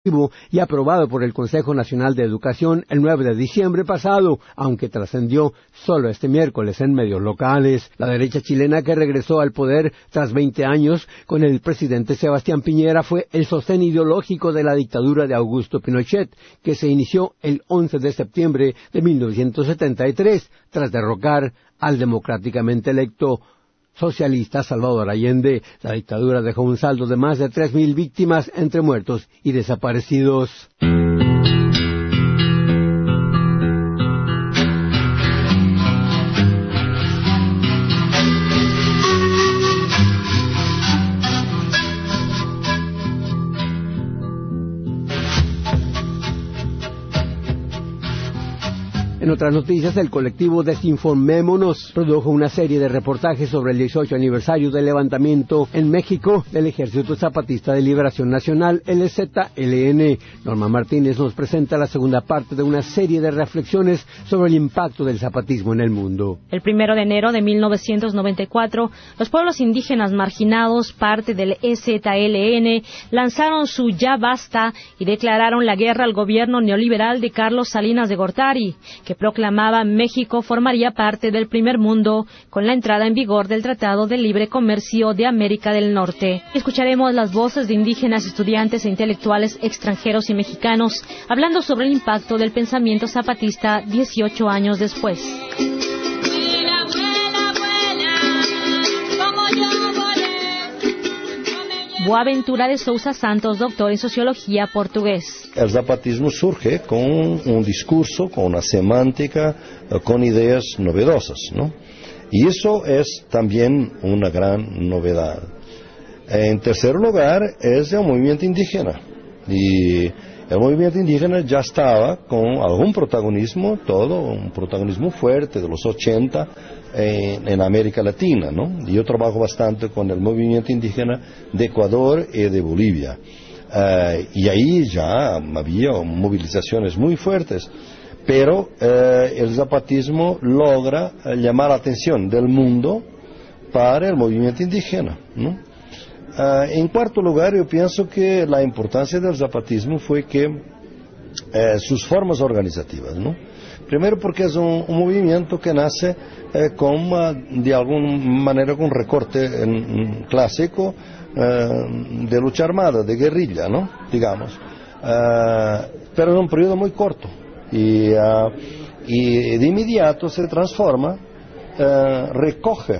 y aprobado por el Consejo Nacional de Educación el 9 de diciembre pasado, aunque trascendió solo este miércoles en medios locales. La derecha chilena, que regresó al poder tras 20 años con el presidente Sebastián Piñera, fue el sostén ideológico de la dictadura de Augusto Pinochet, que se inició el 11 de septiembre de 1973, tras derrocar al democráticamente electo socialista Salvador Allende. La dictadura dejó un saldo de más de 3.000 víctimas entre muertos y desaparecidos. En otras noticias, el colectivo Desinformémonos produjo una serie de reportajes sobre el 18 aniversario del levantamiento en México del Ejército Zapatista de Liberación Nacional, EZLN. Norma Martínez nos presenta la segunda parte de una serie de reflexiones sobre el impacto del zapatismo en el mundo. El 1 de enero de 1994, los pueblos indígenas marginados, parte del EZLN, lanzaron su Ya Basta y declararon la guerra al gobierno neoliberal de Carlos Salinas de Gortari, que proclamaba México formaría parte del primer mundo con la entrada en vigor del Tratado de Libre Comercio de América del Norte. Escucharemos las voces de indígenas, estudiantes e intelectuales extranjeros y mexicanos hablando sobre el impacto del pensamiento zapatista 18 años después. Boaventura de Sousa Santos, doctor en Sociología, portugués. El zapatismo surge con un discurso, con una semántica, con ideas novedosas, ¿no? Y eso es también una gran novedad. En tercer lugar, es el movimiento indígena. Y el movimiento indígena ya estaba con algún protagonismo, un protagonismo fuerte de los 80 en América Latina, ¿no? Yo trabajo bastante con el movimiento indígena de Ecuador y de Bolivia. Y ahí ya había movilizaciones muy fuertes, pero el zapatismo logra llamar la atención del mundo para el movimiento indígena, ¿no? En cuarto lugar, yo pienso que la importancia del zapatismo fue que sus formas organizativas, ¿no? Primero porque es un movimiento que nace de alguna manera con un recorte clásico de lucha armada, de guerrilla, ¿no? Digamos. Pero en un periodo muy corto. Y de inmediato se transforma, recoge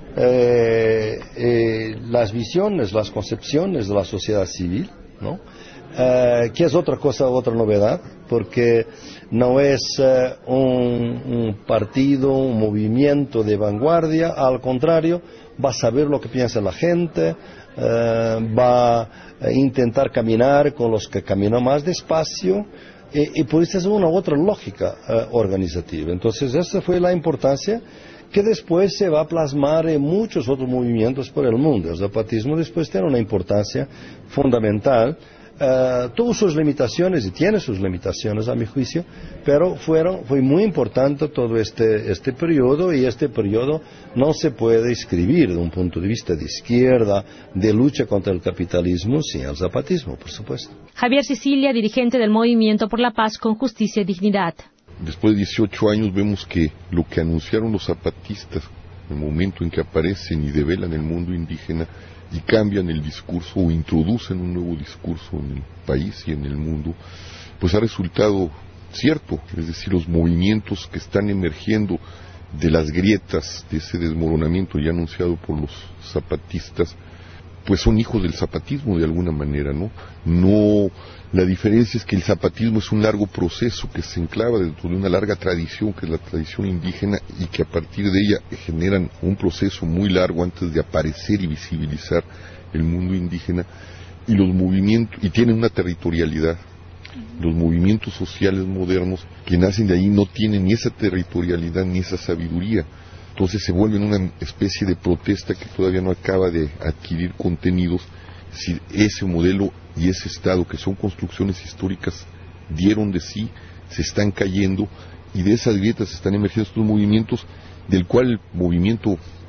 las visiones, las concepciones de la sociedad civil, ¿no? Que es otra cosa, otra novedad, porque no es un partido, un movimiento de vanguardia, al contrario, va a saber lo que piensa la gente, va a intentar caminar con los que caminan más despacio, y por eso es una otra lógica organizativa. Entonces esa fue la importancia que después se va a plasmar en muchos otros movimientos por el mundo. El zapatismo después tiene una importancia fundamental. Tuvo sus limitaciones y tiene sus limitaciones a mi juicio, pero fue muy importante todo este periodo, y este periodo no se puede escribir de un punto de vista de izquierda, de lucha contra el capitalismo, sin el zapatismo, por supuesto. Javier Sicilia, dirigente del Movimiento por la Paz con Justicia y Dignidad. Después de 18 años vemos que lo que anunciaron los zapatistas, en el momento en que aparecen y develan el mundo indígena y cambian el discurso o introducen un nuevo discurso en el país y en el mundo, pues ha resultado cierto. Es decir, los movimientos que están emergiendo de las grietas de ese desmoronamiento ya anunciado por los zapatistas, pues son hijos del zapatismo de alguna manera, ¿no? La diferencia es que el zapatismo es un largo proceso que se enclava dentro de una larga tradición, que es la tradición indígena, y que a partir de ella generan un proceso muy largo antes de aparecer y visibilizar el mundo indígena, y los movimientos, y tienen una territorialidad. Los movimientos sociales modernos que nacen de ahí no tienen ni esa territorialidad ni esa sabiduría. Entonces se vuelven una especie de protesta que todavía no acaba de adquirir contenidos. Si ese modelo y ese Estado, que son construcciones históricas, dieron de sí, se están cayendo, y de esas grietas están emergiendo estos movimientos, del cual el movimiento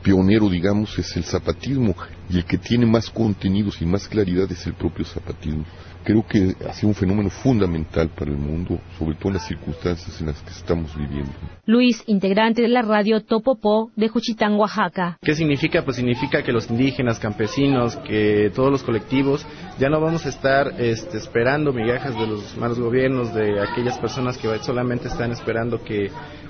pionero, digamos, es el zapatismo, y el que tiene más contenidos y más claridad es el propio zapatismo. Creo que ha sido un fenómeno fundamental para el mundo, sobre todo en las circunstancias en las que estamos viviendo. Luis, integrante de la radio Topopó de Juchitán, Oaxaca. ¿Qué significa? Pues significa que los indígenas, campesinos, que todos los colectivos ya no vamos a estar esperando migajas de los malos gobiernos, de aquellas personas que solamente están esperando que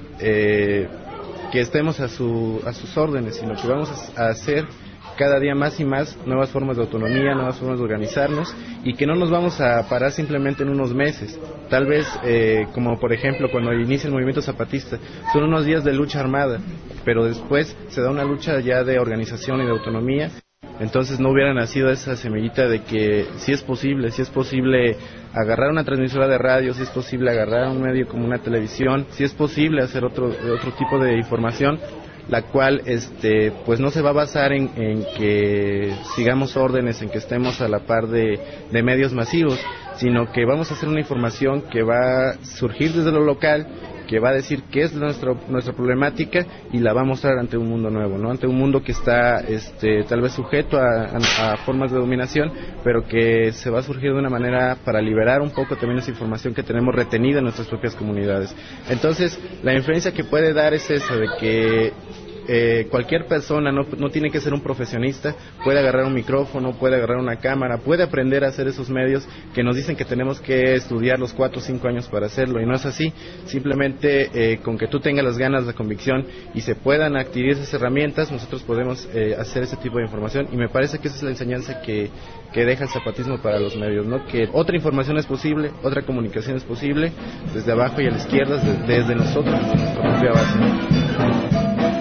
estemos a sus órdenes, sino que vamos a hacer cada día más y más nuevas formas de autonomía, nuevas formas de organizarnos, y que no nos vamos a parar simplemente en unos meses. Tal vez, como por ejemplo cuando inicia el movimiento zapatista, son unos días de lucha armada, pero después se da una lucha ya de organización y de autonomía. Entonces no hubiera nacido esa semillita de que sí es posible agarrar una transmisora de radio, sí es posible agarrar un medio como una televisión, sí es posible hacer otro tipo de información, la cual pues no se va a basar en que sigamos órdenes, en que estemos a la par de medios masivos, sino que vamos a hacer una información que va a surgir desde lo local, que va a decir qué es nuestra problemática, y la va a mostrar ante un mundo nuevo, ¿no? Ante un mundo que está tal vez sujeto a formas de dominación, pero que se va a surgir de una manera para liberar un poco también esa información que tenemos retenida en nuestras propias comunidades. Entonces, la influencia que puede dar es esa, de que cualquier persona, no tiene que ser un profesionista, puede agarrar un micrófono, puede agarrar una cámara, puede aprender a hacer esos medios que nos dicen que tenemos que estudiar los 4 o 5 años para hacerlo, y no es así. Simplemente con que tú tengas las ganas, la convicción y se puedan adquirir esas herramientas, nosotros podemos hacer ese tipo de información, y me parece que esa es la enseñanza que deja el zapatismo para los medios, ¿no? Que otra información es posible, otra comunicación es posible, desde abajo y a la izquierda, desde nosotros, desde nuestra propia base.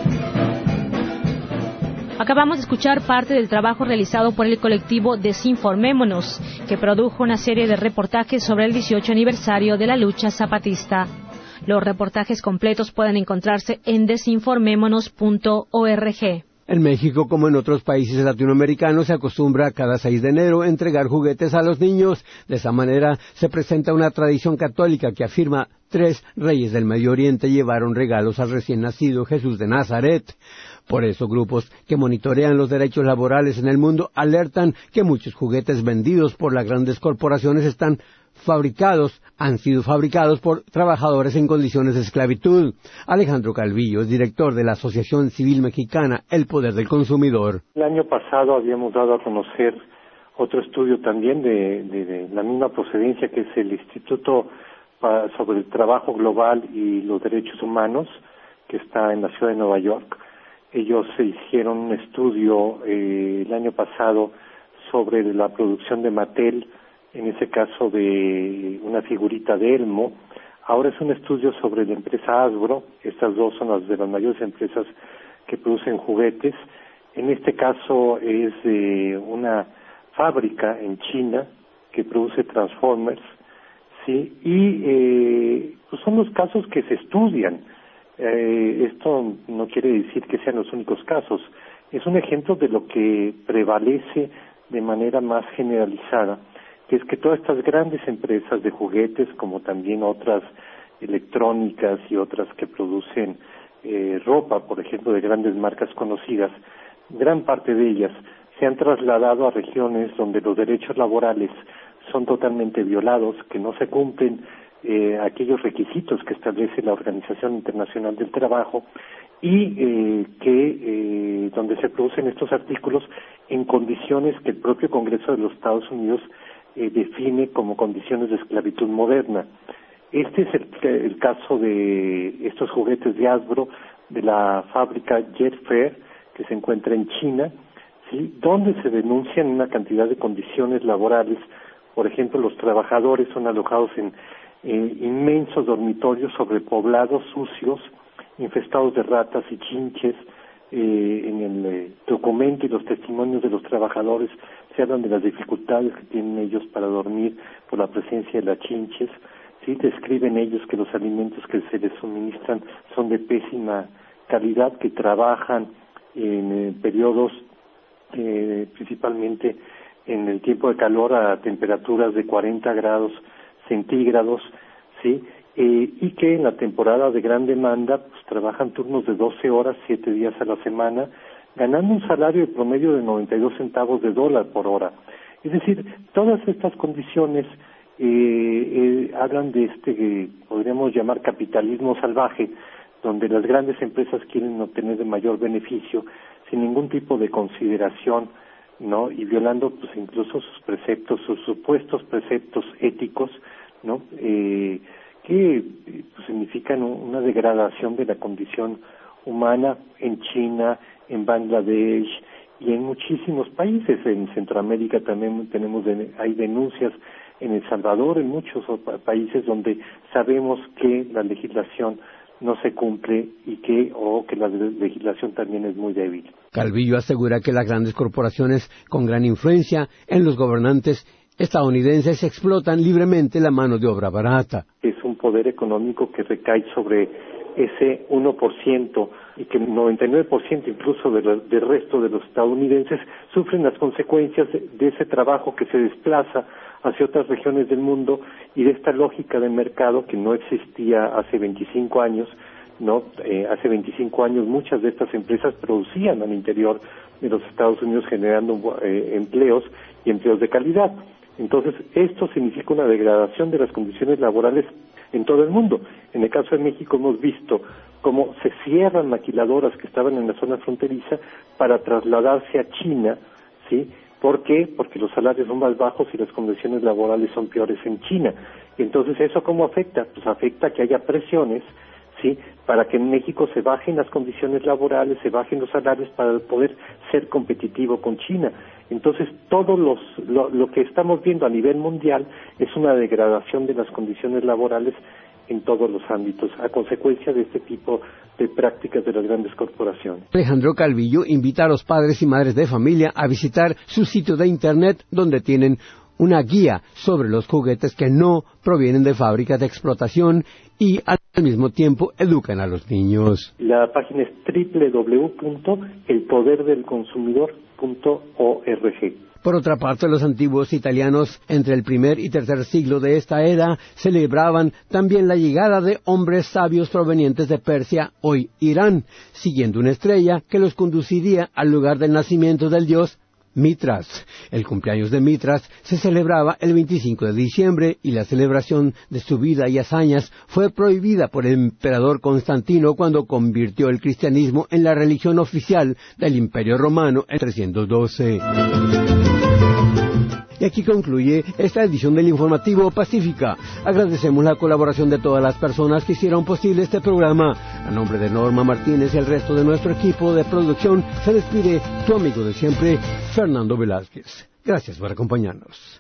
Acabamos de escuchar parte del trabajo realizado por el colectivo Desinformémonos, que produjo una serie de reportajes sobre el 18 aniversario de la lucha zapatista. Los reportajes completos pueden encontrarse en desinformémonos.org. En México, como en otros países latinoamericanos, se acostumbra cada 6 de enero entregar juguetes a los niños. De esa manera se presenta una tradición católica que afirma 3 reyes del Medio Oriente llevaron regalos al recién nacido Jesús de Nazaret. Por eso, grupos que monitorean los derechos laborales en el mundo alertan que muchos juguetes vendidos por las grandes corporaciones han sido fabricados por trabajadores en condiciones de esclavitud. Alejandro Calvillo es director de la Asociación Civil Mexicana El Poder del Consumidor. El año pasado habíamos dado a conocer otro estudio también de la misma procedencia, que es el Instituto sobre el Trabajo Global y los Derechos Humanos, que está en la ciudad de Nueva York. Ellos hicieron un estudio el año pasado sobre la producción de Mattel, en ese caso de una figurita de Elmo. Ahora es un estudio sobre la empresa Hasbro. Estas dos son las de las mayores empresas que producen juguetes. En este caso es una fábrica en China que produce Transformers, ¿sí? Y pues son los casos que se estudian. Esto no quiere decir que sean los únicos casos. Es un ejemplo de lo que prevalece de manera más generalizada, que es que todas estas grandes empresas de juguetes, como también otras electrónicas y otras que producen ropa, por ejemplo, de grandes marcas conocidas, gran parte de ellas se han trasladado a regiones donde los derechos laborales son totalmente violados, que no se cumplen aquellos requisitos que establece la Organización Internacional del Trabajo, y donde se producen estos artículos en condiciones que el propio Congreso de los Estados Unidos define como condiciones de esclavitud moderna. Este es el caso de estos juguetes de Hasbro, de la fábrica Jetfair, que se encuentra en China, ¿sí? Donde se denuncian una cantidad de condiciones laborales. Por ejemplo, los trabajadores son alojados en inmensos dormitorios sobrepoblados, sucios, infestados de ratas y chinches. En el documento y los testimonios de los trabajadores se hablan de las dificultades que tienen ellos para dormir por la presencia de las chinches. Sí, describen ellos que los alimentos que se les suministran son de pésima calidad, que trabajan en periodos principalmente en el tiempo de calor a temperaturas de 40 grados centígrados, ¿sí? Y que en la temporada de gran demanda pues trabajan turnos de 12 horas, 7 días a la semana, ganando un salario de promedio de 92 centavos de dólar por hora. Es decir, todas estas condiciones hablan de que podríamos llamar capitalismo salvaje, donde las grandes empresas quieren obtener de mayor beneficio sin ningún tipo de consideración, ¿no? Y violando pues incluso sus preceptos, sus supuestos preceptos éticos, ¿no? Que pues, significan una degradación de la condición humana en China, en Bangladesh y en muchísimos países. En Centroamérica también hay denuncias, en El Salvador, en muchos países donde sabemos que la legislación no se cumple y que la legislación también es muy débil. Calvillo asegura que las grandes corporaciones con gran influencia en los gobernantes estadounidenses explotan libremente la mano de obra barata. Es un poder económico que recae sobre ese 1% y que el 99% incluso del resto de los estadounidenses sufren las consecuencias de ese trabajo que se desplaza hacia otras regiones del mundo y de esta lógica de mercado que no existía hace 25 años, ¿no? Hace 25 años muchas de estas empresas producían al interior de los Estados Unidos generando empleos y empleos de calidad. Entonces, esto significa una degradación de las condiciones laborales en todo el mundo. En el caso de México hemos visto cómo se cierran maquiladoras que estaban en la zona fronteriza para trasladarse a China, ¿sí? ¿Por qué? Porque los salarios son más bajos y las condiciones laborales son peores en China. Entonces, ¿eso cómo afecta? Pues afecta que haya presiones, ¿sí? Para que en México se bajen las condiciones laborales, se bajen los salarios para poder ser competitivo con China. Entonces, todo lo que estamos viendo a nivel mundial es una degradación de las condiciones laborales en todos los ámbitos, a consecuencia de este tipo de prácticas de las grandes corporaciones. Alejandro Calvillo invita a los padres y madres de familia a visitar su sitio de internet, donde tienen una guía sobre los juguetes que no provienen de fábricas de explotación y al mismo tiempo educan a los niños. La página es www.elpoderdelconsumidor.org. Por otra parte, los antiguos italianos, entre el primer y tercer siglo de esta era, celebraban también la llegada de hombres sabios provenientes de Persia, hoy Irán, siguiendo una estrella que los conduciría al lugar del nacimiento del dios Mitras. El cumpleaños de Mitras se celebraba el 25 de diciembre y la celebración de su vida y hazañas fue prohibida por el emperador Constantino cuando convirtió el cristianismo en la religión oficial del Imperio Romano en 312. Y aquí concluye esta edición del Informativo Pacífica. Agradecemos la colaboración de todas las personas que hicieron posible este programa. A nombre de Norma Martínez y el resto de nuestro equipo de producción, se despide tu amigo de siempre, Fernando Velázquez. Gracias por acompañarnos.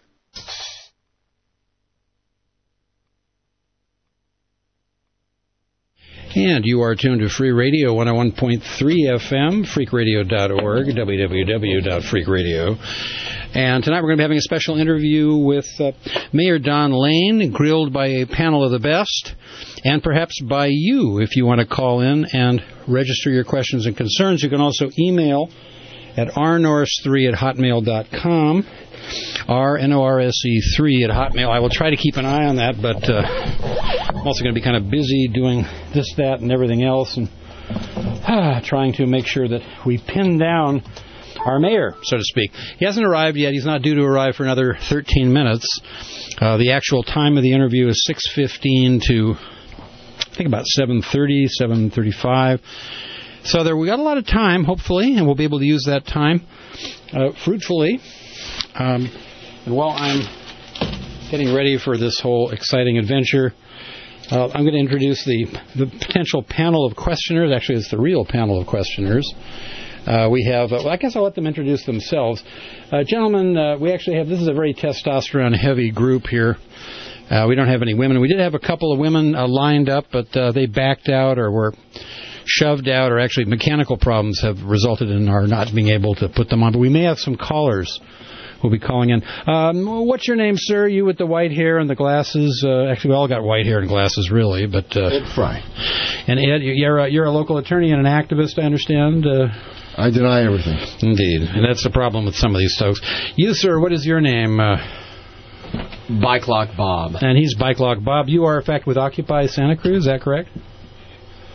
And you are tuned to Free Radio 101.3 FM, freakradio.org, www.freakradio. And tonight we're going to be having a special interview with Mayor Don Lane, grilled by a panel of the best, and perhaps by you if you want to call in and register your questions and concerns. You can also email at rnorse3@hotmail.com, rnorse3@hotmail. I will try to keep an eye on that, but I'm also going to be kind of busy doing this, that, and everything else, and trying to make sure that we pin down our mayor, so to speak. He hasn't arrived yet. He's not due to arrive for another 13 minutes. The actual time of the interview is 6:15 to, I think, about 7:30, 7:35. So we got a lot of time, hopefully, and we'll be able to use that time fruitfully. And while I'm getting ready for this whole exciting adventure, I'm going to introduce the potential panel of questioners. Actually, it's the real panel of questioners. We have, I guess I'll let them introduce themselves. Gentlemen, we actually have, this is a very testosterone-heavy group here. We don't have any women. We did have a couple of women lined up, but they backed out or were shoved out, or actually mechanical problems have resulted in our not being able to put them on. But we may have some callers who'll be calling in. What's your name, sir? You with the white hair and the glasses? Actually, we all got white hair and glasses, really. But Ed Fry. And Ed, you're a local attorney and an activist, I understand. I deny everything. Indeed, and that's the problem with some of these folks. You, sir, what is your name? Bike Lock Bob. And he's Bike Lock Bob. You are, in fact, with Occupy Santa Cruz, is that correct?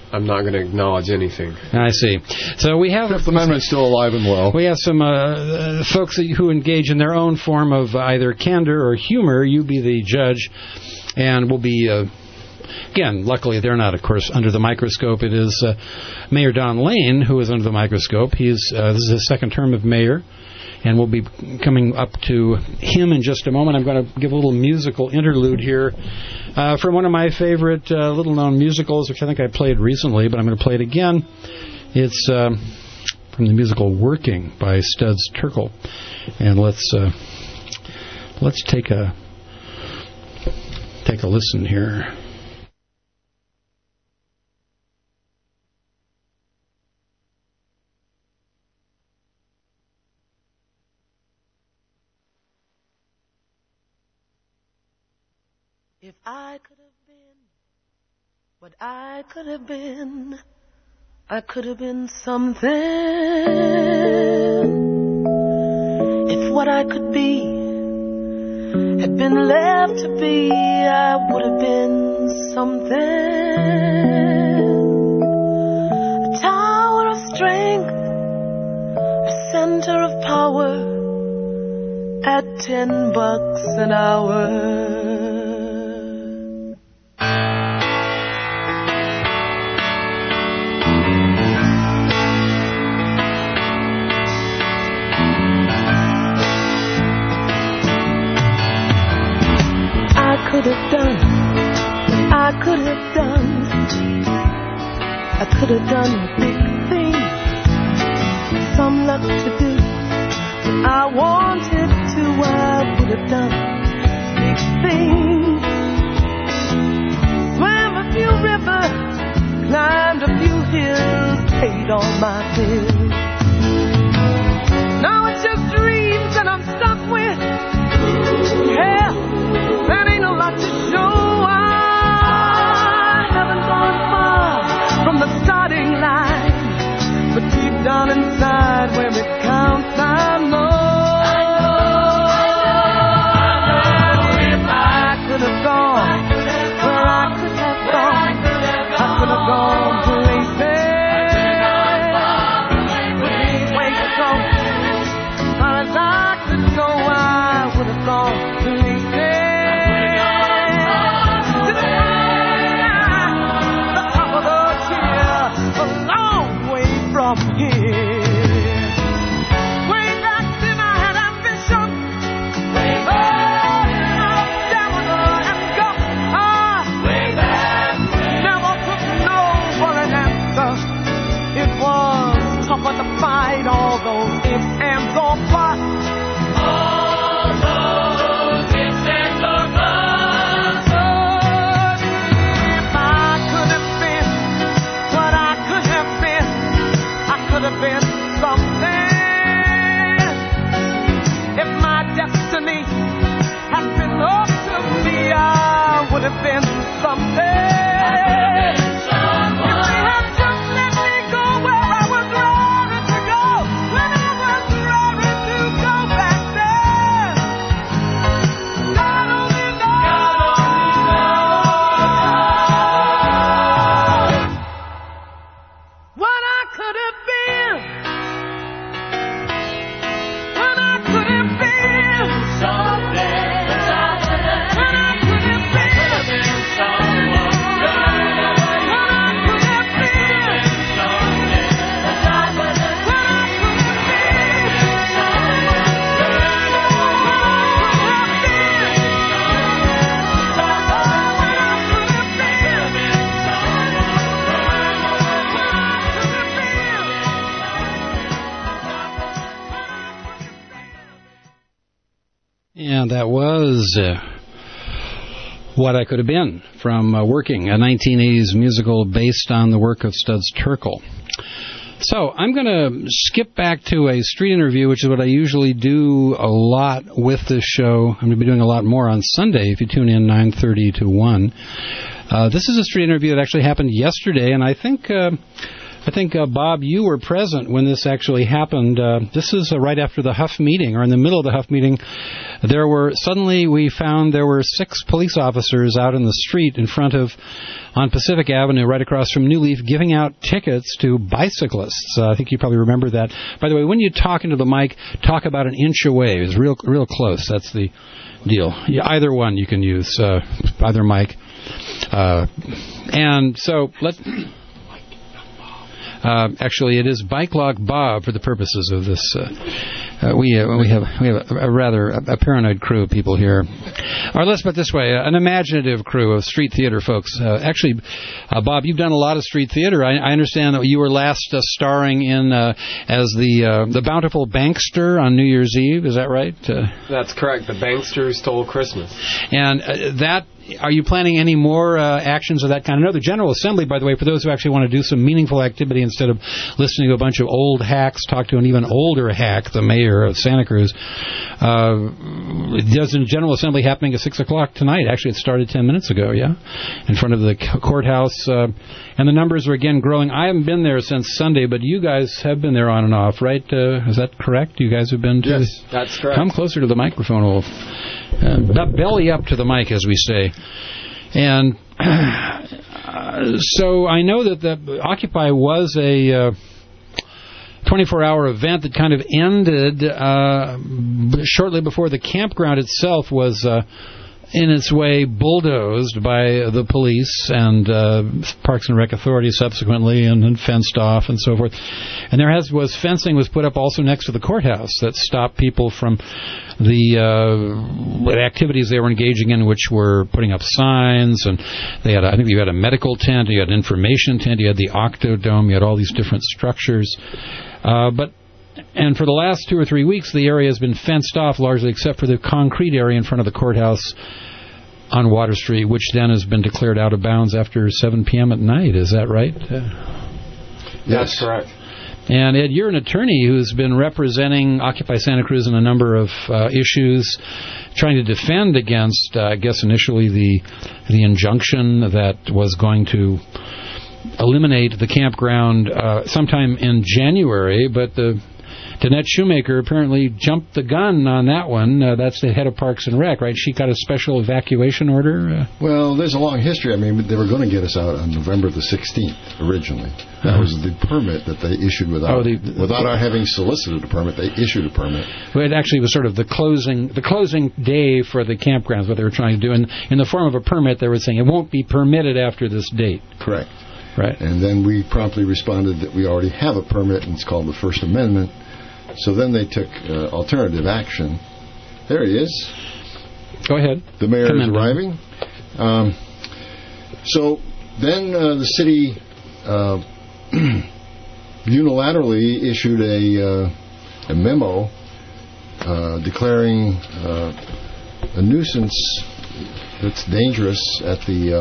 I'm not going to acknowledge anything. I see. So we have... Fifth Amendment's still alive and well. We have some folks who engage in their own form of either candor or humor. You be the judge, and we'll be... Again, luckily they're not, of course, under the microscope. It is Mayor Don Lane who is under the microscope. This is his second term of mayor, and we'll be coming up to him in just a moment. I'm going to give a little musical interlude here from one of my favorite little-known musicals, which I think I played recently, but I'm going to play it again. It's from the musical Working by Studs Terkel. And let's take a listen here. If I could have been what I could have been, I could have been something. If what I could be had been left to be, I would have been something. A tower of strength, a center of power, at $10 an hour. I could have done big things, some left to do. But I wanted to, I would have done big things. Swam a few rivers, climbed a few hills, paid all my bills. Now it's just dreams that I'm stuck with. Hell, that ain't a lot to show. From the starting line, but deep down inside where it counts, I know. If I could have gone where I could have gone, I could have gone places. Ways to go, as far as I could go, I would have gone places. From here, way back then I had ambition, way back, stamina and guts. Way back, never took no for an answer. It was tougher to fight all those ifs, ands, or buts. All those ifs, ands, or buts. If I could have been what I could have been, could have been something. If my destiny had been up to me, I would have been something. If they had just let me go where I was ready to go, when I was ready to go back then, God only knows what I could have been. And that was What I Could Have Been from Working, a 1980s musical based on the work of Studs Terkel. So I'm going to skip back to a street interview, which is what I usually do a lot with this show. I'm going to be doing a lot more on Sunday if you tune in 9:30 to 1. This is a street interview that actually happened yesterday, and I think I think, Bob, you were present when this actually happened. This is right after the Huff meeting, or in the middle of the Huff meeting. We found there were 6 police officers out in the street on Pacific Avenue, right across from New Leaf, giving out tickets to bicyclists. I think you probably remember that. By the way, when you talk into the mic, talk about an inch away. It's real close. That's the deal. Either one you can use, either mic. And so actually, it is Bike Lock Bob for the purposes of this. We have a rather paranoid crew of people here. Or let's put it this way, an imaginative crew of street theater folks. Actually, Bob, you've done a lot of street theater. I understand that you were last starring in as the bountiful bankster on New Year's Eve. Is that right? That's correct. The bankster who stole Christmas. And are you planning any more actions of that kind? I know the General Assembly, by the way, for those who actually want to do some meaningful activity instead of listening to a bunch of old hacks talk to an even older hack, the mayor of Santa Cruz, there's a General Assembly happening at 6 o'clock tonight. Actually, it started 10 minutes ago, in front of the courthouse. And the numbers are again growing. I haven't been there since Sunday, but you guys have been there on and off, right? Is that correct? You guys have been to? Yes, that's correct. Come closer to the microphone. Belly up to the mic, as we say. And so I know that the Occupy was a 24-hour event that kind of ended shortly before the campground itself was in its way bulldozed by the police and Parks and Rec Authority subsequently, and then fenced off and so forth. And fencing was put up also next to the courthouse that stopped people from the activities they were engaging in, which were putting up signs. And I think you had a medical tent, you had an information tent, you had the Octodome, you had all these different structures. And for the last 2 or 3 weeks, the area has been fenced off largely, except for the concrete area in front of the courthouse on Water Street, which then has been declared out of bounds after 7 p.m. at night. Is that right? Yes. That's correct. And Ed, you're an attorney who's been representing Occupy Santa Cruz in a number of issues, trying to defend against, I guess, initially the injunction that was going to eliminate the campground sometime in January, but Danette Shoemaker apparently jumped the gun on that one. That's the head of Parks and Rec, right? She got a special evacuation order? Well, there's a long history. I mean, they were going to get us out on November the 16th originally. That was the permit that they issued without our having solicited a permit. They issued a permit. Well, it actually was sort of the closing day for the campgrounds, what they were trying to do. And in the form of a permit, they were saying it won't be permitted after this date. Correct. Right. And then we promptly responded that we already have a permit, and it's called the First Amendment. So then they took alternative action. There he is. Go ahead. The mayor is arriving. So then the city unilaterally issued a memo declaring a nuisance that's dangerous at the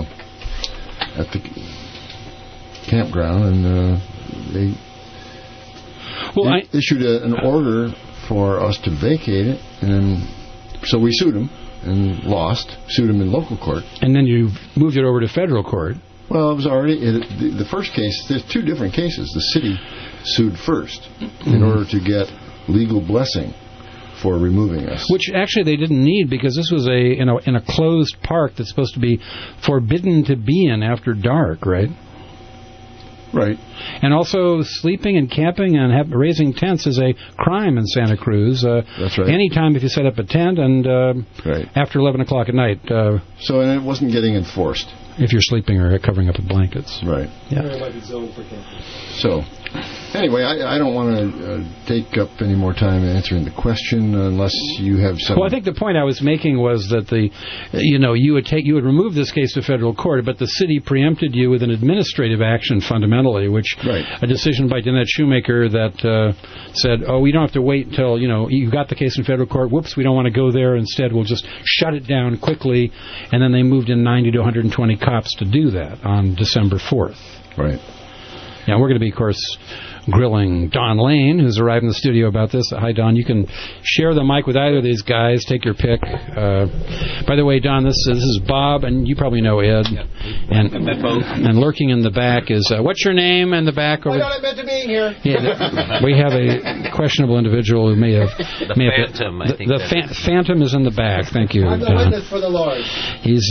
campground, and they issued an order for us to vacate it, and so we sued them and sued them in local court. And then you moved it over to federal court. Well, it was already, the first case, there's 2 different cases. The city sued first in order to get legal blessing for removing us. Which actually they didn't need, because this was in a closed park that's supposed to be forbidden to be in after dark, right? Right. And also sleeping and camping and raising tents is a crime in Santa Cruz. That's right. Anytime if you set up a tent and after 11 o'clock at night. So and it wasn't getting enforced. If you're sleeping or covering up with blankets. Right. Yeah. So, anyway, I don't want to take up any more time answering the question unless you have some... Well, I think the point I was making was that you would remove this case to federal court, but the city preempted you with an administrative action fundamentally, which a decision by Danette Shoemaker that said, we don't have to wait until, you got the case in federal court. Whoops, we don't want to go there. Instead, we'll just shut it down quickly. And then they moved in 90 to 120 cops to do that on December 4th. Right. Yeah, we're going to be, of course, grilling Don Lane, who's arrived in the studio about this. Hi, Don. You can share the mic with either of these guys. Take your pick. By the way, Don, this is Bob, and you probably know Ed. And lurking in the back is, what's your name in the back? Why not admit to being here? Yeah, we have a questionable individual who may have... Phantom, I think. The Phantom is in the back. Thank you. I'm the witness for the Lord. He's,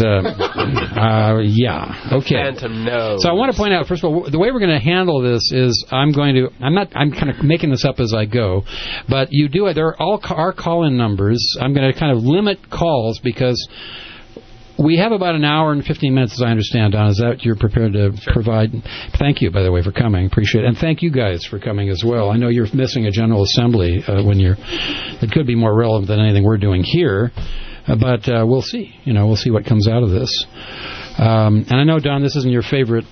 yeah, okay. Phantom, no. So I want to point out, first of all, the way we're going to handle this is I'm kind of making this up as I go, but you do it, there are all our call-in numbers. I'm going to kind of limit calls because we have about an hour and 15 minutes, as I understand, Don. Is that what you're prepared to provide? Thank you, by the way, for coming. Appreciate it. And thank you guys for coming as well. I know you're missing a General Assembly it could be more relevant than anything we're doing here, but we'll see. We'll see what comes out of this. And I know, Don, this isn't your favorite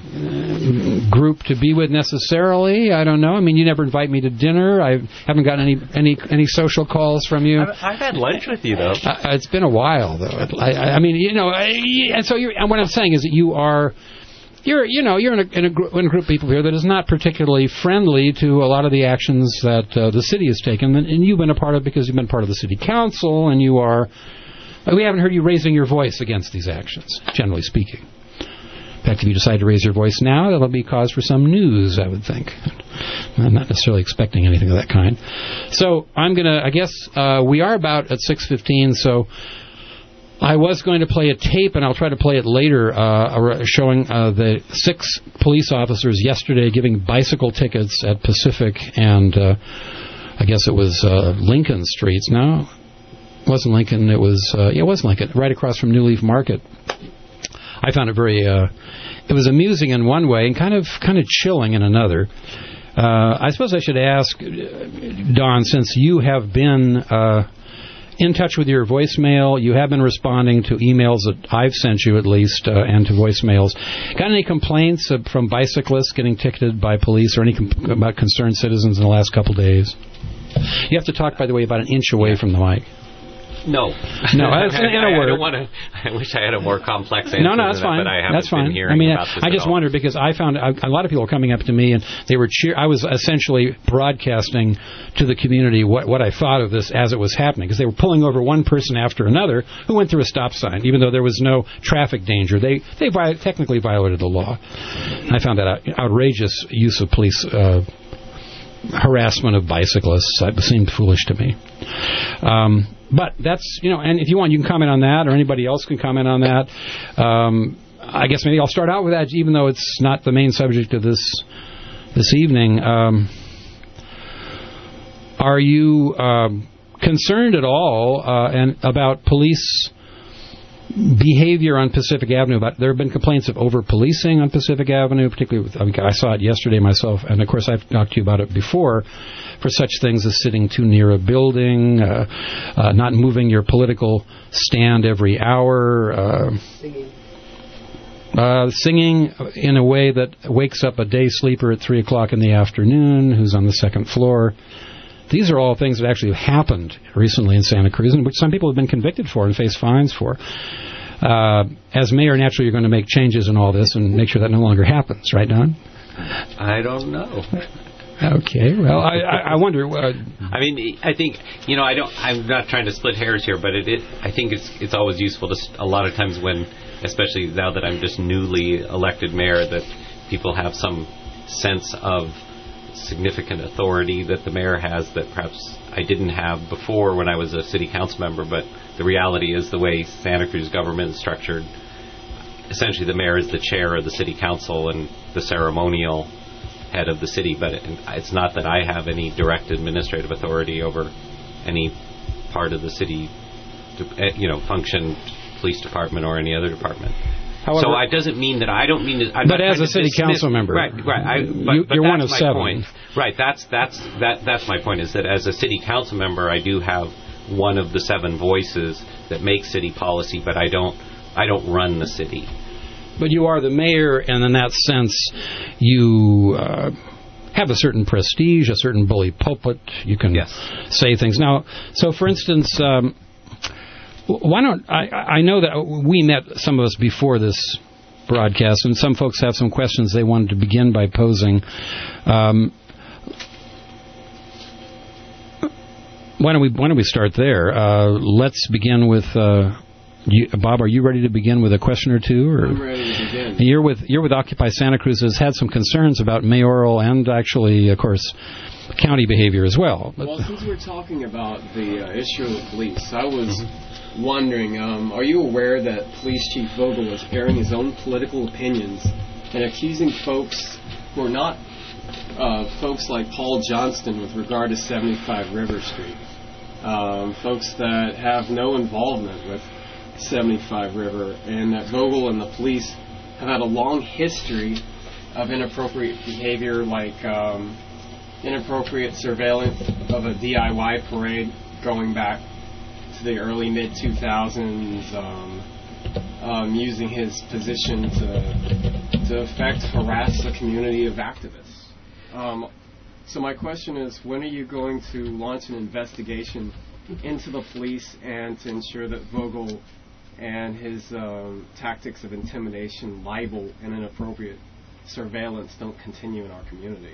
group to be with necessarily. I don't know. I mean, you never invite me to dinner. I haven't gotten any social calls from you. I've had lunch with you, though. It's been a while, though. I mean, and so and what I'm saying is that you're in a group of people here that is not particularly friendly to a lot of the actions that the city has taken, and you've been a part of because you've been part of the city council, and you are. We haven't heard you raising your voice against these actions, generally speaking. In fact, if you decide to raise your voice now, that'll be cause for some news, I would think. I'm not necessarily expecting anything of that kind. So I guess we are about at 6:15, so I was going to play a tape, and I'll try to play it later, showing the 6 police officers yesterday giving bicycle tickets at Pacific and I guess it was Lincoln Streets. No, it wasn't Lincoln. It was Lincoln, right across from New Leaf Market. I found it very, it was amusing in one way and kind of chilling in another. I suppose I should ask, Don, since you have been in touch with your voicemail, you have been responding to emails that I've sent you at least, and to voicemails. Got any complaints from bicyclists getting ticketed by police or any about concerned citizens in the last couple days? You have to talk, by the way, about an inch away from the mic. No. That's in a word. I wish I had a more complex answer. No, that's fine. But I haven't that's fine. been hearing about this I just wondered because I found a lot of people were coming up to me and they were I was essentially broadcasting to the community what I thought of this as it was happening, because they were pulling over one person after another who went through a stop sign, even though there was no traffic danger. They technically violated the law. I found that outrageous use of police harassment of bicyclists. It seemed foolish to me. But that's, and if you want, you can comment on that, or anybody else can comment on that. I guess maybe I'll start out with that, even though it's not the main subject of this evening. Are you concerned at all and about police behavior on Pacific Avenue? There have been complaints of over-policing on Pacific Avenue, particularly I saw it yesterday myself, and of course I've talked to you about it before, for such things as sitting too near a building, not moving your political stand every hour, singing in a way that wakes up a day sleeper at 3 o'clock in the afternoon who's on the second floor. These are all things that actually have happened recently in Santa Cruz, and which some people have been convicted for and face fines for. As mayor, naturally, you're going to make changes in all this and make sure that no longer happens, right, Don? I don't know. Okay, well, I wonder. I mean, I think, I'm not trying to split hairs here, but I think it's always useful a lot of times when, especially now that I'm just newly elected mayor, that people have some sense of significant authority that the mayor has that perhaps I didn't have before when I was a city council member. But the reality is the way Santa Cruz government is structured, essentially the mayor is the chair of the city council and the ceremonial head of the city, but it's not that I have any direct administrative authority over any part of the city, function, police department or any other department. However, so it doesn't mean that I don't mean that. But as a city council member, right. You're one of 7. Point. Right. That's my point. Is that as a city council member, I do have one of the 7 voices that make city policy, but I don't run the city. But you are the mayor, and in that sense, you have a certain prestige, a certain bully pulpit. You can say things. Now, so for instance, why don't I know that we met, some of us, before this broadcast, and some folks have some questions they wanted to begin by posing. why don't we start there? Let's begin with Bob. Are you ready to begin with a question or two? Or? I'm ready to begin. You're with Occupy Santa Cruz. Has had some concerns about mayoral and actually, of course, county behavior as well. Well, since we're talking about the issue of the police, I was wondering, are you aware that Police Chief Vogel is airing his own political opinions and accusing folks who are not folks like Paul Johnston with regard to 75 River Street, folks that have no involvement with 75 River, and that Vogel and the police have had a long history of inappropriate behavior, like inappropriate surveillance of a DIY parade going back to the early mid-2000s, using his position to affect, harass a community of activists. So my question is, when are you going to launch an investigation into the police and to ensure that Vogel and his tactics of intimidation, libel, and inappropriate surveillance don't continue in our community?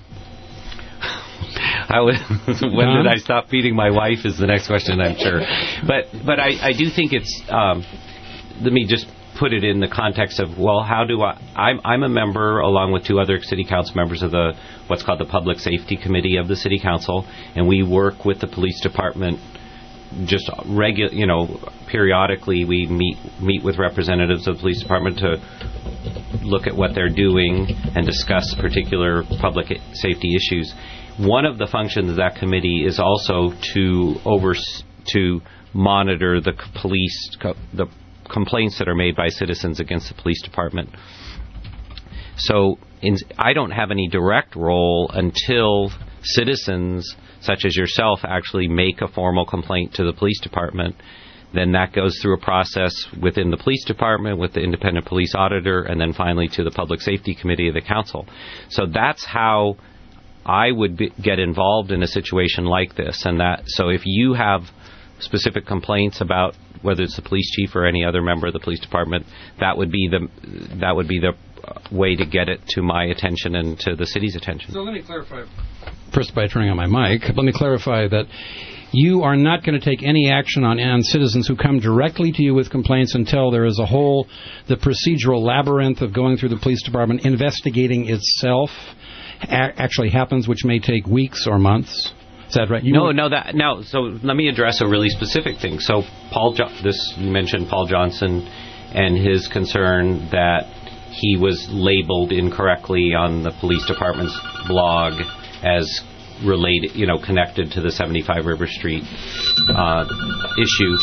When did I stop feeding my wife is the next question, I'm sure. But I do think it's, let me just put it in the context of, well, how do I'm a member, along with two other city council members, of what's called the Public Safety Committee of the City Council, and we work with the police department just periodically. We meet with representatives of the police department to look at what they're doing and discuss particular public safety issues. One of the functions of that committee is also to monitor the the complaints that are made by citizens against the police department. So I don't have any direct role until citizens such as yourself actually make a formal complaint to the police department. Then that goes through a process within the police department with the independent police auditor, and then finally to the Public Safety Committee of the council. So that's how I would get involved in a situation like this. So if you have specific complaints about whether it's the police chief or any other member of the police department, that would be the way to get it to my attention and to the city's attention. So let me clarify, first by turning on my mic, let me clarify that you are not going to take any action on citizens who come directly to you with complaints until there is the procedural labyrinth of going through the police department, investigating itself actually happens, which may take weeks or months. Is that right? No. So let me address a really specific thing. So you mentioned Paul Johnson and his concern that he was labeled incorrectly on the police department's blog as related, connected to the 75 River Street issue.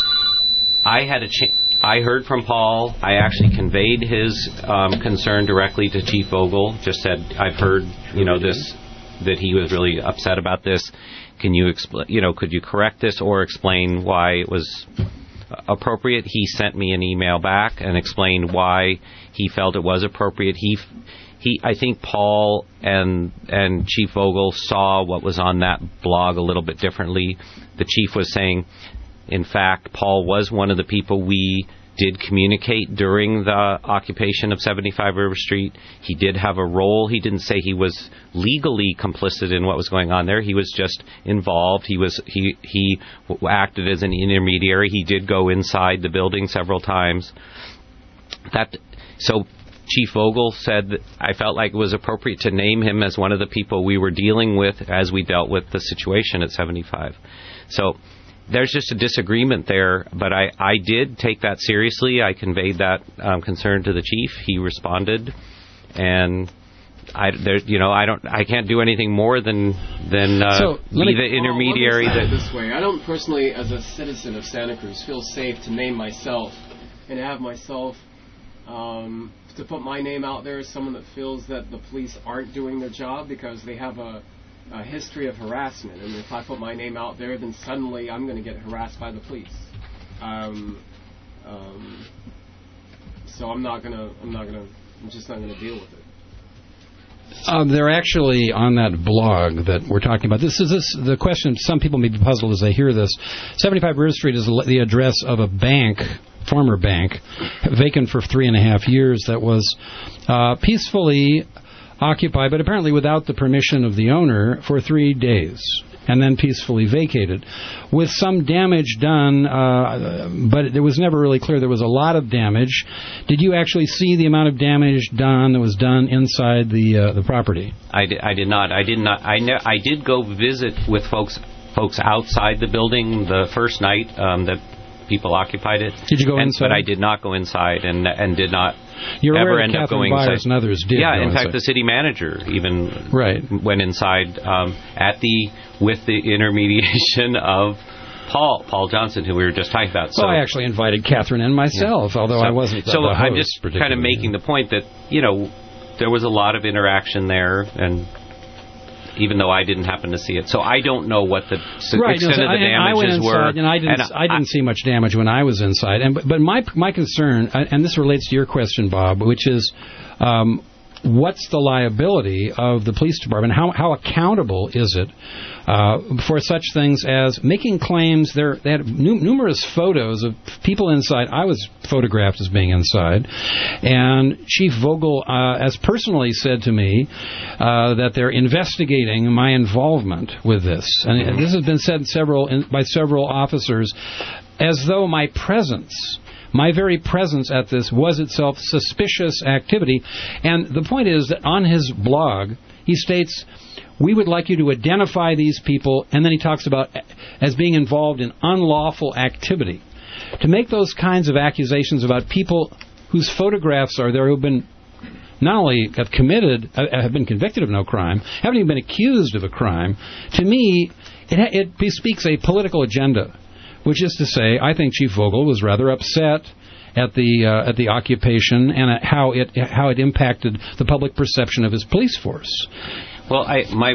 I heard from Paul. I actually conveyed his concern directly to Chief Vogel. Just said, I've heard, that he was really upset about this. Can you could you correct this or explain why it was appropriate? He sent me an email back and explained why he felt it was appropriate. I think Paul and Chief Vogel saw what was on that blog a little bit differently. The chief was saying, in fact, Paul was one of the people we did communicate during the occupation of 75 River Street. He did have a role. He didn't say he was legally complicit in what was going on there. He was just involved. He acted as an intermediary. He did go inside the building several times. So Chief Vogel said that I felt like it was appropriate to name him as one of the people we were dealing with as we dealt with the situation at 75. So there's just a disagreement there, but I did take that seriously. I conveyed that concern to the chief. He responded, and I can't do anything more than be the intermediary. This way, I don't personally, as a citizen of Santa Cruz, feel safe to name myself and have myself to put my name out there as someone that feels that the police aren't doing their job because they have a history of harassment, and if I put my name out there, then suddenly I'm going to get harassed by the police. So I'm just not gonna deal with it. They're actually on that blog that we're talking about. This is the question. Some people may be puzzled as they hear this. 75 River Street is the address of a bank, former bank, vacant for 3.5 years, that was peacefully occupied, but apparently without the permission of the owner, for 3 days. and then peacefully vacated, with some damage done, but it was never really clear there was a lot of damage. Did you actually see the amount of damage done that was done inside the property? I did not. I did go visit with folks outside the building the first night that people occupied it. Did you go inside? But I did not go inside, and did not ever end up going inside. And others did. Yeah, in fact, the city manager even went inside with the intermediation of Paul Johnson, who we were just talking about. So I actually invited Catherine and myself, although I wasn't. So I'm just kind of making the point that there was a lot of interaction there, and even though I didn't happen to see it. So I don't know what the extent of the damages were. And I didn't see much damage when I was inside. But my concern, and this relates to your question, Bob, which is what's the liability of the police department? How accountable is it for such things as making claims? They had numerous photos of people inside. I was photographed as being inside, and Chief Vogel has personally said to me that they're investigating my involvement with this, and this has been said by several officers, as though my very presence at this was itself suspicious activity. And the point is that on his blog, he states, we would like you to identify these people, and then he talks about as being involved in unlawful activity. To make those kinds of accusations about people whose photographs are there who have been not only have been convicted of no crime, haven't even been accused of a crime, to me, it bespeaks a political agenda. Which is to say, I think Chief Vogel was rather upset at the occupation and at how it impacted the public perception of his police force. Well,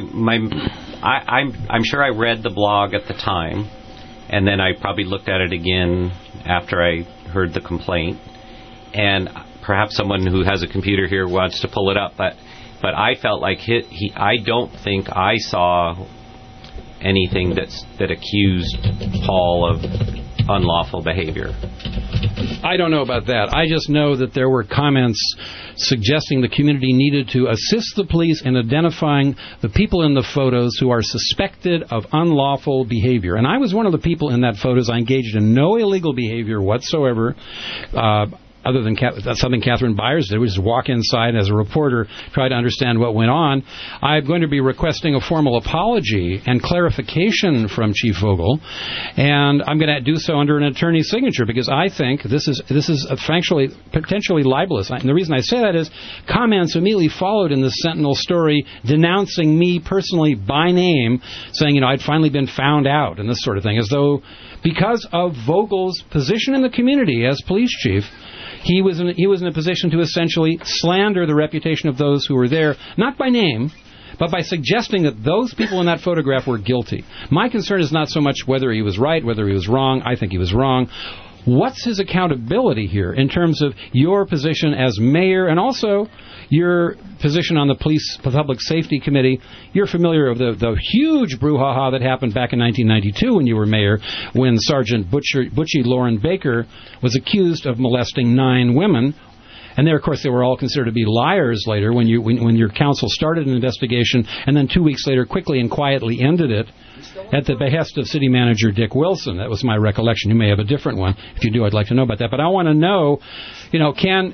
I'm sure I read the blog at the time, and then I probably looked at it again after I heard the complaint. And perhaps someone who has a computer here wants to pull it up, but I felt like I don't think I saw anything that accused Paul of unlawful behavior. I don't know about that. I just know that there were comments suggesting the community needed to assist the police in identifying the people in the photos who are suspected of unlawful behavior. And I was one of the people in that photos. I engaged in no illegal behavior whatsoever. Other than that's something Catherine Byers did, which is walk inside as a reporter, try to understand what went on. I'm going to be requesting a formal apology and clarification from Chief Vogel, and I'm going to do so under an attorney's signature because I think this is frankly potentially libelous. And the reason I say that is comments immediately followed in the Sentinel story denouncing me personally by name, saying I'd finally been found out and this sort of thing, as though because of Vogel's position in the community as police chief, he was in a position to essentially slander the reputation of those who were there, not by name, but by suggesting that those people in that photograph were guilty. My concern is not so much whether he was right, whether he was wrong. I think he was wrong. What's his accountability here in terms of your position as mayor and also your position on the Public Safety Committee? You're familiar with the huge brouhaha that happened back in 1992 when you were mayor, when Sergeant Butchie Lauren Baker was accused of molesting 9 women. And there, of course, they were all considered to be liars later when your council started an investigation and then 2 weeks later quickly and quietly ended it at the behest of City Manager Dick Wilson. That was my recollection. You may have a different one. If you do, I'd like to know about that. But I want to know, can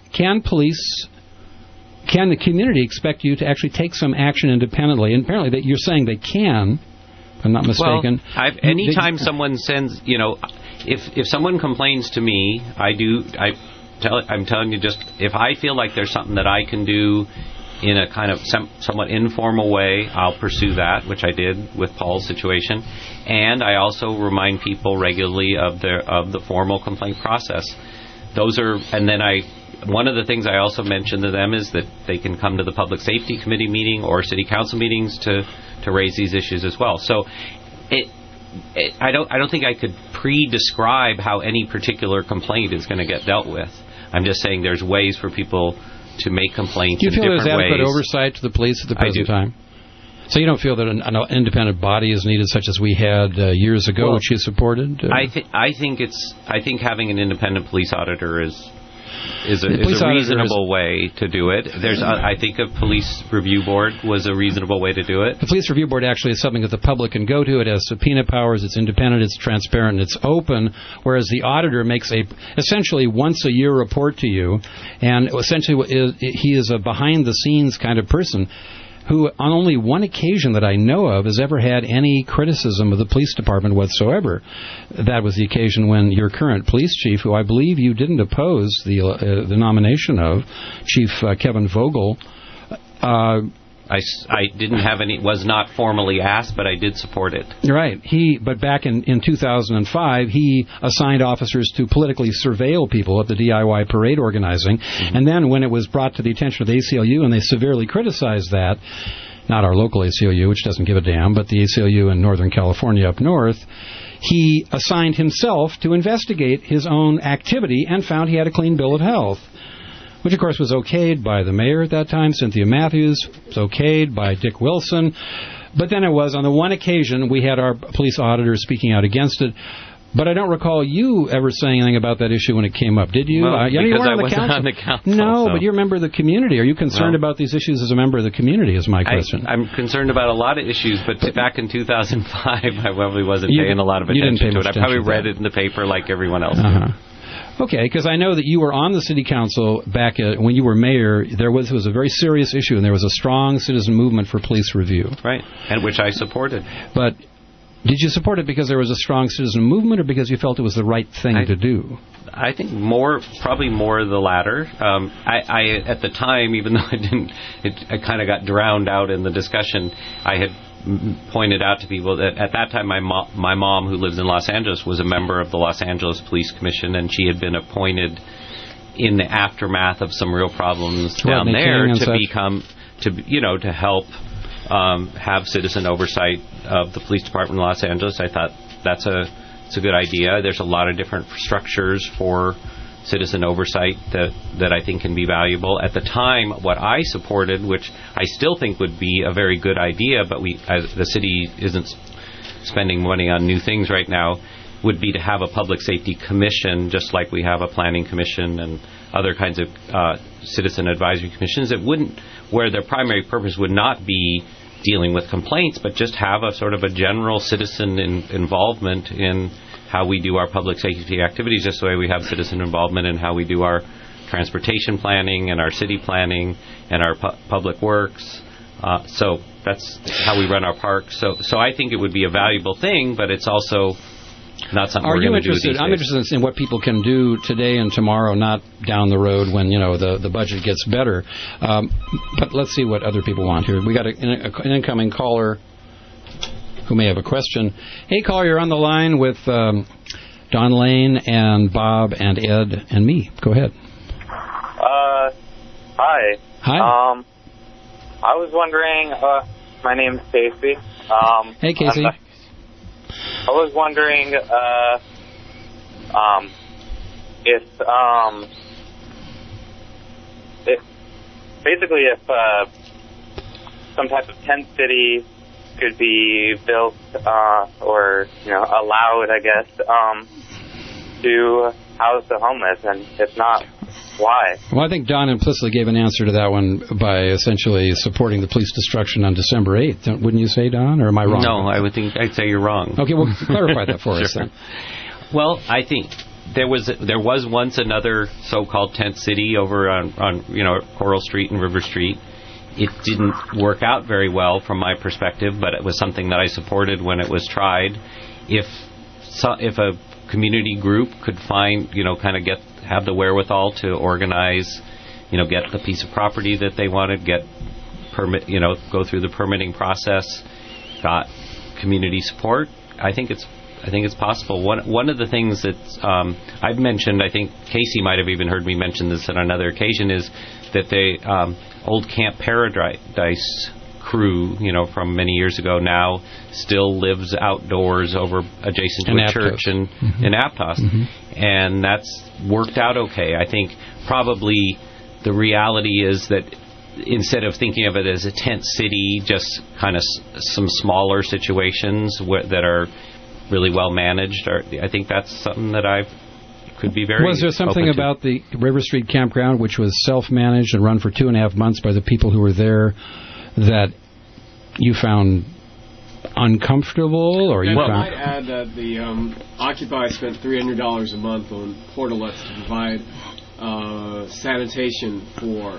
the community expect you to actually take some action independently? And apparently that you're saying they can, if I'm not mistaken. Well, anytime someone sends, if someone complains to me, I'm telling you, just if I feel like there's something that I can do in a kind of somewhat informal way, I'll pursue that, which I did with Paul's situation. And I also remind people regularly of the formal complaint process. One of the things I also mentioned to them is that they can come to the Public Safety Committee meeting or City Council meetings to raise these issues as well. So I don't think I could pre-describe how any particular complaint is going to get dealt with. I'm just saying there's ways for people to make complaints in different ways. Do you feel there's adequate oversight to the police at the present time? So you don't feel that an independent body is needed, such as we had years ago, which you supported? I think having an independent police auditor is is a reasonable way to do it. There's, I think, a police review board was a reasonable way to do it. The police review board actually is something that the public can go to. It has subpoena powers. It's independent. It's transparent. It's open. Whereas the auditor makes essentially once a year report to you, and essentially he is a behind the scenes kind of person who on only one occasion that I know of has ever had any criticism of the police department whatsoever. That was the occasion when your current police chief, who I believe you didn't oppose the nomination of, Chief Kevin Vogel. I didn't have any, was not formally asked, but I did support it. Right. But back in 2005, he assigned officers to politically surveil people at the DIY parade organizing. Mm-hmm. And then when it was brought to the attention of the ACLU and they severely criticized that, not our local ACLU, which doesn't give a damn, but the ACLU in Northern California up north, he assigned himself to investigate his own activity and found he had a clean bill of health, which, of course, was okayed by the mayor at that time, Cynthia Matthews, was okayed by Dick Wilson. But then it was, on the one occasion, we had our police auditor speaking out against it. But I don't recall you ever saying anything about that issue when it came up, did you? Well, you because weren't I wasn't on the council. No, so. but you're a member of the community. Are you concerned about these issues as a member of the community, is my question. I'm concerned about a lot of issues, but back in 2005, I probably wasn't paying a lot of attention to it. I probably read it in the paper like everyone else did. Okay, because I know that you were on the city council back when you were mayor. There was a very serious issue, and there was a strong citizen movement for police review. Right, and which I supported. But did you support it because there was a strong citizen movement, or because you felt it was the right thing to do? I think probably more the latter. I at the time, even though I kind of got drowned out in the discussion, I had pointed out to people that at that time my mom, who lives in Los Angeles, was a member of the Los Angeles Police Commission, and she had been appointed in the aftermath of some real problems down there to help have citizen oversight of the police department in Los Angeles. I thought it's a good idea. There's a lot of different structures for citizen oversight that I think can be valuable. At the time, what I supported, which I still think would be a very good idea, but the city isn't spending money on new things right now, would be to have a public safety commission, just like we have a planning commission and other kinds of citizen advisory commissions, where their primary purpose would not be dealing with complaints, but just have a sort of a general citizen involvement in how we do our public safety activities, just the way we have citizen involvement in how we do our transportation planning and our city planning and our public works. So that's how we run our parks. So I think it would be a valuable thing, but it's also not something we're going to do these days. I'm interested in what people can do today and tomorrow, not down the road when the budget gets better. But let's see what other people want here. We got an incoming caller who may have a question. Hey, caller, you're on the line with Don Lane and Bob and Ed and me. Go ahead. Hi. Hi. I was wondering, my name's Casey. Hey, Casey. I was wondering if some type of tent city could be built or allowed, I guess, to house the homeless, and if not, why? Well, I think Don implicitly gave an answer to that one by essentially supporting the police destruction on December 8th. Wouldn't you say, Don, or am I wrong? No, I'd say you're wrong. Okay, well, clarify that for us then. Well, I think there was once another so-called tent city over on Coral Street and River Street. It didn't work out very well from my perspective, but it was something that I supported when it was tried. If a community group could find, have the wherewithal to organize, get the piece of property that they wanted, get permit, go through the permitting process, got community support, I think it's possible. One of the things that I've mentioned, I think Casey might have even heard me mention this on another occasion, is that the old Camp Paradise crew, from many years ago now, still lives outdoors over adjacent to a church in Aptos. Mm-hmm. And that's worked out okay. I think probably the reality is that instead of thinking of it as a tent city, just kind of some smaller situations that are really well managed, I think that's something that I've could be very. Was there something about the River Street Campground, which was self-managed and run for 2.5 months by the people who were there, that you found uncomfortable, or you found? found? I might add that the Occupy spent $300 a month on portalets to provide sanitation for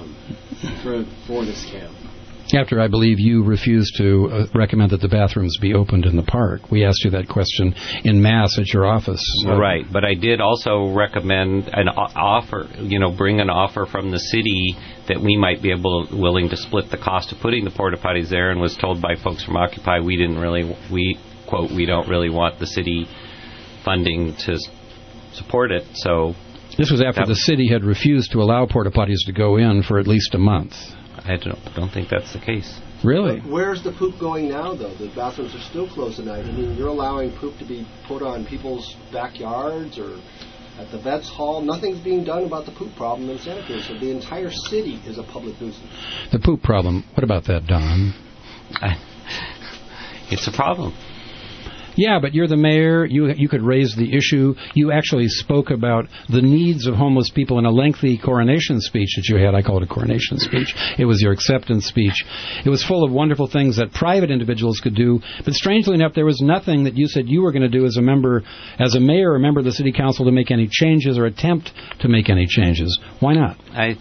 this camp. After, I believe, you refused to recommend that the bathrooms be opened in the park. We asked you that question in mass at your office. Right, but I did also recommend an offer, bring an offer from the city that we might be willing to split the cost of putting the porta potties there, and was told by folks from Occupy we don't really want the city funding to support it. So this was after the city had refused to allow porta potties to go in for at least a month. I don't think that's the case. Really? Where's the poop going now, though? The bathrooms are still closed at night. I mean, you're allowing poop to be put on people's backyards or at the vets hall. Nothing's being done about the poop problem in Santa Cruz. So the entire city is a public nuisance. The poop problem. What about that, Don? It's a problem. Yeah, but you're the mayor. You could raise the issue. You actually spoke about the needs of homeless people in a lengthy coronation speech that you had. I call it a coronation speech. It was your acceptance speech. It was full of wonderful things that private individuals could do. But strangely enough, there was nothing that you said you were going to do as a mayor or a member of the city council to make any changes or attempt to make any changes. Why not?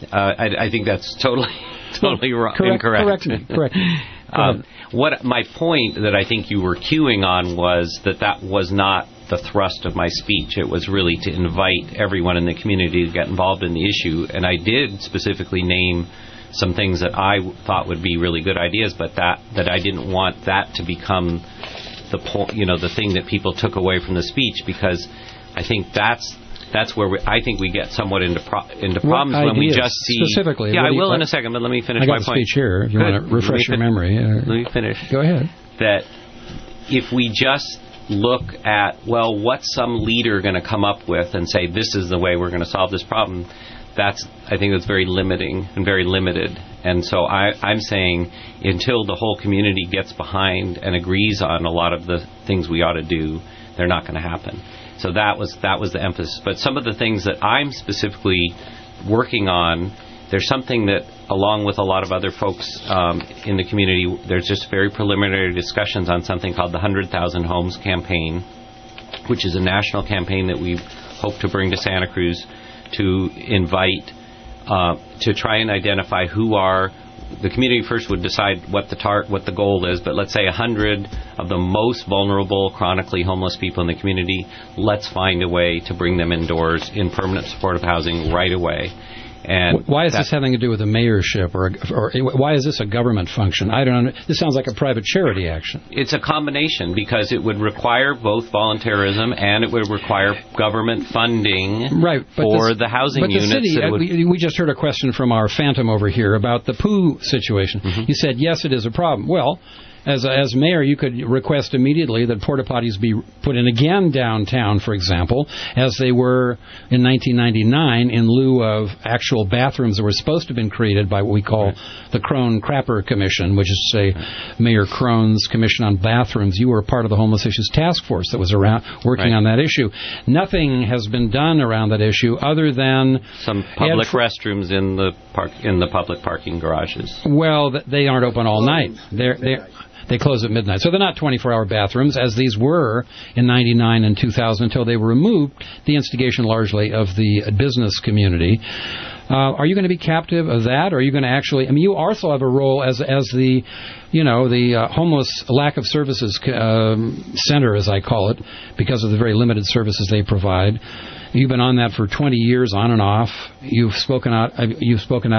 I think that's totally wrong. Incorrect. Correct. What my point that I think you were cueing on was that was not the thrust of my speech. It was really to invite everyone in the community to get involved in the issue, and I did specifically name some things that I thought would be really good ideas, but that I didn't want that to become the thing that people took away from the speech, because I think that's where I think we get somewhat into problems when we just see. Specifically, yeah, I will in a second, but let me finish my point. I got the speech here. If you want to refresh your memory, let me finish. Go ahead. That if we just look at what's some leader going to come up with and say this is the way we're going to solve this problem, I think that's very limiting and very limited. And so I'm saying until the whole community gets behind and agrees on a lot of the things we ought to do, they're not going to happen. So that was the emphasis. But some of the things that I'm specifically working on, there's something that, along with a lot of other folks in the community, there's just very preliminary discussions on something called the 100,000 Homes Campaign, which is a national campaign that we hope to bring to Santa Cruz to invite, to try and identify who are. The community first would decide what the goal is, but let's say 100 of the most vulnerable, chronically homeless people in the community, let's find a way to bring them indoors in permanent supportive housing right away. And why is this having to do with a mayorship, or why is this a government function? I don't know. This sounds like a private charity action. It's a combination, because it would require both voluntarism and it would require government funding for the housing units. But the city, we just heard a question from our phantom over here about the poo situation. Mm-hmm. You said, yes, it is a problem. Well, as mayor, you could request immediately that porta potties be put in again downtown, for example, as they were in 1999, in lieu of actual bathrooms that were supposed to have been created by what we call the Crone-Crapper Commission, which is, say, Mayor Crone's Commission on Bathrooms. You were part of the Homeless Issues Task Force that was around working on that issue. Nothing has been done around that issue other than some public restrooms in the public parking garages. Well, they aren't open all night. They close at midnight. So they're not 24-hour bathrooms, as these were in 99 and 2000 until they were removed, the instigation largely of the business community. Are you going to be captive of that? Or are you going to actually... I mean, you also have a role as the homeless lack of services center, as I call it, because of the very limited services they provide. You've been on that for 20 years, on and off. You've spoken out, and you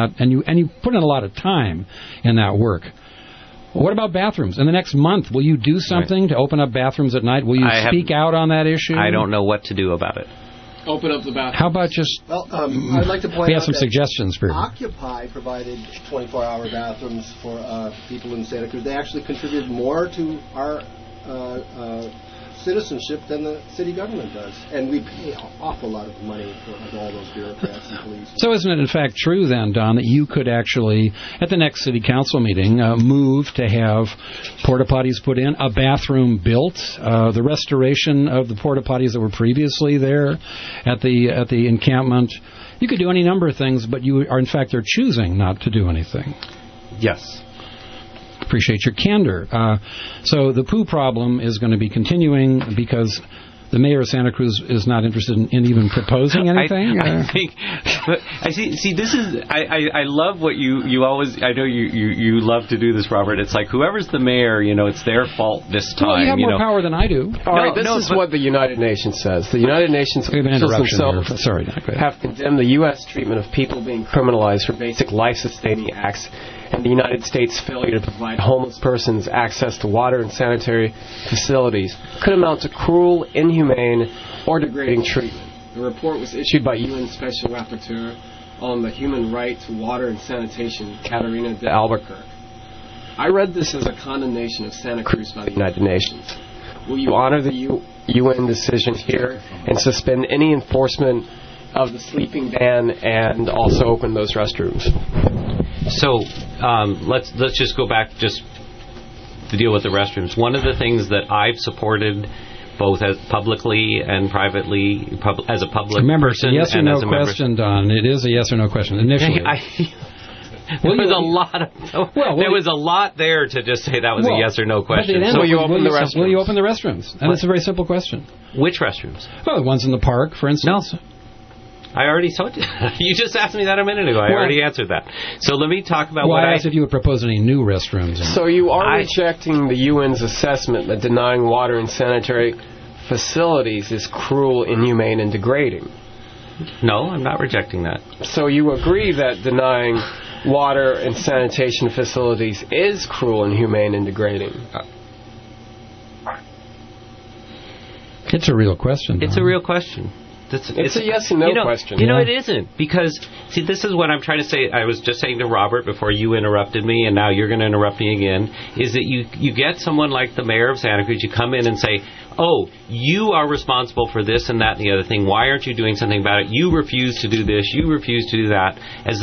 put in a lot of time in that work. What about bathrooms? In the next month, will you do something to open up bathrooms at night? Will you speak out on that issue? I don't know what to do about it. Open up the bathroom. How about just... Well, I'd like to point out we have some suggestions for you. Occupy provided 24-hour bathrooms for people in Santa Cruz. They actually contributed more to our citizenship than the city government does. And we pay an awful lot of money for all those bureaucrats and police. So isn't it in fact true then, Don, that you could actually, at the next city council meeting, move to have porta potties put in, a bathroom built, the restoration of the porta potties that were previously there at the encampment? You could do any number of things, but you are in fact they're choosing not to do anything. Yes. Appreciate your candor. So the poo problem is going to be continuing because the mayor of Santa Cruz is not interested in even proposing anything? I think, but I see. This is. I love what you always. I know you love to do this, Robert. It's like whoever's the mayor, it's their fault this time. Well, you have more power than I do. All right, this is what the United Nations says. The United Nations themselves have condemned the U.S. treatment of people being criminalized for basic life-sustaining acts, and the United States' failure to provide homeless persons access to water and sanitary facilities could amount to cruel, inhumane, or degrading treatment. The report was issued by UN Special Rapporteur on the human right to water and sanitation, Catarina de Albuquerque. I read this as a condemnation of Santa Cruz by the United Nations. Will you honor the UN decision here and suspend any enforcement of the sleeping ban and also open those restrooms? So let's just go back just to deal with the restrooms. One of the things that I've supported, both as publicly and privately, as a public person, yes or no question, Don. It is a yes or no question initially. There was a lot there to just say that was a yes or no question. So will you open the restrooms? Will you open the restrooms? And it's a very simple question. Which restrooms? Well, the ones in the park, for instance. No. I already told you. You just asked me that a minute ago. I already answered that. So let me talk about I asked if you would propose any new restrooms. So you are rejecting the UN's assessment that denying water and sanitary facilities is cruel, inhumane, and degrading. No, I'm not rejecting that. So you agree that denying water and sanitation facilities is cruel, inhumane, and degrading? It's a real question. It's a real question. It's a yes and no question. It isn't. Because, see, this is what I'm trying to say. I was just saying to Robert before you interrupted me, and now you're going to interrupt me again, is that you get someone like the mayor of Santa Cruz, you come in and say, oh, you are responsible for this and that and the other thing. Why aren't you doing something about it? You refuse to do this. You refuse to do that. As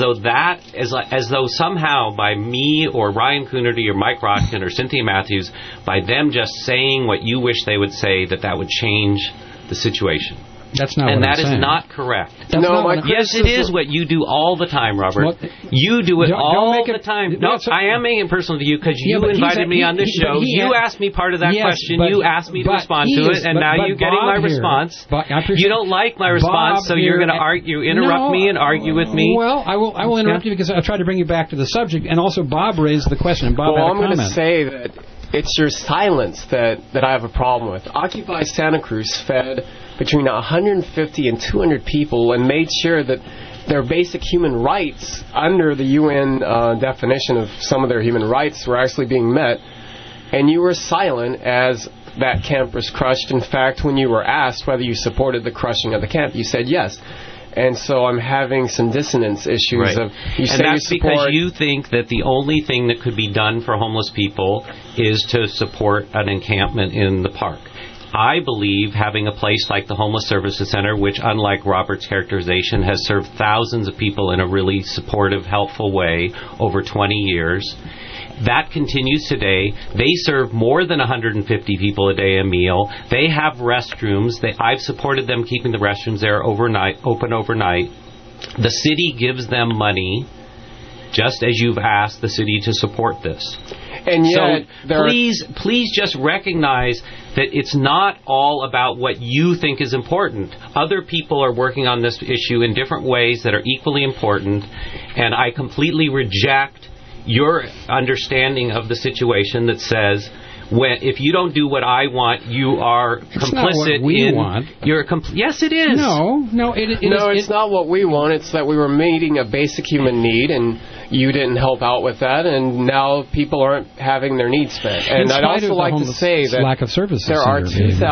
though somehow by me or Ryan Coonerty or Mike Rockton or Cynthia Matthews, by them just saying what you wish they would say, that would change the situation. That's not and what I'm that saying. Is not correct. Yes, it is what you do all the time, Robert. You do it all the time. No, I am making it personal to you because you invited me on this show. You asked me part of that question. You asked me to respond to it, and now you're getting my response. You don't like my response, so you're going to interrupt me and argue with me. Well, I will interrupt you because I tried to bring you back to the subject, and also Bob raised the question. And Bob had a comment. I'm going to say that it's your silence that I have a problem with. Occupy Santa Cruz fed between 150 and 200 people and made sure that their basic human rights under the UN definition of some of their human rights were actually being met. And you were silent as that camp was crushed. In fact, when you were asked whether you supported the crushing of the camp, you said yes. And so I'm having some dissonance issues. Right. And that's because you think that the only thing that could be done for homeless people is to support an encampment in the park. I believe having a place like the Homeless Services Center, which, unlike Robert's characterization, has served thousands of people in a really supportive, helpful way over 20 years, that continues today. They serve more than 150 people a day a meal. They have restrooms. I've supported them keeping the restrooms there open overnight. The city gives them money, just as you've asked the city to support this. And yet, so please just recognize that it's not all about what you think is important. Other people are working on this issue in different ways that are equally important, and I completely reject your understanding of the situation that says, if you don't do what I want, you are complicit not what we want. Yes, it is. No, it's not what we want. It's that we were meeting a basic human need, and you didn't help out with that, and now people aren't having their needs met. And I'd also like to say that lack of services there are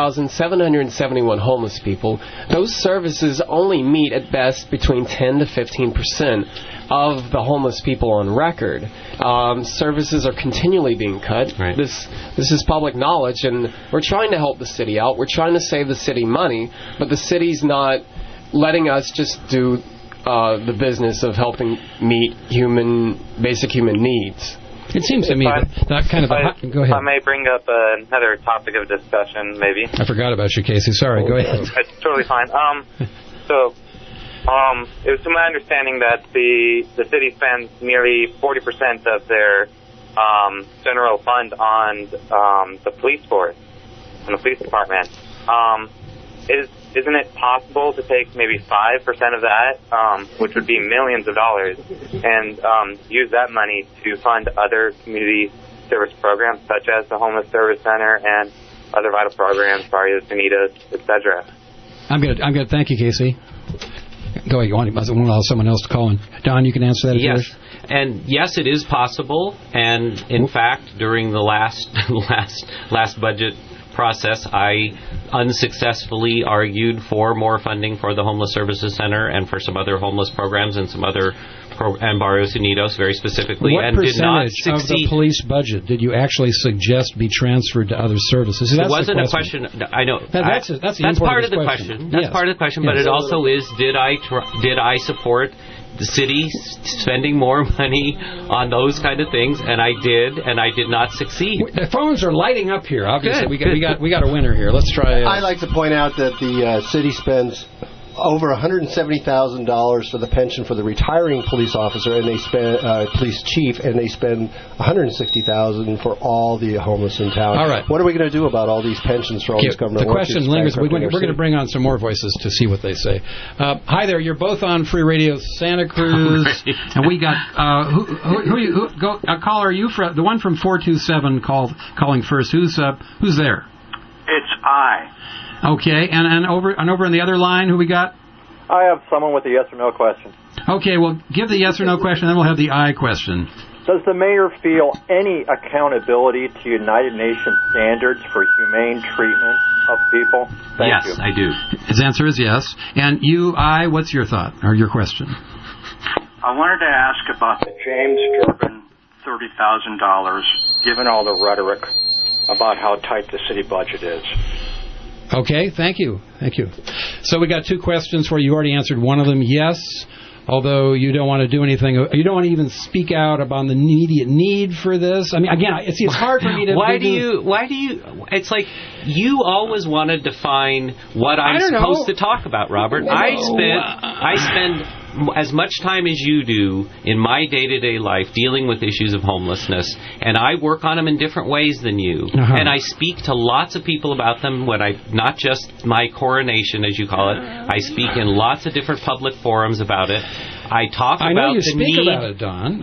2,771 homeless people. Those services only meet at best between 10 to 15% of the homeless people on record. Services are continually being cut. Right. This is public knowledge, and we're trying to help the city out. We're trying to save the city money, but the city's not letting us just do the business of helping meet basic human needs. It seems to me that kind of go ahead. I may bring up another topic of discussion, maybe. I forgot about you, Casey. Sorry, go ahead. It's totally fine. It was to my understanding that the city spends nearly 40% of their general fund on the police force and the police department. Isn't it possible to take maybe 5% of that, which would be millions of dollars, and use that money to fund other community service programs such as the Homeless Service Center and other vital programs, Barrios Unidos, etc.? I'm gonna thank you, Casey. Go ahead. I want to allow someone else to call in. Don, you can answer that if you wish. And yes, it is possible. And in fact, during the last budget process, I unsuccessfully argued for more funding for the Homeless Services Center and for some other homeless programs and some other and Barrios Unidos very specifically. What and did not percentage succeed. of the police budget did you actually suggest be transferred to other services? It wasn't a question. I know. That's part of the question. That's part of the question. But it also is: did I support the city spending more money on those kind of things? And I did not succeed. The phones are lighting up here. Obviously, we got a winner here. Let's try. I'd like to point out that the city spends over $170,000 for the pension for the retiring police officer, and they spend police chief, and they spend $160,000 for all the homeless in town. All right. What are we going to do about all these pensions for all these government workers? The question lingers. We're going to bring on some more voices to see what they say. Hi there. You're both on Free Radio Santa Cruz, and we got caller. You from the one from 427 calling first. Who's there? It's I. Okay, and over on the other line, who we got? I have someone with a yes or no question. Okay, well, give the yes or no question, then we'll have the I question. Does the mayor feel any accountability to United Nations standards for humane treatment of people? Thank you. Yes, I do. His answer is yes. And you, I, what's your thought or your question? I wanted to ask about the James Durbin $30,000, given all the rhetoric about how tight the city budget is. Okay, thank you. So we got two questions for you. You already answered one of them, yes, although you don't want to do anything. You don't want to even speak out about the immediate need for this. I mean, again, it's hard for me to... Why do you... It's like you always want to define what I'm supposed to talk about, Robert. I spend as much time as you do in my day-to-day life dealing with issues of homelessness, and I work on them in different ways than you. And I speak to lots of people about them not just my coronation, as you call it. I speak in lots of different public forums about it. I talk about the need. I know you speak about it, Don.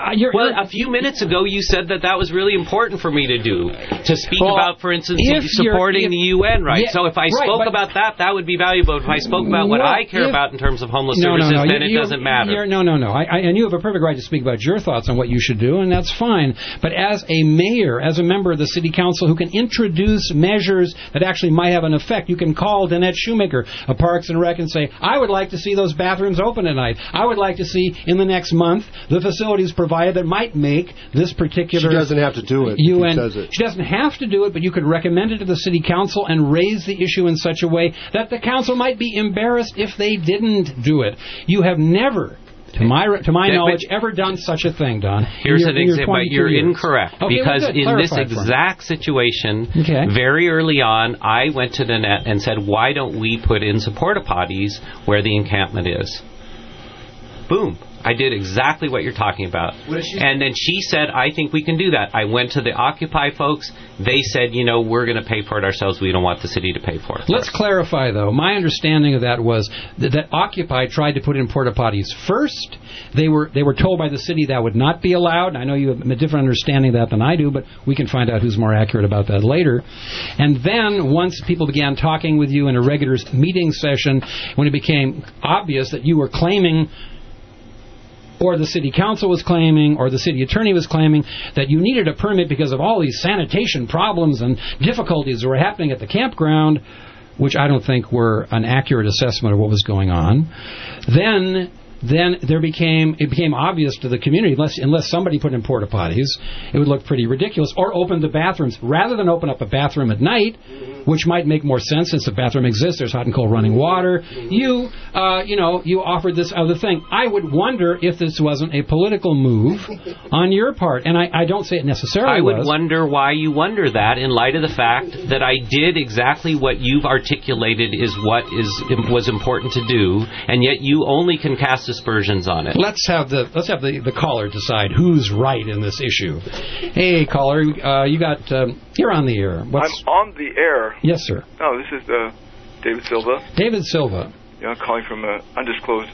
A few minutes ago you said that was really important for me to do, to speak about, for instance, supporting the UN, right? So if I spoke about that would be valuable. If I spoke about what I care about in terms of homeless services, then it doesn't matter. No. And you have a perfect right to speak about your thoughts on what you should do, and that's fine. But as a mayor, as a member of the city council who can introduce measures that actually might have an effect, you can call Danette Shoemaker of Parks and Rec and say, I would like to see those bathrooms open tonight. I would like to see in the next month the facilities provided that might make this particular... She doesn't have to do it. She doesn't have to do it, but you could recommend it to the city council and raise the issue in such a way that the council might be embarrassed if they didn't do it. You have never... To my knowledge, ever done such a thing, Don. Here's an example, but you're incorrect. Because in this exact situation, very early on, I went to Danette and said, why don't we put in porta-potties where the encampment is? Boom. I did exactly what you're talking about. And then she said, I think we can do that. I went to the Occupy folks. They said, we're going to pay for it ourselves. We don't want the city to pay for it. Let's clarify, though. My understanding of that was that Occupy tried to put in porta potties first. They were told by the city that would not be allowed. I know you have a different understanding of that than I do, but we can find out who's more accurate about that later. And then once people began talking with you in a regular meeting session, when it became obvious that you were claiming, or the city council was claiming, or the city attorney was claiming, that you needed a permit because of all these sanitation problems and difficulties that were happening at the campground, which I don't think were an accurate assessment of what was going on, then then it became obvious to the community, unless somebody put in porta potties, it would look pretty ridiculous. Or open the bathrooms rather than open up a bathroom at night, which might make more sense since the bathroom exists. There's hot and cold running water. You offered this other thing. I would wonder if this wasn't a political move on your part, and I don't say it necessarily. I would wonder why you wonder that in light of the fact that I did exactly what you've articulated is what was important to do, and yet you only can cast aspersions on it. Let's have the caller decide who's right in this issue. Hey, caller, you're on the air. I'm on the air. Yes, sir. Oh, this is David Silva. David Silva. Yeah, I'm calling from undisclosed.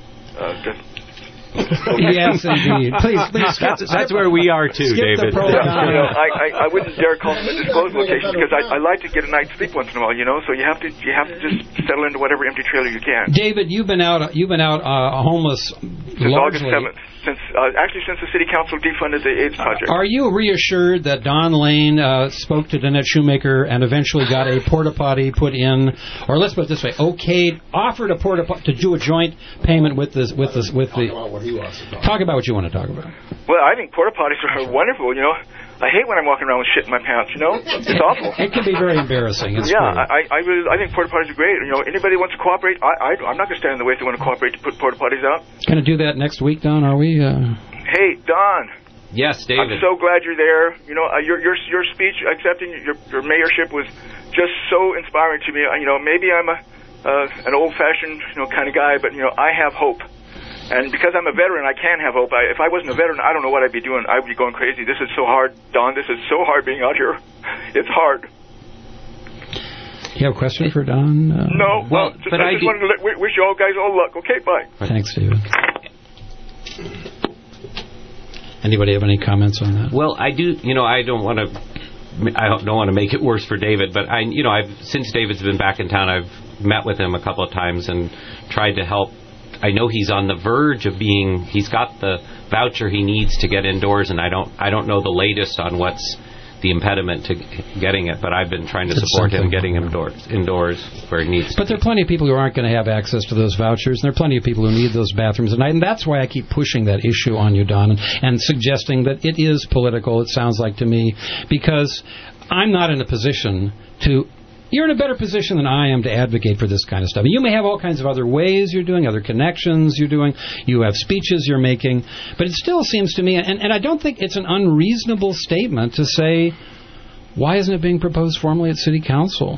Yes, indeed. Please. That's where we are too, David. I wouldn't dare call them undisclosed locations because I like to get a night's sleep once in a while. So you have to just settle into whatever empty trailer you can. David, you've been out homeless since August 7th. Since the city council defunded the AIDS project. Are you reassured that Don Lane spoke to Danette Shoemaker and eventually got a porta potty put in, or let's put it this way, offered a porta potty to do a joint payment with the? Talk about what you want to talk about. Well, I think porta potties are wonderful. I hate when I'm walking around with shit in my pants. It's awful. It can be very embarrassing. It's true. I think porta potties are great. Anybody wants to cooperate, I'm not going to stand in the way if they want to cooperate to put porta potties out. Going to do that next week, Don? Are we? Hey, Don. Yes, David. I'm so glad you're there. Your speech accepting your mayorship was just so inspiring to me. Maybe I'm an old-fashioned kind of guy, but I have hope. And because I'm a veteran, I can have hope. If I wasn't a veteran, I don't know what I'd be doing. I would be going crazy. This is so hard, Don. This is so hard being out here. It's hard. You have a question for Don? No. Well, I just wanted to wish you all guys all luck. Okay, bye. Thanks, David. Anybody have any comments on that? Well, I do. I don't want to make it worse for David, but since David's been back in town, I've met with him a couple of times and tried to help. I know he's on the verge of he's got the voucher he needs to get indoors, and I don't know the latest on what's the impediment to getting it, but I've been trying to support him getting him indoors where he needs to. But there are plenty of people who aren't going to have access to those vouchers, and there are plenty of people who need those bathrooms at night, and that's why I keep pushing that issue on you, Don, and suggesting that it is political, it sounds like to me, because I'm not in a position to... You're in a better position than I am to advocate for this kind of stuff. You may have all kinds of other ways you're doing, other connections you're doing, you have speeches you're making, but it still seems to me, and I don't think it's an unreasonable statement to say, why isn't it being proposed formally at City Council?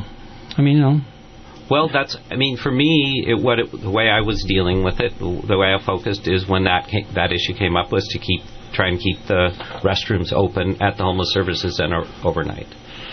Well, for me, the way I was dealing with it, the way I focused is when that issue came up was to try and keep the restrooms open at the Homeless Services Center overnight.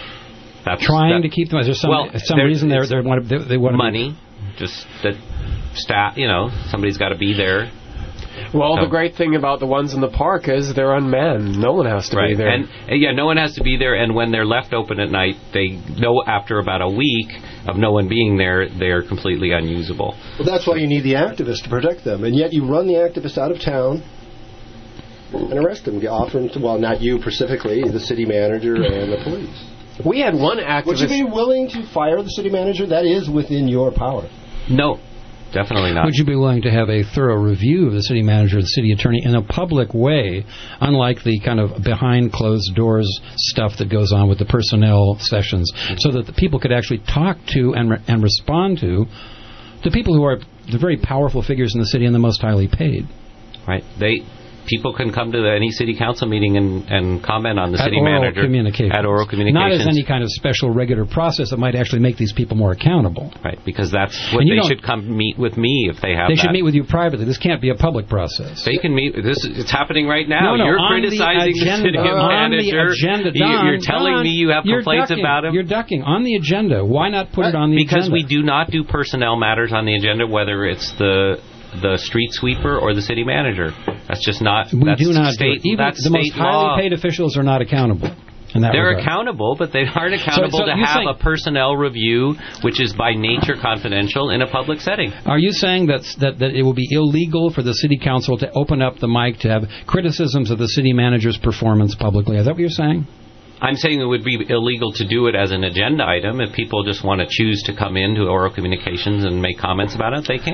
To keep them. Is there some reason they want money? Just that staff. Somebody's got to be there. Well, the great thing about the ones in the park is they're unmanned. No one has to be there. And no one has to be there. And when they're left open at night, they know after about a week of no one being there, they're completely unusable. Well, that's why you need the activists to protect them. And yet you run the activists out of town and arrest them. Not you specifically, the city manager and the police. We had one activist... Would you be willing to fire the city manager? That is within your power. No, definitely not. Would you be willing to have a thorough review of the city manager and the city attorney in a public way, unlike the kind of behind closed doors stuff that goes on with the personnel sessions, so that the people could actually talk to and respond to the people who are the very powerful figures in the city and the most highly paid? Right. People can come to any city council meeting and comment on the city manager at oral communications. Not as any kind of special regular process that might actually make these people more accountable. Right, because that's what they should come meet with me if they have They should meet with you privately. This can't be a public process. They can meet. It's happening right now. No, you're criticizing the city manager. You're telling me you have complaints about him. You're ducking. On the agenda. Why not put it on the agenda? Because we do not do personnel matters on the agenda, whether it's the street sweeper or the city manager. That's just not. We do not do it. Even the most highly paid officials are not accountable. They're accountable, but they aren't accountable to have a personnel review, which is by nature confidential in a public setting. Are you saying that it will be illegal for the city council to open up the mic to have criticisms of the city manager's performance publicly? Is that what you're saying? I'm saying it would be illegal to do it as an agenda item. If people just want to choose to come into oral communications and make comments about it, they can.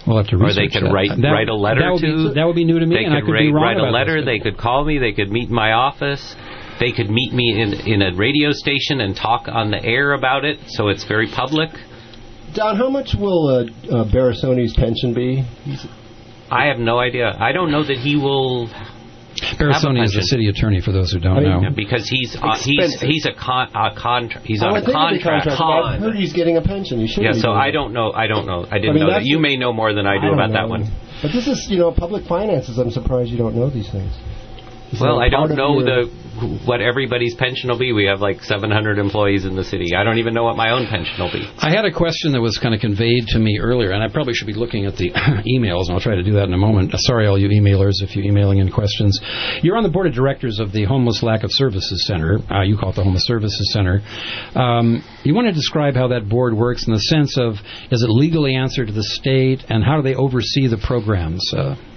We'll have to or they could write a letter that would be new to me, they and I could could be wrong write a about letter. this. They could call me. They could meet in my office. They could meet me in a radio station and talk on the air about it, so it's very public. Don, how much will Barasoni's pension be? I have no idea. I don't know that he will. Barasoni is the city attorney, for those who don't know. Yeah, because he's a contract. He's on a contract. I heard he's getting a pension. He should. Yeah, so I don't know. I didn't know that. You may know more than I do about that one. But this is, public finances. I'm surprised you don't know these things. Well, I don't know what everybody's pension will be. We have like 700 employees in the city. I don't even know what my own pension will be. I had a question that was kind of conveyed to me earlier, and I probably should be looking at the emails, and I'll try to do that in a moment. Sorry, all you emailers, if you're emailing in questions. You're on the board of directors of the Homeless Lack of Services Center. You call it the Homeless Services Center. You want to describe how that board works in the sense of, does it legally answer to the state, and how do they oversee the programs?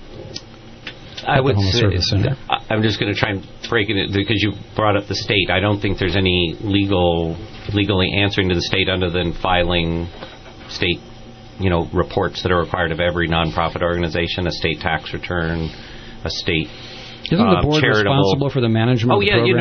I would say, I'm just going to try and break it because you brought up the state. I don't think there's any legally answering to the state other than filing state, reports that are required of every nonprofit organization, a state tax return, a state Isn't the board responsible for the management of the program?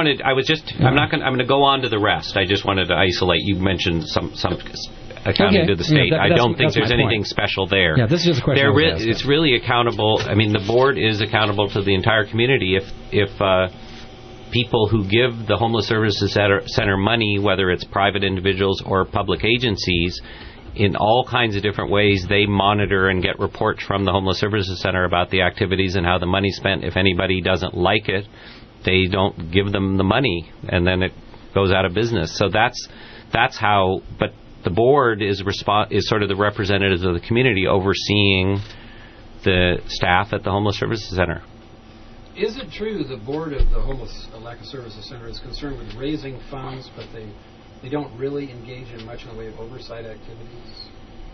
I'm going to go on to the rest. I just wanted to isolate. You mentioned some accounting to the state. I don't think there's anything special there. Yeah, this is just a question. It's really accountable. I mean, the board is accountable to the entire community. If people who give the Homeless Services Center money, whether it's private individuals or public agencies, in all kinds of different ways, they monitor and get reports from the Homeless Services Center about the activities and how the money's spent. If anybody doesn't like it, they don't give them the money, and then it goes out of business. So that's how. But the board is sort of the representatives of the community overseeing the staff at the Homeless Services Center. Is it true the board of the Homeless Lack of Services Center is concerned with raising funds, but they don't really engage in much in the way of oversight activities?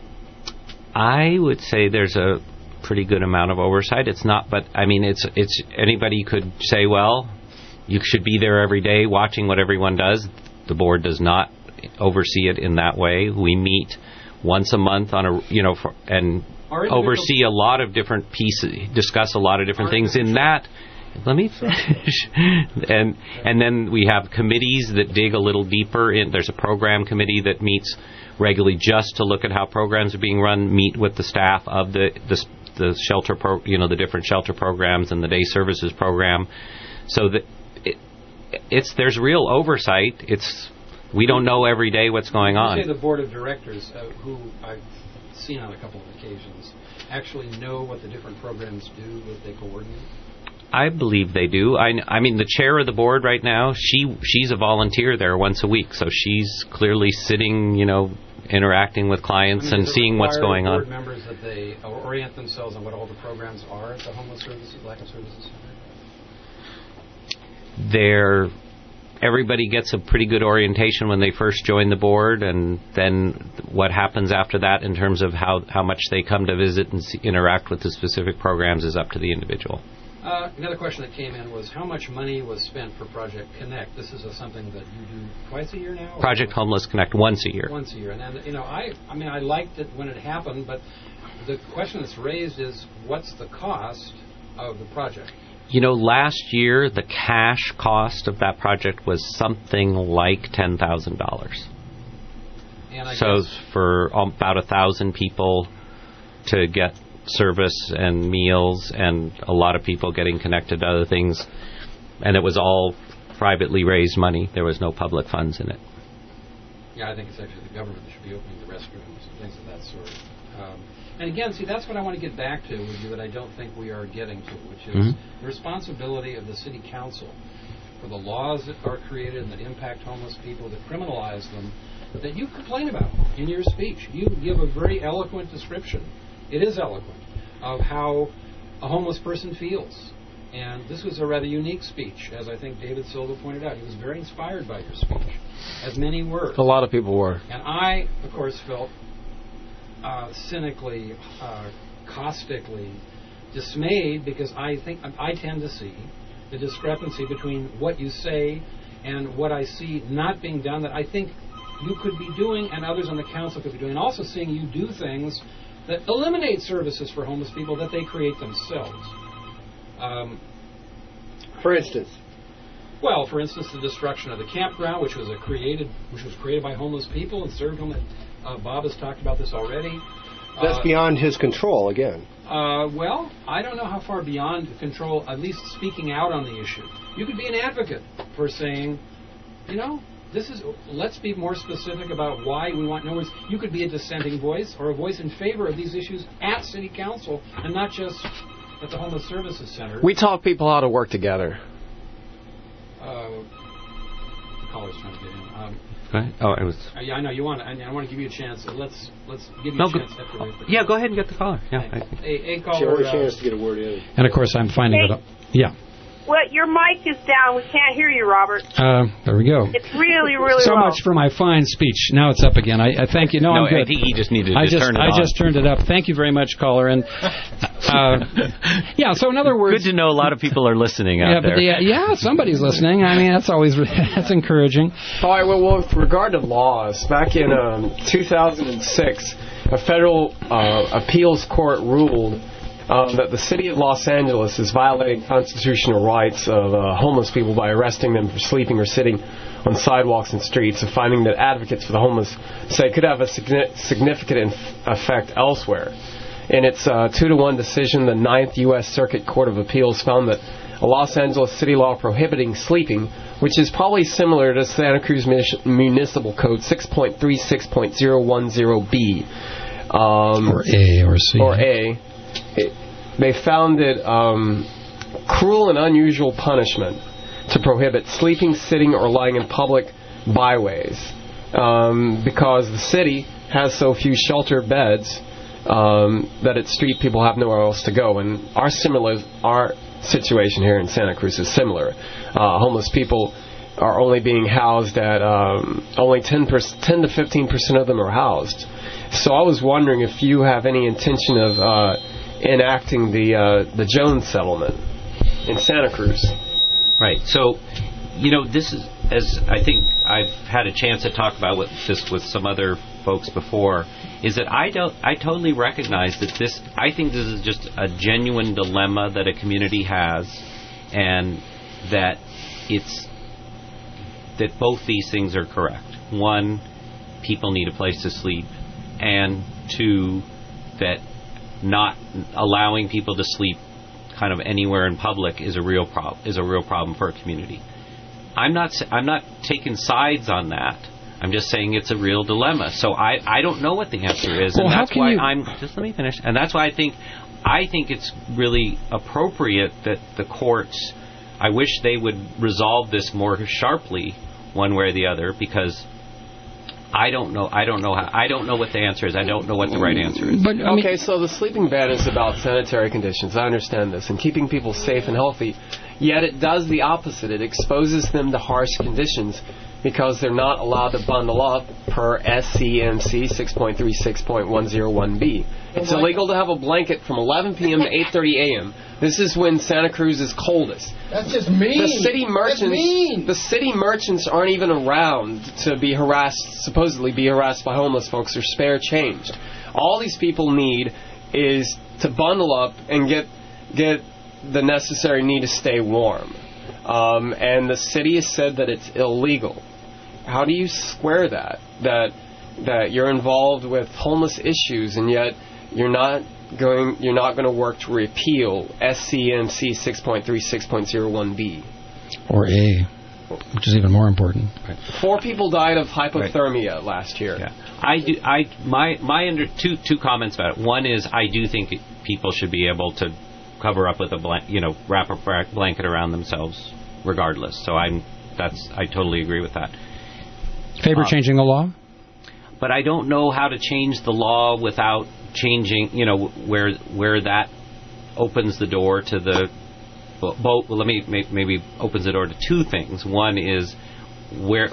I would say there's a pretty good amount of oversight. It's not, but I mean, it's anybody could say, well, you should be there every day watching what everyone does. The board does not oversee it in that way. We meet once a month on and oversee a lot of different pieces, discuss a lot of different things in that. Let me finish. And then we have committees that dig a little deeper in. There's a program committee that meets regularly just to look at how programs are being run, meet with the staff of the shelter the different shelter programs and the day services program. So that there's real oversight. We don't know every day what's going on. You say the board of directors, who I've seen on a couple of occasions, actually know what the different programs do, what they coordinate? I believe they do. I mean, the chair of the board right now, she's a volunteer there once a week, so she's clearly sitting, interacting with clients and seeing what's going on. Board members that they orient themselves on what all the programs are at the Homeless Services, Lack of Services Center? Everybody gets a pretty good orientation when they first join the board, and then what happens after that in terms of how much they come to visit and interact with the specific programs is up to the individual. Another question that came in was how much money was spent for Project Connect. This is something that you do twice a year now? Project Homeless Connect once a year. Once a year. And then, I liked it when it happened, but the question that's raised is what's the cost of the project? Last year, the cash cost of that project was something like $10,000. So for about 1,000 people to get service and meals and a lot of people getting connected to other things. And it was all privately raised money. There was no public funds in it. Yeah, I think it's actually the government that should be opening the restrooms and things of that sort. And again, that's what I want to get back to with you that I don't think we are getting to, which is the responsibility of the city council for the laws that are created and that impact homeless people, that criminalize them, that you complain about in your speech. You give a very eloquent description. It is eloquent of how a homeless person feels. And this was a rather unique speech, as I think David Silva pointed out. He was very inspired by your speech, as many were. A lot of people were. And I, of course, felt cynically, caustically dismayed because I think I tend to see the discrepancy between what you say and what I see not being done that I think you could be doing and others on the council could be doing. And also seeing you do things that eliminate services for homeless people that they create themselves. For instance? Well, for instance, the destruction of the campground, which was created by homeless people and served them. Bob has talked about this already. That's beyond his control, again. Well, I don't know how far beyond control, at least speaking out on the issue. You could be an advocate for saying, let's be more specific about why we want. In other words, you could be a dissenting voice or a voice in favor of these issues at City Council and not just at the Homeless Services Center. We taught people how to work together. The caller's trying to get in. Right? Oh, it was. Yeah, I know you want. I want to give you a chance. So let's give you a chance after we. Yeah, go ahead and get the caller. Yeah. Hey, caller. She already a chance to get a word in. And of course, I'm finding it up. Yeah. Well, your mic is down. We can't hear you, Robert. There we go. It's really, really so low. much for my fine speech. Now it's up again. I thank you. No, I'm good. I think he just needed to turn it on. I just turned it up. Thank you very much, caller. And yeah. So in other words, good to know a lot of people are listening out there. Yeah, somebody's listening. I mean, that's always that's encouraging. All right. Well, with regard to laws, back in 2006, a federal appeals court ruled that the city of Los Angeles is violating constitutional rights of homeless people by arresting them for sleeping or sitting on sidewalks and streets, and finding that advocates for the homeless say could have a significant effect elsewhere. In its 2-1 decision, the 9th U.S. Circuit Court of Appeals found that a Los Angeles city law prohibiting sleeping, which is probably similar to Santa Cruz Municipal Code 6.36.010B, or A or C. Or A. They found it cruel and unusual punishment to prohibit sleeping, sitting, or lying in public byways because the city has so few shelter beds that its street people have nowhere else to go. And our situation here in Santa Cruz is similar. Homeless people are only being housed at only 10 to 15% of them are housed. So I was wondering if you have any intention of enacting the Jones settlement in Santa Cruz. Right. So, this is, as I think I've had a chance to talk about with some other folks before, is that I totally recognize that I think this is just a genuine dilemma that a community has, and that that both these things are correct. One, people need a place to sleep, and two, that not allowing people to sleep kind of anywhere in public is a real problem for a community. I'm not taking sides on that. I'm just saying it's a real dilemma. So I don't know what the answer is, and that's why just let me finish. And that's why I think it's really appropriate that the courts, I wish they would resolve this more sharply one way or the other, because I don't know what the answer is. I don't know what the right answer is. Okay, so the sleeping ban is about sanitary conditions. I understand this, and keeping people safe and healthy. Yet it does the opposite. It exposes them to harsh conditions because they're not allowed to bundle up per SCMC 6.36.101B. It's illegal to have a blanket from 11 p.m. to 8:30 a.m. This is when Santa Cruz is coldest. That's just mean. The city merchants aren't even around to be supposedly be harassed by homeless folks or spare change. All these people need is to bundle up and get the necessary need to stay warm. And the city has said that it's illegal. How do you square that you're involved with homeless issues and yet you're not going to work to repeal SCMC 6.36.01B or A, which is even more important. Right. 4 people died of hypothermia last year. Yeah. My two comments about it. One is I do think people should be able to cover up with wrap a blanket around themselves regardless. So I totally agree with that. Favor changing the law? But I don't know how to change the law without changing, where that opens the door to the both. Well, maybe opens the door to two things. One is where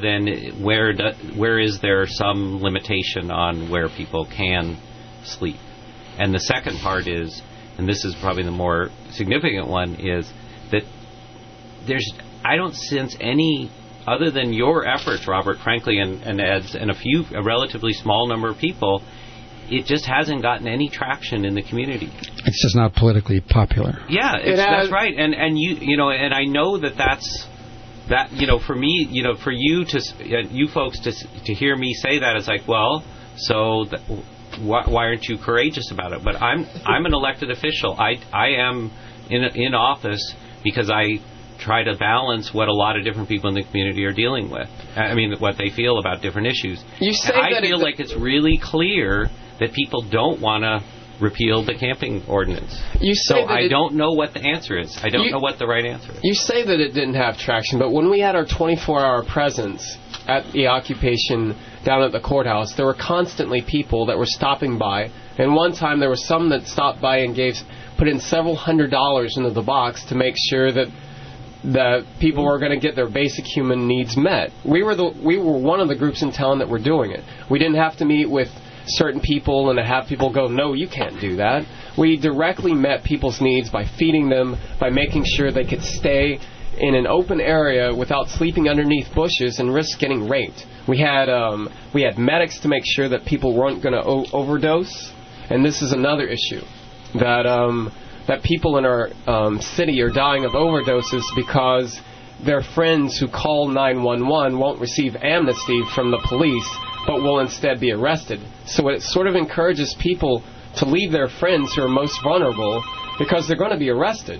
is there some limitation on where people can sleep, and the second part is, and this is probably the more significant one, is that I don't sense any, other than your efforts, Robert, frankly, and Ed's, and a relatively small number of people, it just hasn't gotten any traction in the community. It's just not politically popular. Yeah, that's right. And you know, and I know that's for me, for you folks to hear me say that, it's like, well, so why aren't you courageous about it? But I'm an elected official. I am in office because I try to balance what a lot of different people in the community are dealing with. I mean, what they feel about different issues. I feel like it's really clear that people don't want to repeal the camping ordinance. I don't know what the answer is. I don't know what the right answer is. You say that it didn't have traction, but when we had our 24-hour presence at the occupation down at the courthouse, there were constantly people that were stopping by. And one time there were some that stopped by and put in several $100s into the box to make sure that people were going to get their basic human needs met. We were one of the groups in town that were doing it. We didn't have to meet with certain people and to have people go, no, you can't do that. We directly met people's needs by feeding them, by making sure they could stay in an open area without sleeping underneath bushes and risk getting raped. We had medics to make sure that people weren't going to overdose, and this is another issue, that people in our city are dying of overdoses because their friends who call 911 won't receive amnesty from the police, but will instead be arrested. So it sort of encourages people to leave their friends who are most vulnerable because they're going to be arrested.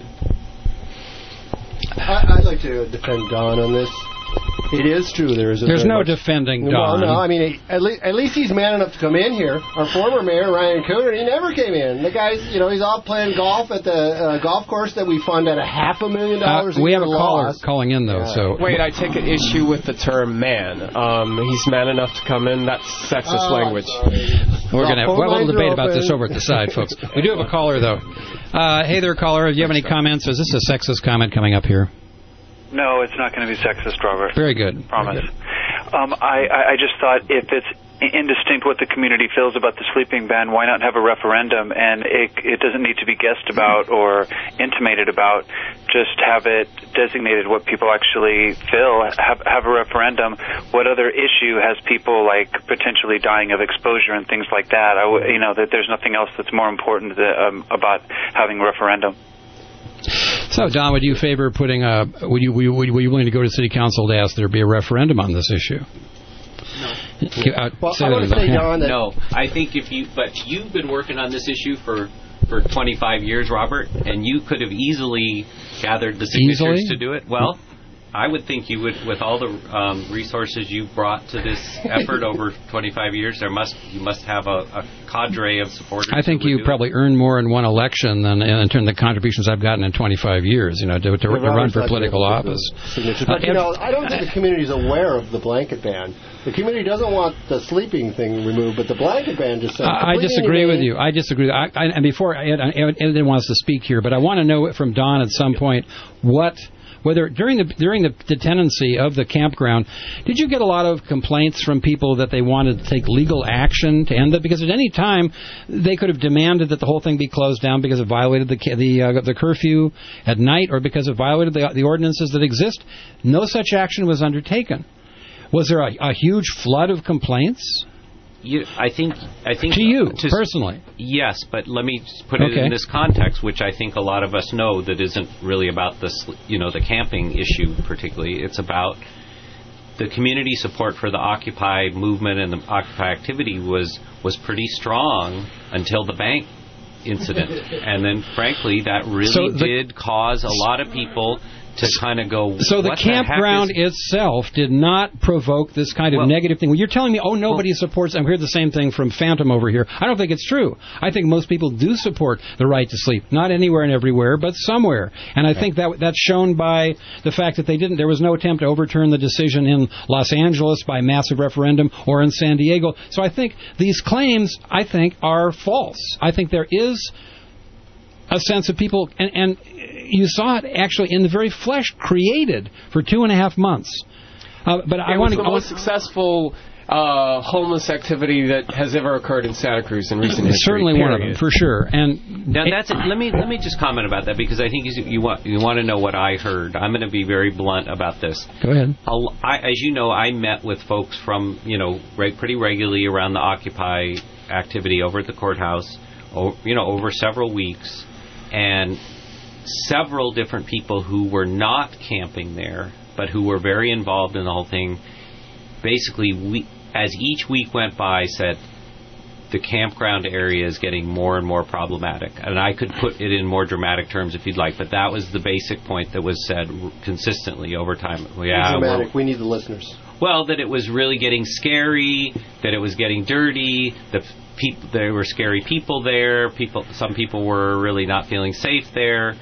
I'd like to defend Don on this. It is true. There's no defending Don. Well, no, I mean, at least he's man enough to come in here. Our former mayor, Ryan Cooner, he never came in. The guy's, he's off playing golf at the golf course that we fund at $500,000 we have a caller calling in, though. So wait, I take an issue with the term man. He's man enough to come in. That's sexist language. We're going to have a little debate about this over at the side, folks. We do have a caller, though. Hey there, caller. Do you have any comments? Is this a sexist comment coming up here? No, it's not going to be sexist, Robert. Very good. Promise. Very good. I just thought if it's indistinct what the community feels about the sleeping ban, why not have a referendum? And it doesn't need to be guessed about or intimated about. Just have it designated what people actually feel. Have a referendum. What other issue has people like potentially dying of exposure and things like that? That there's nothing else that's more important about having a referendum. So, Don, would you favor putting were you willing to go to City Council to ask there be a referendum on this issue? No. No. I think but you've been working on this issue for 25 years, Robert, and you could have easily gathered the signatures to do it. Well, I would think you would, with all the resources you've brought to this effort over 25 years, you must have a cadre of supporters. I think you probably earned more in one election than in terms of the contributions I've gotten in 25 years, to run for political office. But, I don't think the community is aware of the blanket ban. The community doesn't want the sleeping thing removed, but the blanket ban just says... I disagree with you. I disagree. And before, Ed didn't want us to speak here, but I want to know from Don at some point whether during the tenancy of the campground, did you get a lot of complaints from people that they wanted to take legal action to end it? Because at any time, they could have demanded that the whole thing be closed down because it violated the curfew at night or because it violated the ordinances that exist. No such action was undertaken. Was there a huge flood of complaints? I think to you personally. Yes, but let me put it in this context, which I think a lot of us know that isn't really about the camping issue particularly. It's about the community support for the Occupy movement and the Occupy activity was pretty strong until the bank incident, and then frankly that really did cause a lot of people to kind of go... So the campground itself did not provoke this kind of negative thing. Well, you're telling me, nobody supports... I'm hearing the same thing from Phantom over here. I don't think it's true. I think most people do support the right to sleep. Not anywhere and everywhere, but somewhere. And I think that's shown by the fact that there was no attempt to overturn the decision in Los Angeles by massive referendum or in San Diego. So I think these claims, are false. I think there is a sense of people... And you saw it actually in the very flesh created for 2.5 months. But I want to... the most successful homeless activity that has ever occurred in Santa Cruz in recent history. Certainly one of them, for sure. And now let me just comment about that, because I think you want to know what I heard. I'm going to be very blunt about this. Go ahead. As you know, I met with folks from pretty regularly around the Occupy activity over at the courthouse, over several weeks, and several different people who were not camping there, but who were very involved in the whole thing, basically, as each week went by, said the campground area is getting more and more problematic. And I could put it in more dramatic terms if you'd like, but that was the basic point that was said consistently over time. Dramatic. We need the listeners. Well, that it was really getting scary, that it was getting dirty, that there were scary people there. Some people were really not feeling safe there.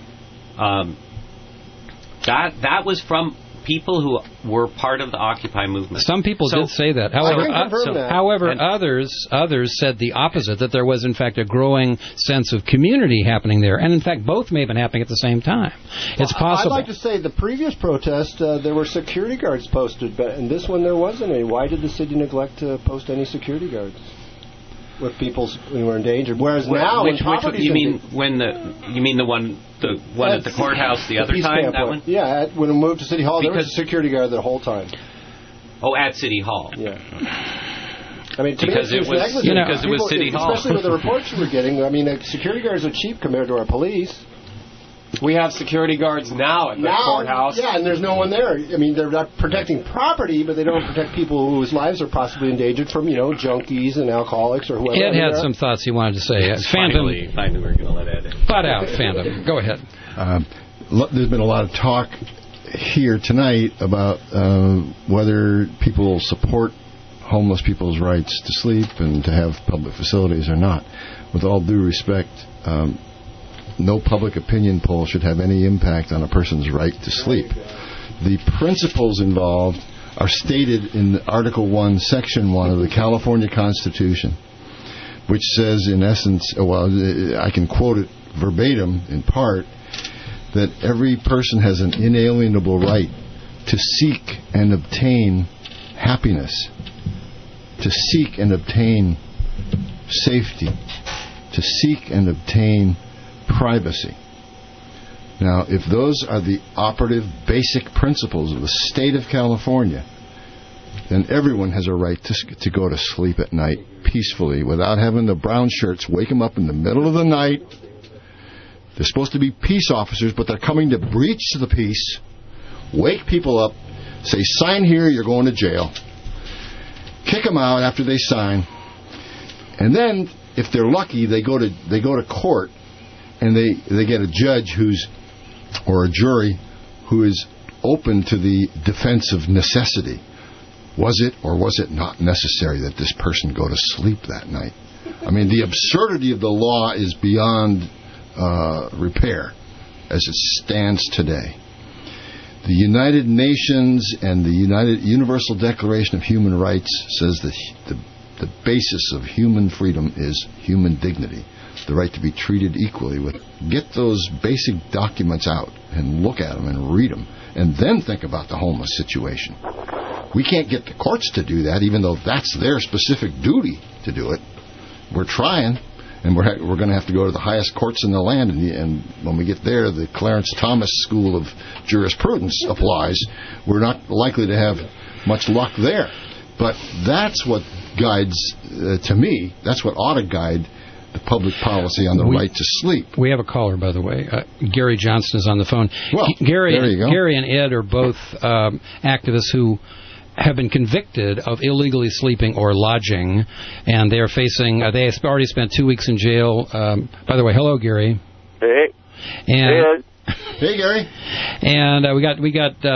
That was from people who were part of the Occupy movement. Some people did say that. However, others said the opposite, that there was, in fact, a growing sense of community happening there. And, in fact, both may have been happening at the same time. It's possible. I'd like to say the previous protest, there were security guards posted, but in this one there wasn't any. Why did the city neglect to post any security guards with people who were endangered? Whereas now, you mean the one at the courthouse the other time? That one? Yeah, when we moved to City Hall, there was a security guard the whole time. Oh, at City Hall. Yeah. I mean, because it was City Hall. Especially with the reports you were getting. I mean, security guards are cheap compared to our police. We have security guards now at the courthouse. Yeah, and there's no one there. I mean, they're not protecting property, but they don't protect people whose lives are possibly endangered from, junkies and alcoholics or whoever. Ed had some thoughts he wanted to say. Phantom. Finally, we're going to let Ed in. Butt out, Phantom. Go ahead. There's been a lot of talk here tonight about whether people support homeless people's rights to sleep and to have public facilities or not. With all due respect, no public opinion poll should have any impact on a person's right to sleep. The principles involved are stated in Article 1, Section 1 of the California Constitution, which says, in essence, I can quote it verbatim in part, that every person has an inalienable right to seek and obtain happiness, to seek and obtain safety, to seek and obtain privacy. Now, if those are the operative basic principles of the state of California, then everyone has a right to go to sleep at night peacefully without having the brown shirts wake them up in the middle of the night. They're supposed to be peace officers, but they're coming to breach the peace, wake people up, say, sign here, you're going to jail, kick them out after they sign, and then, if they're lucky, they go to court, and they get a judge or a jury who is open to the defense of necessity. Was it or was it not necessary that this person go to sleep that night? I mean, the absurdity of the law is beyond repair as it stands today. The United Nations and the Universal Declaration of Human Rights says that the basis of human freedom is human dignity, the right to be treated equally. Get those basic documents out and look at them and read them, and then think about the homeless situation. We can't get the courts to do that, even though that's their specific duty to do it. We're trying, and we're going to have to go to the highest courts in the land, and when we get there, the Clarence Thomas School of Jurisprudence applies. We're not likely to have much luck there. But that's what guides, to me, that's what ought to guide the public policy on the right to sleep. We have a caller, by the way. Gary Johnson is on the phone. Well, Gary and Ed are both activists who have been convicted of illegally sleeping or lodging, and they are facing. They already spent 2 weeks in jail. By the way, hello, Gary. Hey. And hey, Gary. And we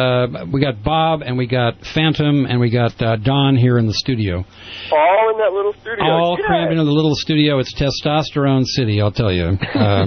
got Bob, and we got Phantom, and we got Don here in the studio. All in that little studio. All crammed into the little studio. It's testosterone city, I'll tell you.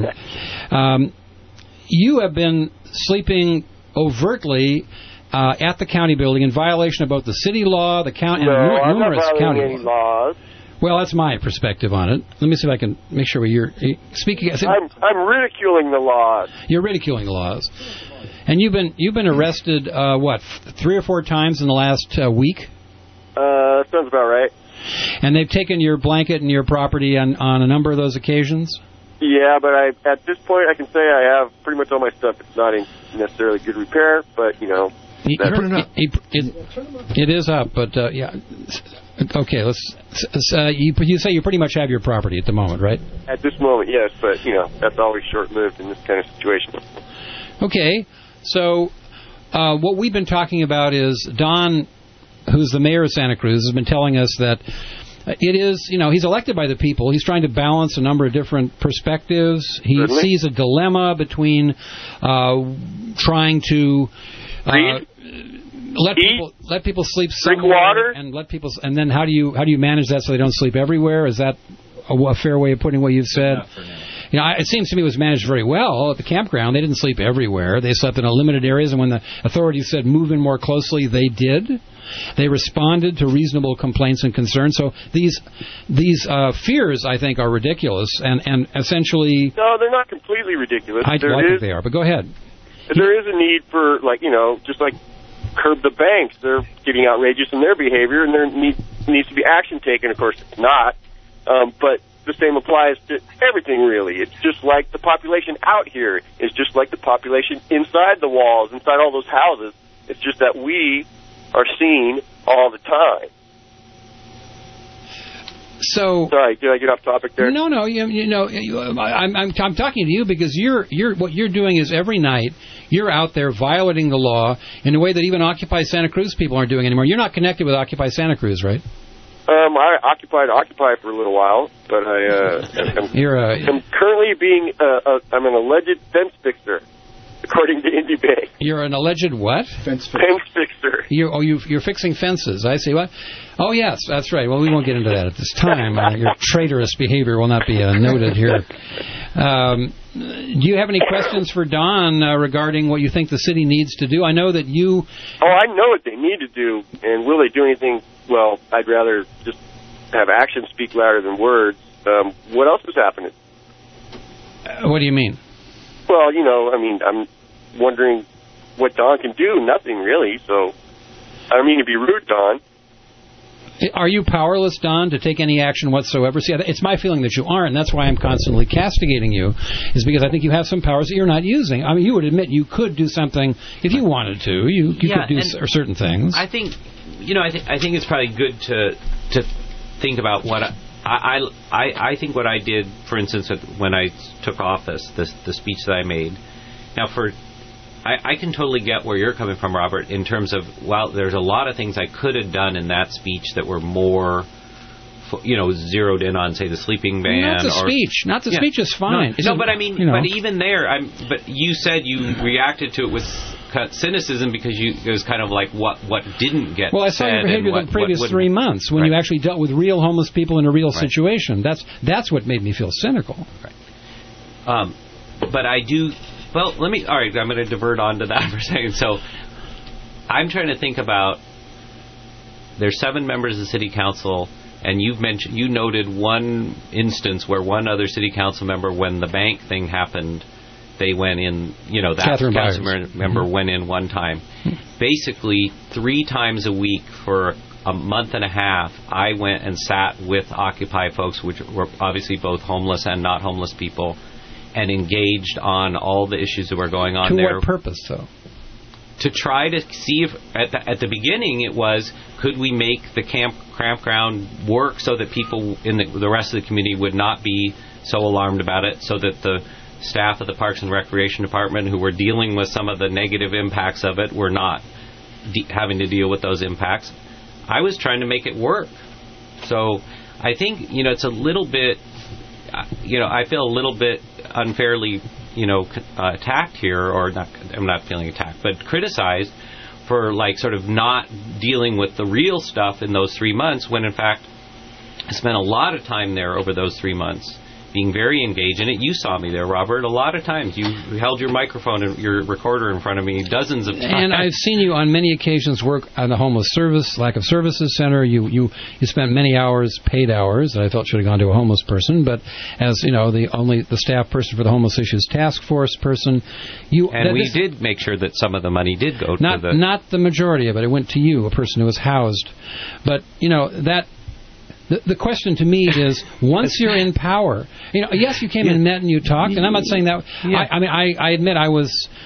You have been sleeping overtly at the county building in violation of both the city law, the county, and numerous county laws. Well, that's my perspective on it. Let me see if I can make sure you're speaking. I'm ridiculing the laws. You're ridiculing the laws, and you've been arrested. 3 or 4 times in the last week? Sounds about right. And they've taken your blanket and your property on a number of those occasions? Yeah, but at this point I can say I have pretty much all my stuff. It's not in necessarily good repair, but, It is up, but, yeah. Okay, you say you pretty much have your property at the moment, right? At this moment, yes, but, that's always short-lived in this kind of situation. Okay, so what we've been talking about is Don, who's the mayor of Santa Cruz, has been telling us that it is, he's elected by the people. He's trying to balance a number of different perspectives. He sees a dilemma between trying to let people sleep somewhere, drink water, and then how do you manage that so they don't sleep everywhere? Is that a fair way of putting what you've said? It seems to me it was managed very well at the campground. They didn't sleep everywhere. They slept in limited areas, and when the authorities said move in more closely, they did. They responded to reasonable complaints and concerns. So these fears, I think, are ridiculous, and essentially... No, they're not completely ridiculous. I think they are, but go ahead. There is a need for, just like curb the banks. They're getting outrageous in their behavior, and there needs to be action taken. Of course, it's not. But the same applies to everything, really. It's just like the population out here is just like the population inside the walls, inside all those houses. It's just that we are seen all the time. So sorry, did I get off topic there? No. I'm talking to you because what you're doing is every night you're out there violating the law in a way that even Occupy Santa Cruz people aren't doing anymore. You're not connected with Occupy Santa Cruz, right? I occupied Occupy for a little while, but I'm currently being I'm an alleged fence fixer, according to IndieBank. You're an alleged what? Fence fixer. You're fixing fences. I see. What? Oh, yes, that's right. Well, we won't get into that at this time. Your traitorous behavior will not be noted here. Do you have any questions for Don regarding what you think the city needs to do? I know that you... Oh, I know what they need to do, and will they do anything? Well, I'd rather just have actions speak louder than words. What else is happening? What do you mean? Well, I'm wondering what Don can do. Nothing, really, so I don't mean to be rude, Don. Are you powerless, Don, to take any action whatsoever? See, it's my feeling that you aren't, and that's why I'm constantly castigating you, is because I think you have some powers that you're not using. I mean, you would admit you could do something if you wanted to. You could do certain things. I think, I think it's probably good to think about what I think what I did, for instance, when I took office, the speech that I made. Now, I can totally get where you're coming from, Robert, in terms of, there's a lot of things I could have done in that speech that were more, zeroed in on, say, the sleeping ban. Not the speech. Not the speech is fine. No, but I mean, but even there, but you said you reacted to it with cynicism because it was kind of like what didn't get said. Well, I saw your behavior the previous 3 months when you actually dealt with real homeless people in a real situation. That's what made me feel cynical. Right. But I do... Well, all right, I'm going to divert on to that for a second. So I'm trying to think about, there's 7 members of the city council, and you noted one instance where one other city council member, when the bank thing happened, they went in, that council member went in one time. Basically, 3 times a week for a month and a half, I went and sat with Occupy folks, which were obviously both homeless and not homeless people, and engaged on all the issues that were going on there. To what purpose, though? To try to see if, at the beginning, it was, could we make the campground work so that people in the rest of the community would not be so alarmed about it, so that the staff of the Parks and Recreation Department, who were dealing with some of the negative impacts of it, were not having to deal with those impacts. I was trying to make it work. So I think, it's a little bit... I feel a little bit unfairly, attacked here, or not. I'm not feeling attacked, but criticized for sort of not dealing with the real stuff in those 3 months. When in fact, I spent a lot of time there over those 3 months, being very engaged in it. You saw me there, Robert, a lot of times. You held your microphone and your recorder in front of me dozens of times. And I've seen you on many occasions work on the homeless lack of services center. You spent many hours, paid hours, that I felt should have gone to a homeless person. But as the staff person for the homeless issues task force person, we did make sure that some of the money did go to not the majority of it. It went to you, a person who was housed. But that. The question to me is, once you're in power, yes, you came and met and you talked, and I'm not saying that. I admit I was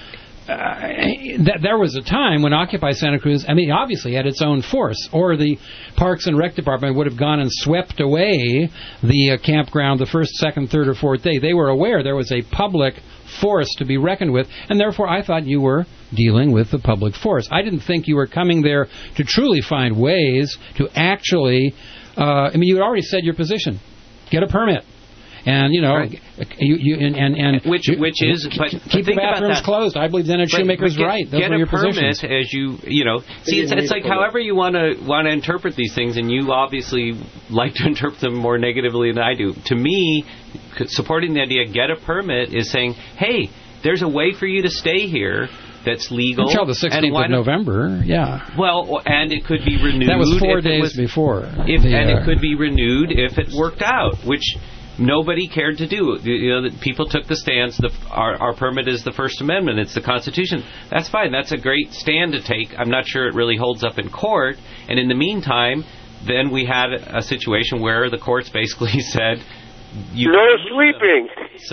there was a time when Occupy Santa Cruz, obviously had its own force, or the Parks and Rec Department would have gone and swept away the campground the first, second, third, or fourth day. They were aware there was a public force to be reckoned with, and therefore I thought you were dealing with the public force. I didn't think you were coming there to truly find ways to actually, you had already said your position. Get a permit. And right. Which is keep the bathrooms closed. I believe then Shoemaker's right. Those get are your a permit positions. as see. It's like however you want to interpret these things, and you obviously like to interpret them more negatively than I do. To me, supporting the idea, get a permit, is saying, hey, there's a way for you to stay here that's legal. Until the 16th of November, yeah. Well, and it could be renewed. That was 4 days before. And it could be renewed if it worked out, which nobody cared to do. People took the stance. Our permit is the First Amendment. It's the Constitution. That's fine. That's a great stand to take. I'm not sure it really holds up in court. And in the meantime, then we had a situation where the courts basically said, no sleeping.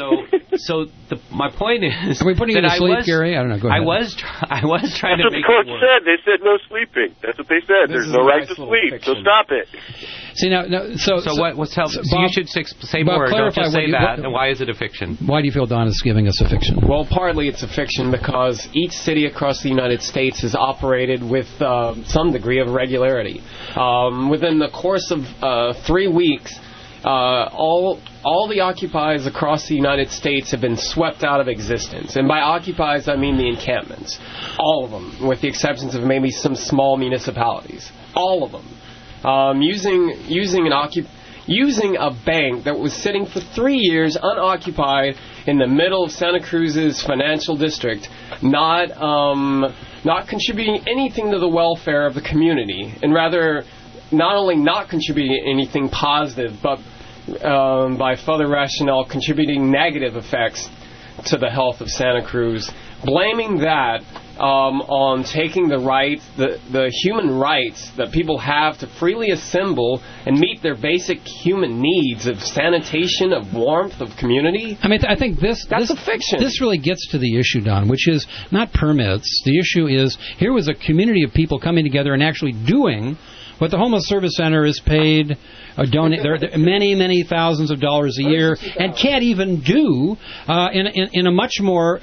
My point is, are we putting you to sleep, Gary? I don't know. Go ahead. I was trying to make it work. That's what the court it said. They said no sleeping. That's what they said. There's no right to sleep. Fiction. So stop it. See now, so you should say more. Don't just say that. And why is it a fiction? Why do you feel Don is giving us a fiction? Well, partly it's a fiction because each city across the United States is operated with some degree of regularity. Within the course of 3 weeks, all the occupies across the United States have been swept out of existence. And by occupies, I mean the encampments. All of them, with the exceptions of maybe some small municipalities. All of them. Using a bank that was sitting for 3 years unoccupied in the middle of Santa Cruz's financial district, not contributing anything to the welfare of the community, and rather not only not contributing anything positive, but by further rationale contributing negative effects to the health of Santa Cruz, blaming that on taking the human rights that people have to freely assemble and meet their basic human needs of sanitation, of warmth, of community. I think that's a fiction. This really gets to the issue, Don, which is not permits. The issue is here was a community of people coming together and actually doing what the Homeless Service Center is paid, donate many thousands of dollars a year, and can't even do in a much more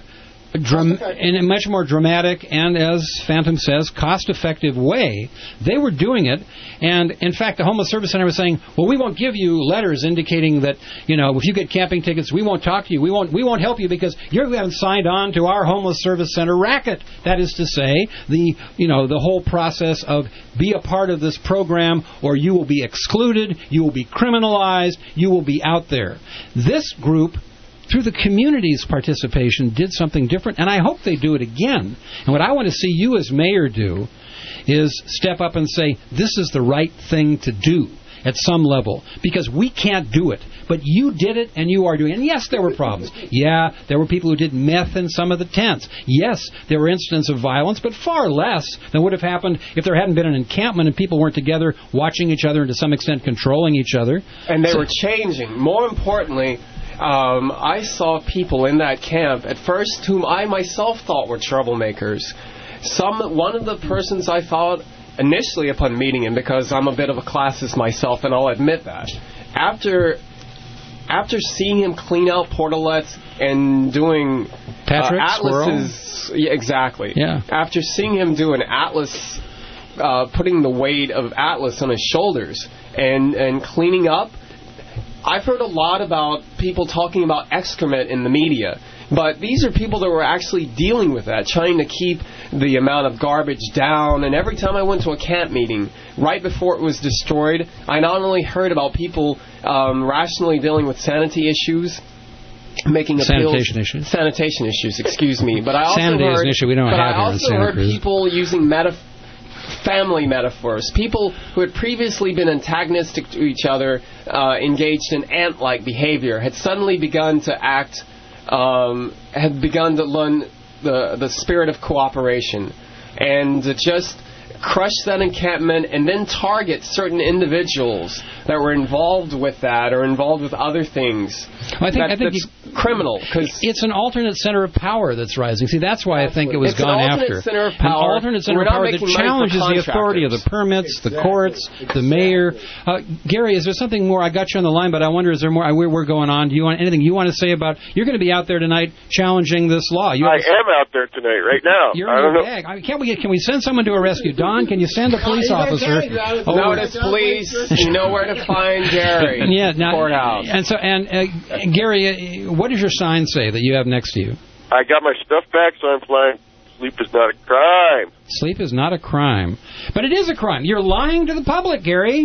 dramatic and, as Phantom says, cost-effective way. They were doing it, and in fact, the Homeless Service Center was saying, "Well, we won't give you letters indicating that if you get camping tickets, we won't talk to you. We won't help you because you haven't signed on to our Homeless Service Center racket." That is to say, the whole process of be a part of this program, or you will be excluded, you will be criminalized, you will be out there. This group, through the community's participation, did something different, and I hope they do it again. And what I want to see you as mayor do is step up and say, this is the right thing to do at some level, because we can't do it. But you did it, and you are doing it. And yes, there were problems. Yeah, there were people who did meth in some of the tents. Yes, there were incidents of violence, but far less than would have happened if there hadn't been an encampment and people weren't together watching each other and to some extent controlling each other. And they were changing. More importantly, I saw people in that camp at first whom I myself thought were troublemakers. One of the persons I thought initially upon meeting him, because I'm a bit of a classist myself, and I'll admit that, after seeing him clean out portalets and doing atlases, yeah, exactly. Yeah. After seeing him do an atlas, putting the weight of atlas on his shoulders and cleaning up, I've heard a lot about people talking about excrement in the media, but these are people that were actually dealing with that, trying to keep the amount of garbage down. And every time I went to a camp meeting, right before it was destroyed, I not only heard about people rationally dealing with sanity issues, making sanitation issues, excuse me, but I also sanity heard, is an issue we don't have I here in also Santa heard Cruz. People using family metaphors. People who had previously been antagonistic to each other, engaged in ant-like behavior, had suddenly begun to act, had begun to learn the spirit of cooperation, and to just crush that encampment and then target certain individuals that were involved with that or involved with other things. Well, I think criminal. Cause it's an alternate center of power that's rising. See, that's why I think it was it's gone an alternate after. Center of power. An alternate center of power that challenges the authority of the permits, the courts, the mayor. Gary, is there something more? I got you on the line, but I wonder, is there more? We're going on. Do you want anything you want to say about? You're going to be out there tonight challenging this law. I am out there tonight, right now. You're in your bag. Can we send someone to a rescue? Don, can you send a police officer? Notice, please. You know where to find Gary. Yeah, now, courthouse. And Gary, what does your sign say that you have next to you? I got my stuff back, so I'm flying. Sleep is not a crime. Sleep is not a crime. But it is a crime. You're lying to the public, Gary.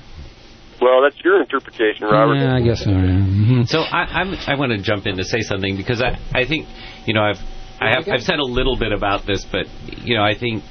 Well, that's your interpretation, Robert. Yeah, I guess so. Yeah. Mm-hmm. So I want to jump in to say something because I think I've said a little bit about this, but I think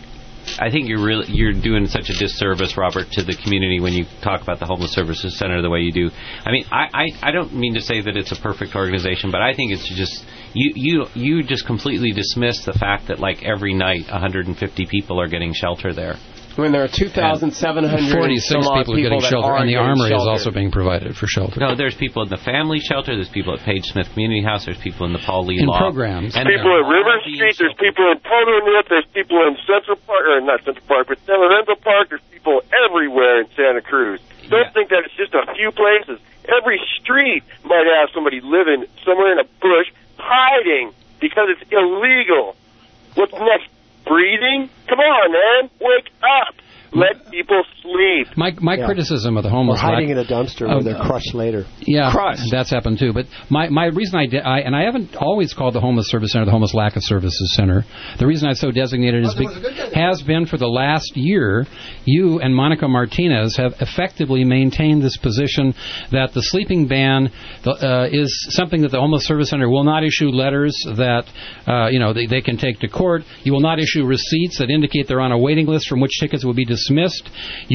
you're doing such a disservice, Robert, to the community when you talk about the Homeless Services Center the way you do. I mean, I don't mean to say that it's a perfect organization, but I think it's just you just completely dismiss the fact that like every night 150 people are getting shelter there. When there are 2,700 46 people are getting shelter, and the Armory is also being provided for shelter. No, there's people in the family shelter, there's people at Page Smith Community House, there's people in the Paul Lee Law. Programs. There's people at River Street, there's people in Potomac, there's people in Central Park, or not Central Park, but San Lorenzo Park, there's people everywhere in Santa Cruz. Don't think that it's just a few places. Every street might have somebody living somewhere in a bush, hiding, because it's illegal. What's next? Breathing? Come on, man. Wake up. Let people sleep. My criticism of the homeless... Or hiding in a dumpster where they're crushed later. Yeah, that's happened too. But my reason and I haven't always called the Homeless Service Center the Homeless Lack of Services Center. The reason I so designated has been for the last year, you and Monica Martinez have effectively maintained this position that the sleeping ban is something that the Homeless Service Center will not issue letters that they can take to court. You will not issue receipts that indicate they're on a waiting list from which tickets will be dismissed.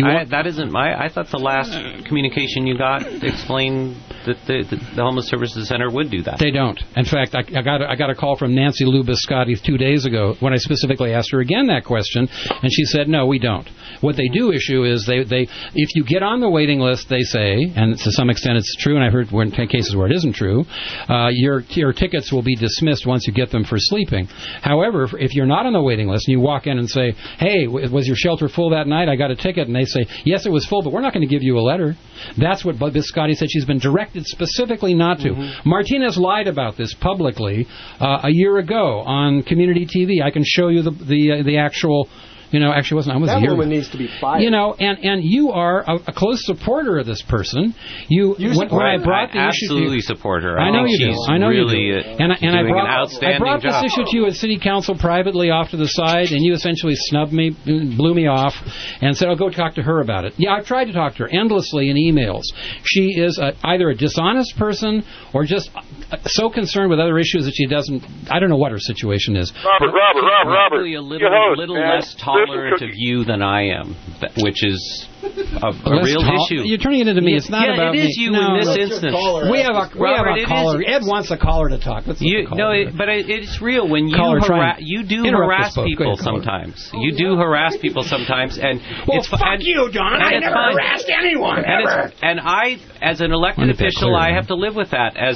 I thought the last communication you got explained that the Homeless Services Center would do that. They don't. In fact, I got a call from Nancy Lou Biscotti 2 days ago when I specifically asked her again that question, and she said, no, we don't. What they do issue is they if you get on the waiting list, they say, and to some extent it's true, and I've heard in cases where it isn't true, your tickets will be dismissed once you get them for sleeping. However, if you're not on the waiting list and you walk in and say, hey, was your shelter full that night? I got a ticket, and they say, yes, it was full, but we're not going to give you a letter. That's what Biscotti said she's been directed specifically not to. Mm-hmm. Martinez lied about this publicly a year ago on community TV. I can show you the actual... actually wasn't. I was that here. woman needs to be fired. And you are a close supporter of this person. When I brought the issue to you, support her. I know you do. I know really you do. And I brought this issue to you at City Council privately off to the side, and you essentially snubbed me, blew me off, and said, "I'll go talk to her about it." Yeah, I've tried to talk to her endlessly in emails. She is either a dishonest person or just so concerned with other issues that she doesn't. I don't know what her situation is. Robert. Probably a little less tolerant of you than I am, which is a real issue. You're turning it into me. It's not about me. It is you in this instance. We have a caller. Ed wants a caller to talk. But it's real when you harass people sometimes. You do harass people sometimes, and fuck you, Don. I never harassed anyone ever. And I, as an elected official, I have to live with that as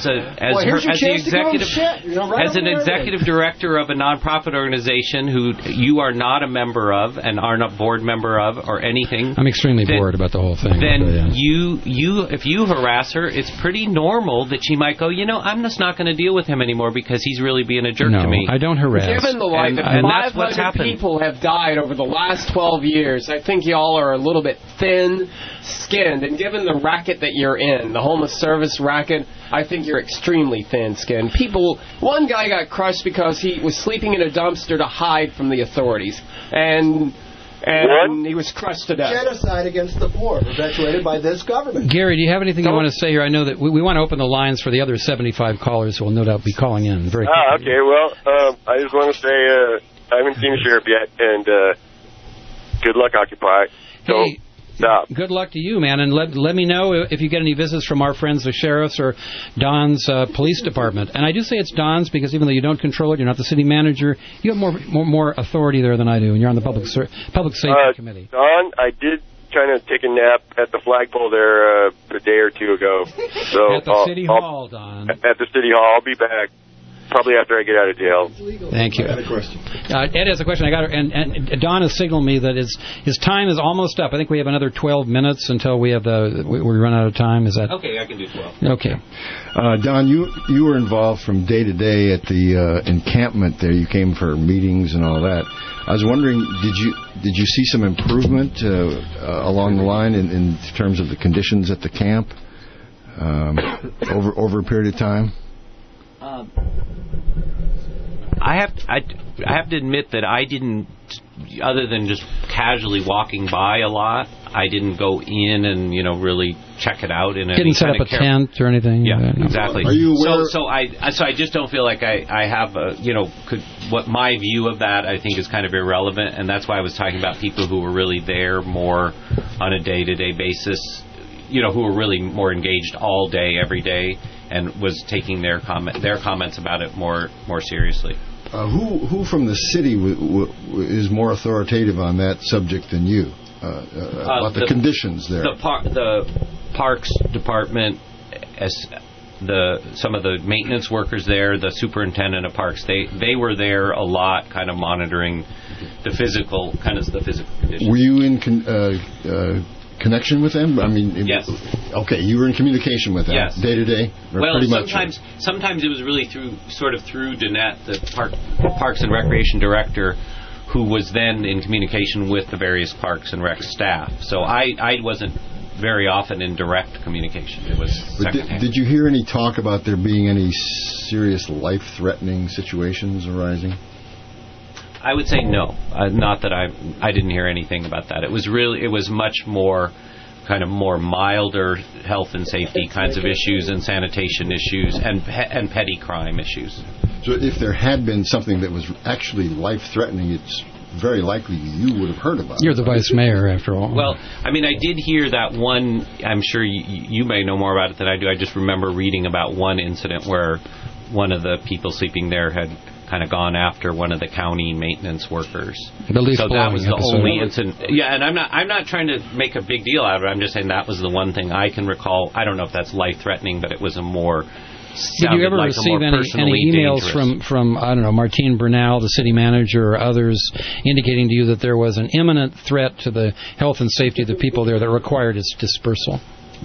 an executive director of a nonprofit organization who you are not a member of and are not board member of or anything. I'm extremely bored about the whole thing. Then if you harass her, it's pretty normal that she might go, I'm just not going to deal with him anymore because he's really being a jerk to me. No, I don't harass. Given the light that 500 people have died over the last 12 years, I think y'all are a little bit thin-skinned. And given the racket that you're in, the homeless service racket, I think you're extremely thin-skinned. One guy got crushed because he was sleeping in a dumpster to hide from the authorities. And he was crushed to death. Genocide against the poor, perpetuated by this government. Gary, do you have anything you want to say here? I know that we want to open the lines for the other 75 callers who will no doubt be calling in. Very quickly. Okay, well, I just want to say I haven't seen the sheriff yet, and good luck, Occupy. Hey, good luck to you, man, and let me know if you get any visits from our friends, the sheriffs or Don's police department. And I do say it's Don's because even though you don't control it, you're not the city manager, you have more authority there than I do, and you're on the public safety committee. Don, I did trying to take a nap at the flagpole there a day or two ago. So at the City Hall, Don. At the City Hall. I'll be back probably after I get out of jail. Thank you. I had a question. Ed has a question. I got her, and Don has signaled me that his time is almost up. I think we have another 12 minutes until we run out of time. Is that okay? I can do 12. Okay. Don, you were involved from day to day at the encampment there. You came for meetings and all that. I was wondering, did you see some improvement along the line in terms of the conditions at the camp over a period of time? I have to admit that I didn't, other than just casually walking by a lot, I didn't go in and really check it out in didn't set up a tent or anything. Yeah, exactly. Are you aware? So I just don't feel like I have what my view of that I think is kind of irrelevant, and that's why I was talking about people who were really there more on a day-to-day basis, who were really more engaged all day, every day, and was taking their comments about it more seriously. Who from the city is more authoritative on that subject than you? About the conditions there. The Parks Department, some of the maintenance workers there, the superintendent of parks, they were there a lot, kind of monitoring the physical conditions. Were you in connection with them? I mean, yes. Okay, you were in communication with them, yes, day to day. Well, sometimes it was really through Danette, the Parks and Recreation Director, who was then in communication with the various Parks and Rec staff. So I wasn't very often in direct communication. It was secondhand. Did you hear any talk about there being any serious life-threatening situations arising? I would say no. Not that I didn't hear anything about that. It was much more kind of more milder health and safety kinds of issues and sanitation issues and petty crime issues. So if there had been something that was actually life-threatening, it's very likely you would have heard about it. You're the vice mayor, after all. Well, I mean, I did hear that one. I'm sure you may know more about it than I do. I just remember reading about one incident where one of the people sleeping there had kind of gone after one of the county maintenance workers. So that was the only incident. Yeah, and I'm not trying to make a big deal out of it. I'm just saying that was the one thing I can recall. I don't know if that's life-threatening, but it was a more... Did you ever receive any emails from I don't know, Martine Bernal, the city manager, or others, indicating to you that there was an imminent threat to the health and safety of the people there that required its dispersal?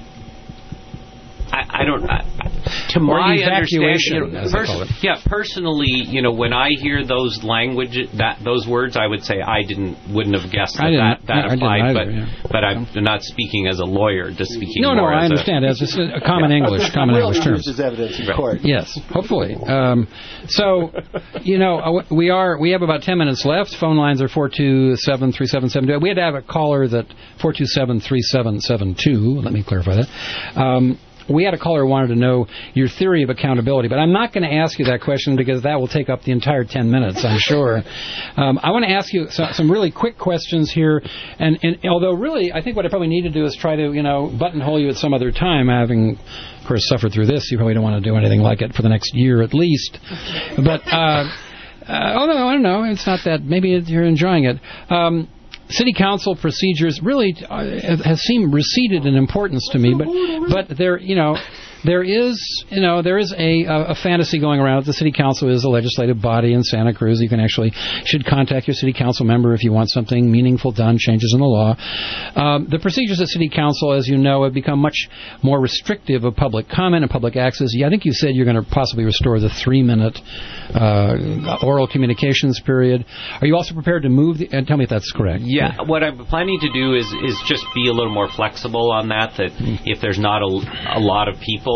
I don't. To my understanding, personally, when I hear those those words, I would say I wouldn't have guessed that applied. But I'm not speaking as a lawyer, just speaking. No, I understand. As a common English terms. As evidence in court. Yes, hopefully. So, we have about 10 minutes left. Phone lines are 427-3772. We had to have a caller that 427-3772. Let me clarify that. We had a caller who wanted to know your theory of accountability, but I'm not going to ask you that question because that will take up the entire 10 minutes, I'm sure. I want to ask you some really quick questions here, and although really I think what I probably need to do is try to, buttonhole you at some other time, having, of course, suffered through this. You probably don't want to do anything like it for the next year at least. But, although, I don't know, it's not that, maybe you're enjoying it. City council procedures really have seemed receded in importance to me, but there is a fantasy going around that the city council is a legislative body in Santa Cruz. You should contact your city council member if you want something meaningful done, changes in the law. The procedures at city council, as you know, have become much more restrictive of public comment and public access. I think you said you're going to possibly restore the 3-minute oral communications period. Are you also prepared to move? And tell me if that's correct. Yeah, what I'm planning to do is just be a little more flexible on that. That if there's not a lot of people.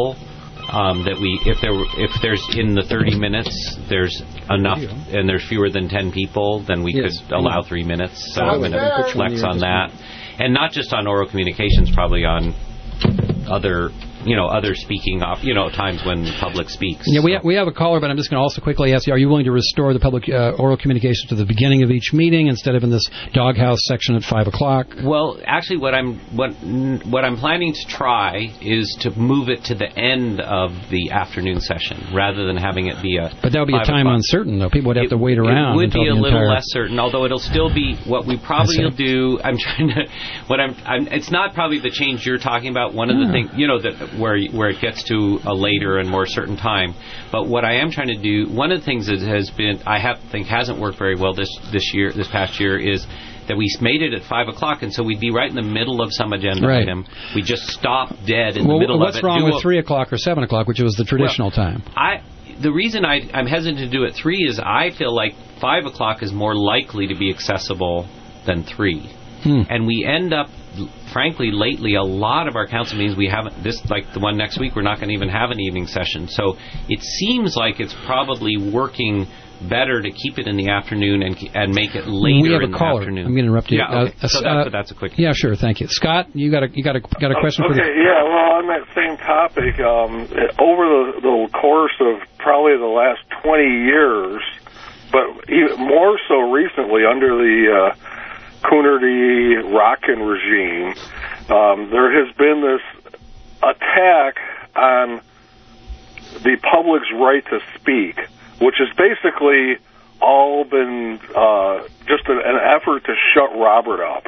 If there's in the 30 minutes there's enough and there's fewer than 10 people, then we could allow 3 minutes. So I'm going to flex on that, and not just on oral communications, probably on other other speaking times when the public speaks. Yeah, we have a caller, but I'm just going to also quickly ask you: are you willing to restore the public oral communication to the beginning of each meeting instead of in this doghouse section at 5:00? Well, actually, what I'm planning to try is to move it to the end of the afternoon session rather than having it be a. But that would be a time uncertain, though. People would have to wait around. It would be a little entire... less certain, although it'll still be what we probably will do. I'm trying to. It's not probably the change you're talking about. One of the things, that where it gets to a later and more certain time. But what I am trying to do, one of the things that has been, think hasn't worked very well this past year, is that we made it at 5:00, and so we'd be right in the middle of some agenda item. We just stop dead in the middle of it. What's wrong with 3:00 or 7:00, which was the traditional time? The reason I'm hesitant to do it 3 is I feel like 5:00 is more likely to be accessible than 3. And we end up, frankly, lately, a lot of our council meetings, we haven't, like the one next week, we're not going to even have an evening session. So it seems like it's probably working better to keep it in the afternoon and make it later in the afternoon. I'm going to interrupt you. Yeah, okay. So that's a quick. Yeah, sure. Thank you, Scott. You got a question for? Okay. Yeah. Well, on that same topic, over the course of probably the last 20 years, but even more so recently under the Coonerty-Rockin regime, there has been this attack on the public's right to speak, which has basically all been just an effort to shut Robert up.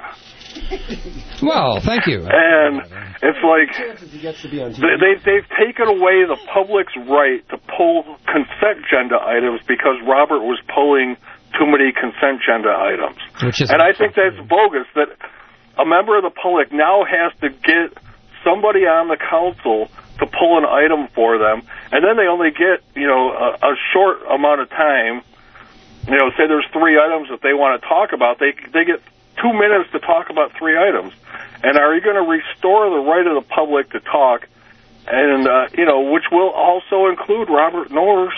Well, thank you. And it's like they've taken away the public's right to pull consent agenda items because Robert was pulling too many consent agenda items. And I think that's bogus, that a member of the public now has to get somebody on the council to pull an item for them, and then they only get, a short amount of time. Say there's 3 items that they want to talk about. They get 2 minutes to talk about 3 items. And are you going to restore the right of the public to talk, and, which will also include Robert Norris?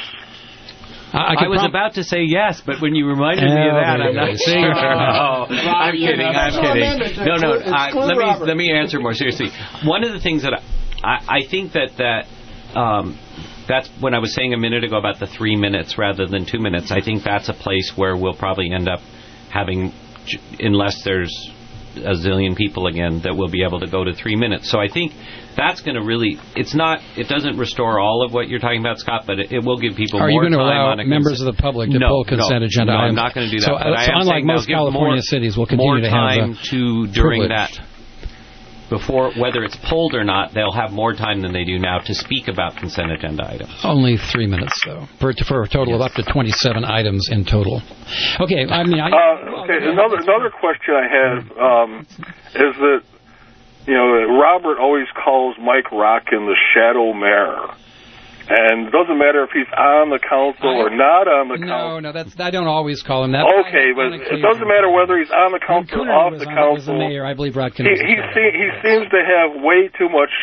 I was about to say yes, but when you reminded me of that, I'm not sure. I'm kidding. No. Let me answer more seriously. One of the things that I think that's when I was saying a minute ago about the 3 minutes rather than 2 minutes. I think that's a place where we'll probably end up having, unless there's a zillion people again, that will be able to go to 3 minutes. So I think that's going to really, it doesn't restore all of what you're talking about, Scott, but it will give people more time. Are you going to allow members of the public to pull consent agenda items? I'm not going to do that. So unlike most California cities, we'll continue to have more time during that. Before, whether it's pulled or not, they'll have more time than they do now to speak about consent agenda items. Only 3 minutes, though, for a total of up to 27 items in total. Okay, another question I have is that, Robert always calls Mike Rockin the shadow mayor. And it doesn't matter if he's on the council or not on the council. No, I don't always call him that. Okay, but it doesn't matter whether he's on the council or off the council. Mayor, I believe Rodkin he seems to have way too much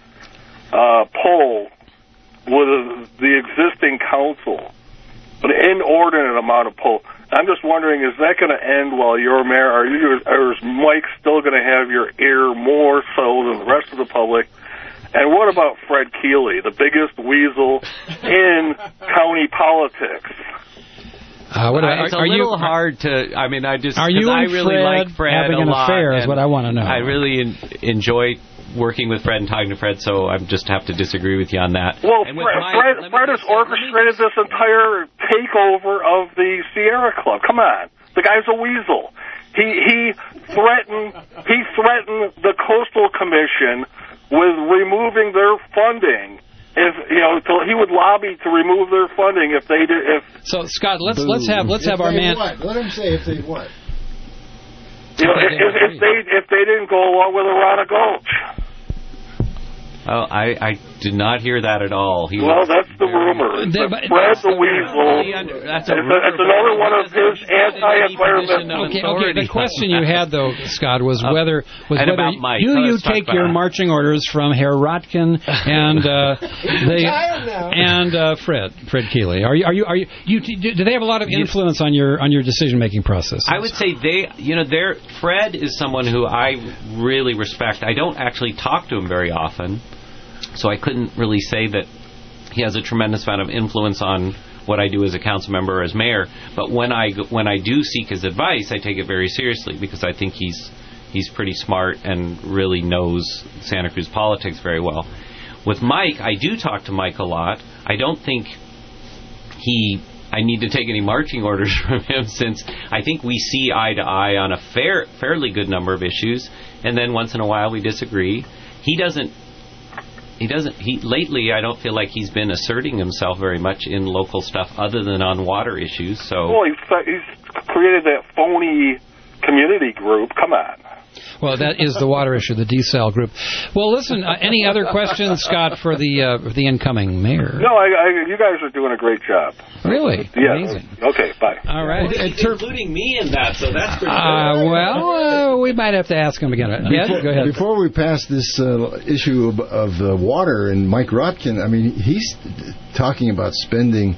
pull with the existing council, an inordinate amount of pull. I'm just wondering, is that going to end while you're mayor? Or is Mike still going to have your ear more so than the rest of the public? And what about Fred Keeley, the biggest weasel in county politics? It's a little hard to. I mean, I really like Fred having an affair is what I want to know. I really enjoy working with Fred and talking to Fred, so I just have to disagree with you on that. Well, Fred has orchestrated this entire takeover of the Sierra Club. Come on, the guy's a weasel. He threatened the Coastal Commission with removing their funding. He would lobby to remove their funding if they did. So Scott, let's have our man. What? Let him say if they what. If they didn't go along with Arana Gulch. Oh, I did not hear that at all. That's the rumor. Fred the Weasel. That's another one of his anti-environmental. Okay. The question you had, though, Scott, was whether you take your marching orders from Herr Rotkin and Fred Keeley. Do they have a lot of influence on your decision-making process? I would say Fred is someone who I really respect. I don't actually talk to him very often. So I couldn't really say that he has a tremendous amount of influence on what I do as a council member or as mayor. But when I do seek his advice, I take it very seriously because I think he's pretty smart and really knows Santa Cruz politics very well. With Mike, I do talk to Mike a lot. I don't think I need to take any marching orders from him, since I think we see eye to eye on a fairly good number of issues, and then once in a while we disagree. Lately, I don't feel like he's been asserting himself very much in local stuff other than on water issues. So, well, he's created that phony community group. Come on. Well, that is the water issue, the desal group. Well, listen, any other questions, Scott, for the incoming mayor? No, you guys are doing a great job. Really? Yeah. Amazing. Okay, bye. All right. Including me in that, so that's pretty good. We might have to ask him again. Go ahead. Before we pass this issue of the water, and Mike Rotkin, I mean, he's talking about spending,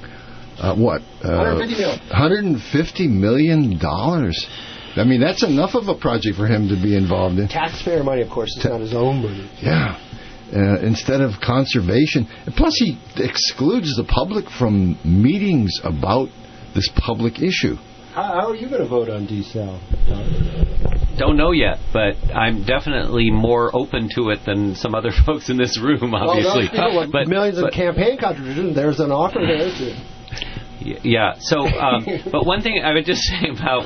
$150 million. I mean, that's enough of a project for him to be involved in. Taxpayer money, of course. It's not his own money. Yeah. Instead of conservation. And plus, he excludes the public from meetings about this public issue. How are you going to vote on desal? Don't know yet, but I'm definitely more open to it than some other folks in this room, obviously. But millions of campaign contributions, there's an offer there, too. Yeah. So, but one thing I would just say about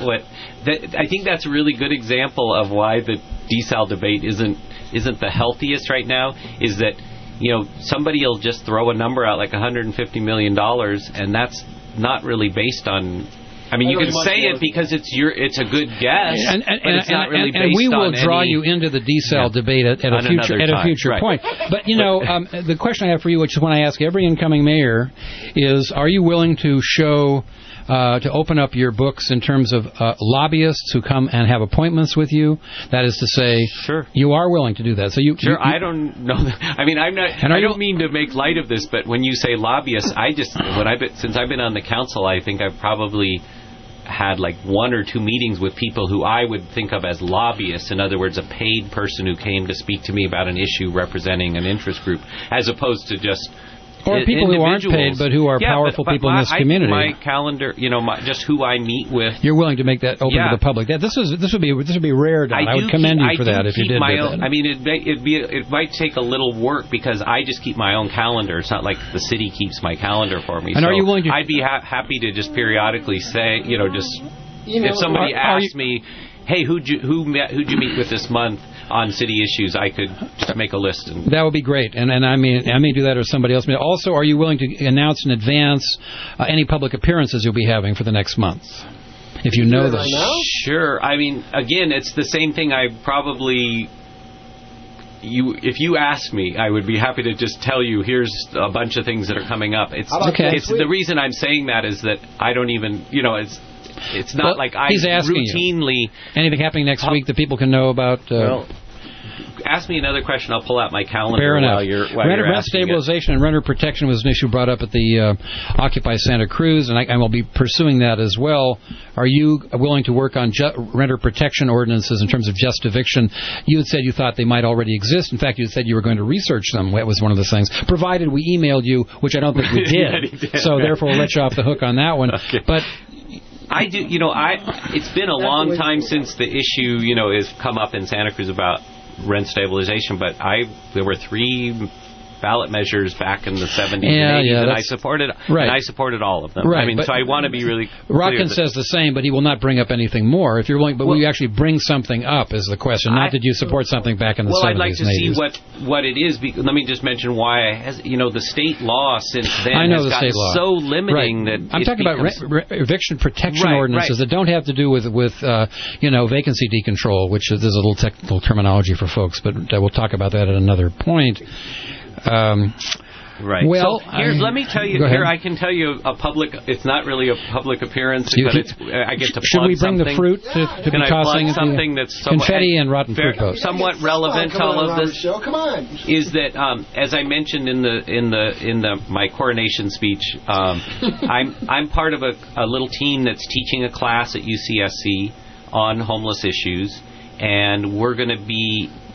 I think that's a really good example of why the desal debate isn't the healthiest right now. Is that somebody will just throw a number out like $150 million, and that's not really based on. I mean, you can say it because it's a good guess, but it's not really based on and we will draw you into the desal debate at a future point. But the question I have for you, which is one I ask every incoming mayor, is: are you willing to show? To open up your books in terms of lobbyists who come and have appointments with you? That is to say, sure, you are willing to do that. So I don't know. I mean, I'm not. I don't mean to make light of this, but when you say lobbyists, since I've been on the council, I think I've probably had like 1 or 2 meetings with people who I would think of as lobbyists. In other words, a paid person who came to speak to me about an issue representing an interest group, as opposed to just. Or people who aren't paid, but who are powerful people in this community. My calendar, just who I meet with. You're willing to make that open to the public. This would be rare. I would commend you for that if you did that. I mean, it might take a little work because I just keep my own calendar. It's not like the city keeps my calendar for me. And are you willing to? I'd be happy to just periodically say, if somebody asks me, hey, who'd you meet with this month on city issues, I could just make a list. That would be great, and I may do that, or somebody else may. Also, are you willing to announce in advance any public appearances you'll be having for the next month? If you know them. Sure. I mean, again, it's the same thing. If you ask me, I would be happy to just tell you, here's a bunch of things that are coming up. It's the reason I'm saying that is that I don't even, it's not like I routinely... Anything happening next week that people can know about? Ask me another question. I'll pull out my calendar. Fair enough. while you're rent stabilization and renter protection was an issue brought up at the Occupy Santa Cruz, and I will be pursuing that as well. Are you willing to work on renter protection ordinances in terms of just eviction? You had said you thought they might already exist. In fact, you had said you were going to research them. That was one of the things. Provided we emailed you, which I don't think we did. So therefore, we'll let you off the hook on that one. Okay. But I do. It's been a long time since the issue, has come up in Santa Cruz about rent stabilization, but there were 3 ballot measures back in the 70s and 80s, and I supported all of them. Right, I mean, so I want to be really clear. Rotkin says the same, but he will not bring up anything more. If you're willing, but will you actually bring something up is the question, not that you support something back in the 70s and 80s. Well, I'd like to see what it is. Let me just mention why the state law since then has gotten so limiting that I'm talking about eviction protection ordinances that don't have to do with vacancy decontrol, which is a little technical terminology for folks, but we'll talk about that at another point. Right. Well, so let me tell you. Here, I can tell you a public. It's not really a public appearance, but I get to plug something. Should we bring the fruit to be tossing? Something that's confetti and rotten fruit toast. Somewhat relevant to all of this. Come on. Is that as I mentioned in my coronation speech? I'm part of a little team that's teaching a class at UCSC on homeless issues, and we're going to be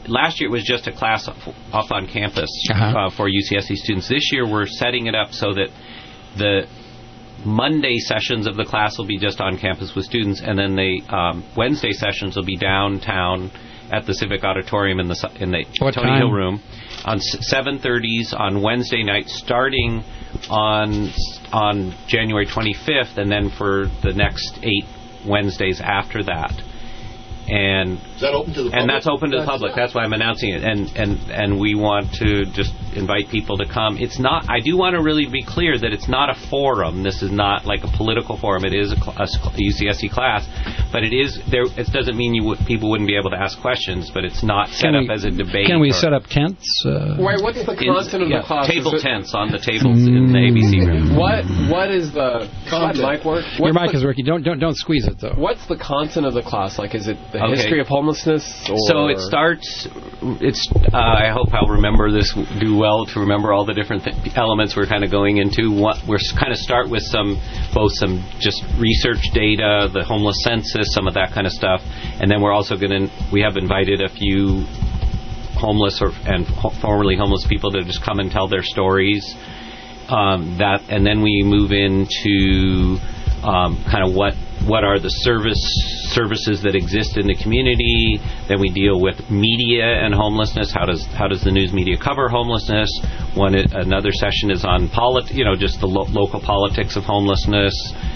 last year it was just a class off on campus for UCSC students. This year we're setting it up so that the Monday sessions of the class will be just on campus with students, and then the Wednesday sessions will be downtown at the Civic Auditorium in the Tony Hill Room on 7:30s on Wednesday night, starting on January 25th, and then for the next 8 Wednesdays after that. And is that open to the public? And that's open to the public. That's why I'm announcing it. And we want to just invite people to come. It's not. I do want to really be clear that it's not a forum. This is not like a political forum. It is a UCSC class, but it is there. It doesn't mean people wouldn't be able to ask questions, but it's not set up as a debate. Can we set up tents? Wait, what's the content of the class? Table tents on the tables in the ABC room. What is the mic work? Your mic is working. Don't squeeze it though. What's the content of the class? Like, is it the history of homelessness? So it starts. I hope I'll remember this. Do well to remember all the different elements we're kind of going into. We're kind of start with both some just research data, the homeless census, some of that kind of stuff, and then we're also we have invited a few homeless and formerly homeless people to just come and tell their stories. And then we move into kind of what are the services that exist in the community. Then we deal with media and homelessness. How does the news media cover homelessness? Another session is on just the local politics of homelessness.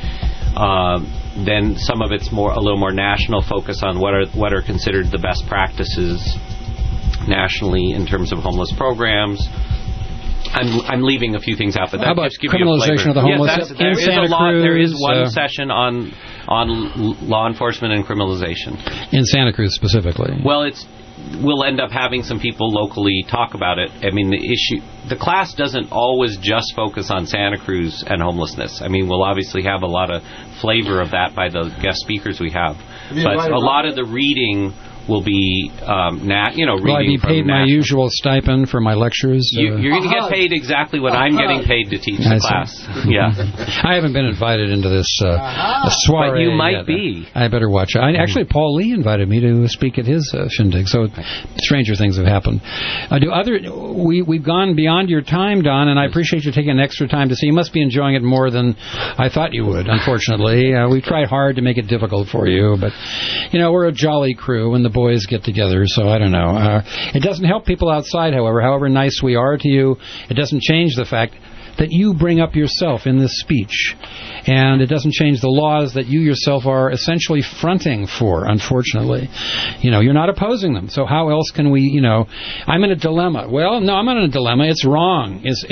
Then some of it's a little more national focus on what are considered the best practices nationally in terms of homeless programs. I'm leaving a few things out, but that how about just gives criminalization you a flavor. of the homeless? In Santa Cruz, there is one session on law enforcement and criminalization in Santa Cruz specifically. Well, we'll end up having some people locally talk about it. I mean, the class doesn't always just focus on Santa Cruz and homelessness. I mean, we'll obviously have a lot of flavor of that by the guest speakers we have, but a lot of the reading will be, reading. Will I be paid my usual stipend for my lectures? You're going to get paid exactly what I'm getting paid to teach the class. Yeah, I haven't been invited into this soiree. But you yet. might be. I better watch it. Actually, Paul Lee invited me to speak at his shindig, so stranger things have happened. We've gone beyond your time, Don, and I appreciate you taking an extra time to see. You must be enjoying it more than I thought you would, unfortunately. We've tried hard to make it difficult for you, but, we're a jolly crew, and the boys get together, so I don't know. It doesn't help people outside, however nice we are to you. It doesn't change the fact that you bring up yourself in this speech. And it doesn't change the laws that you yourself are essentially fronting for, unfortunately. You're not opposing them. So how else can we, I'm in a dilemma. Well, no, I'm not in a dilemma. It's wrong. This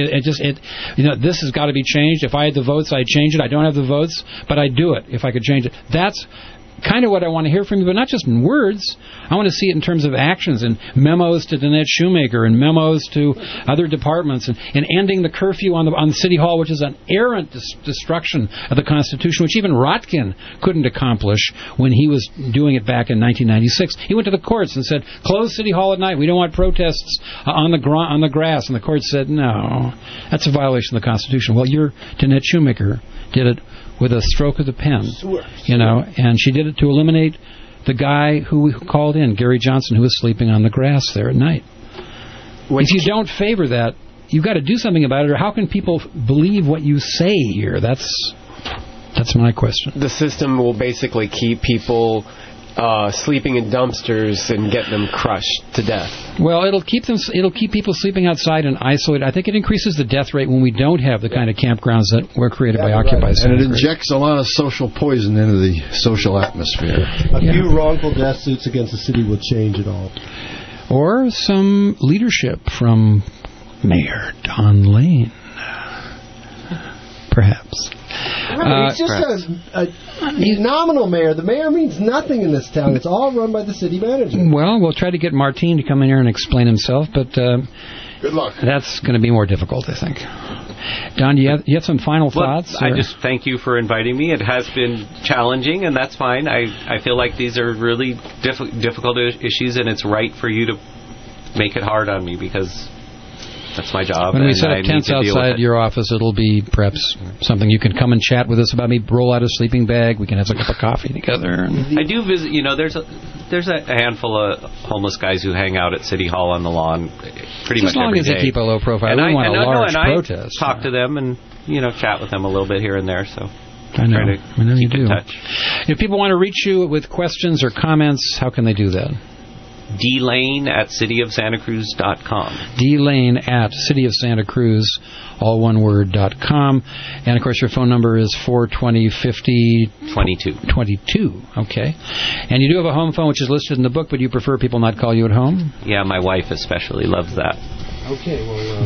has got to be changed. If I had the votes, I'd change it. I don't have the votes, but I'd do it if I could change it. That's kind of what I want to hear from you, but not just in words. I want to see it in terms of actions and memos to Danette Shoemaker and memos to other departments and ending the curfew on the City Hall, which is an errant destruction of the Constitution, which even Rotkin couldn't accomplish when he was doing it back in 1996. He went to the courts and said, close City Hall at night. We don't want protests on the grass. And the courts said, no, that's a violation of the Constitution. Well, your Danette Shoemaker did it with a stroke of the pen, and she did it to eliminate the guy who called in, Gary Johnson, who was sleeping on the grass there at night. If you don't favor that, you've got to do something about it, or how can people believe what you say here? That's my question. The system will basically keep people sleeping in dumpsters and get them crushed to death. Well, it'll keep people sleeping outside and isolated. I think it increases the death rate when we don't have the kind of campgrounds that were created by Occupy Center. And it injects a lot of social poison into the social atmosphere. A few wrongful death suits against the city would change it all. Or some leadership from Mayor Don Lane, perhaps. He's just he's nominal mayor. The mayor means nothing in this town. It's all run by the city manager. Well, we'll try to get Martine to come in here and explain himself, but good luck. That's going to be more difficult, I think. Don, you have some final thoughts? I just thank you for inviting me. It has been challenging, and that's fine. I feel like these are really difficult issues, and it's right for you to make it hard on me because that's my job. When we set up tents outside your office, it'll be perhaps something you can come and chat with us about. Me roll out a sleeping bag. We can have a cup of coffee together. I do visit. there's a handful of homeless guys who hang out at City Hall on the lawn pretty much every day. As long as they keep a low profile. We want a large protest. I talk to them and chat with them a little bit here and there. So I know you do. In touch. If people want to reach you with questions or comments, how can they do that? DLane@cityofsantacruz.com. DLane@cityofsantacruz, all one word, .com. And, of course, your phone number is 420-50-22. Okay. And you do have a home phone, which is listed in the book, but you prefer people not call you at home? Yeah, my wife especially loves that. Okay, well...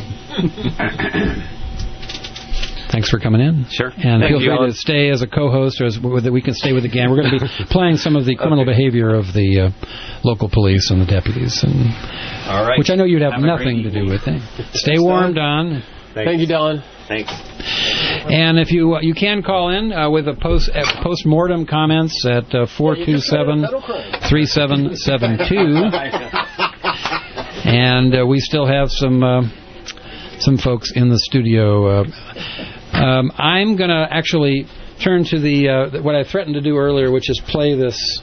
Thanks for coming in. Sure. And feel free to stay as a co-host, or that we can stay with the gang. We're going to be playing some of the criminal behavior of the local police and the deputies, and all right. Which I know you'd have nothing to do with. Stay warm, Don. Thank you, Don. Thanks. And if you can call in with a post-mortem comments at 427-3772. And we still have some folks in the studio. I'm going to actually turn to what I threatened to do earlier, which is play this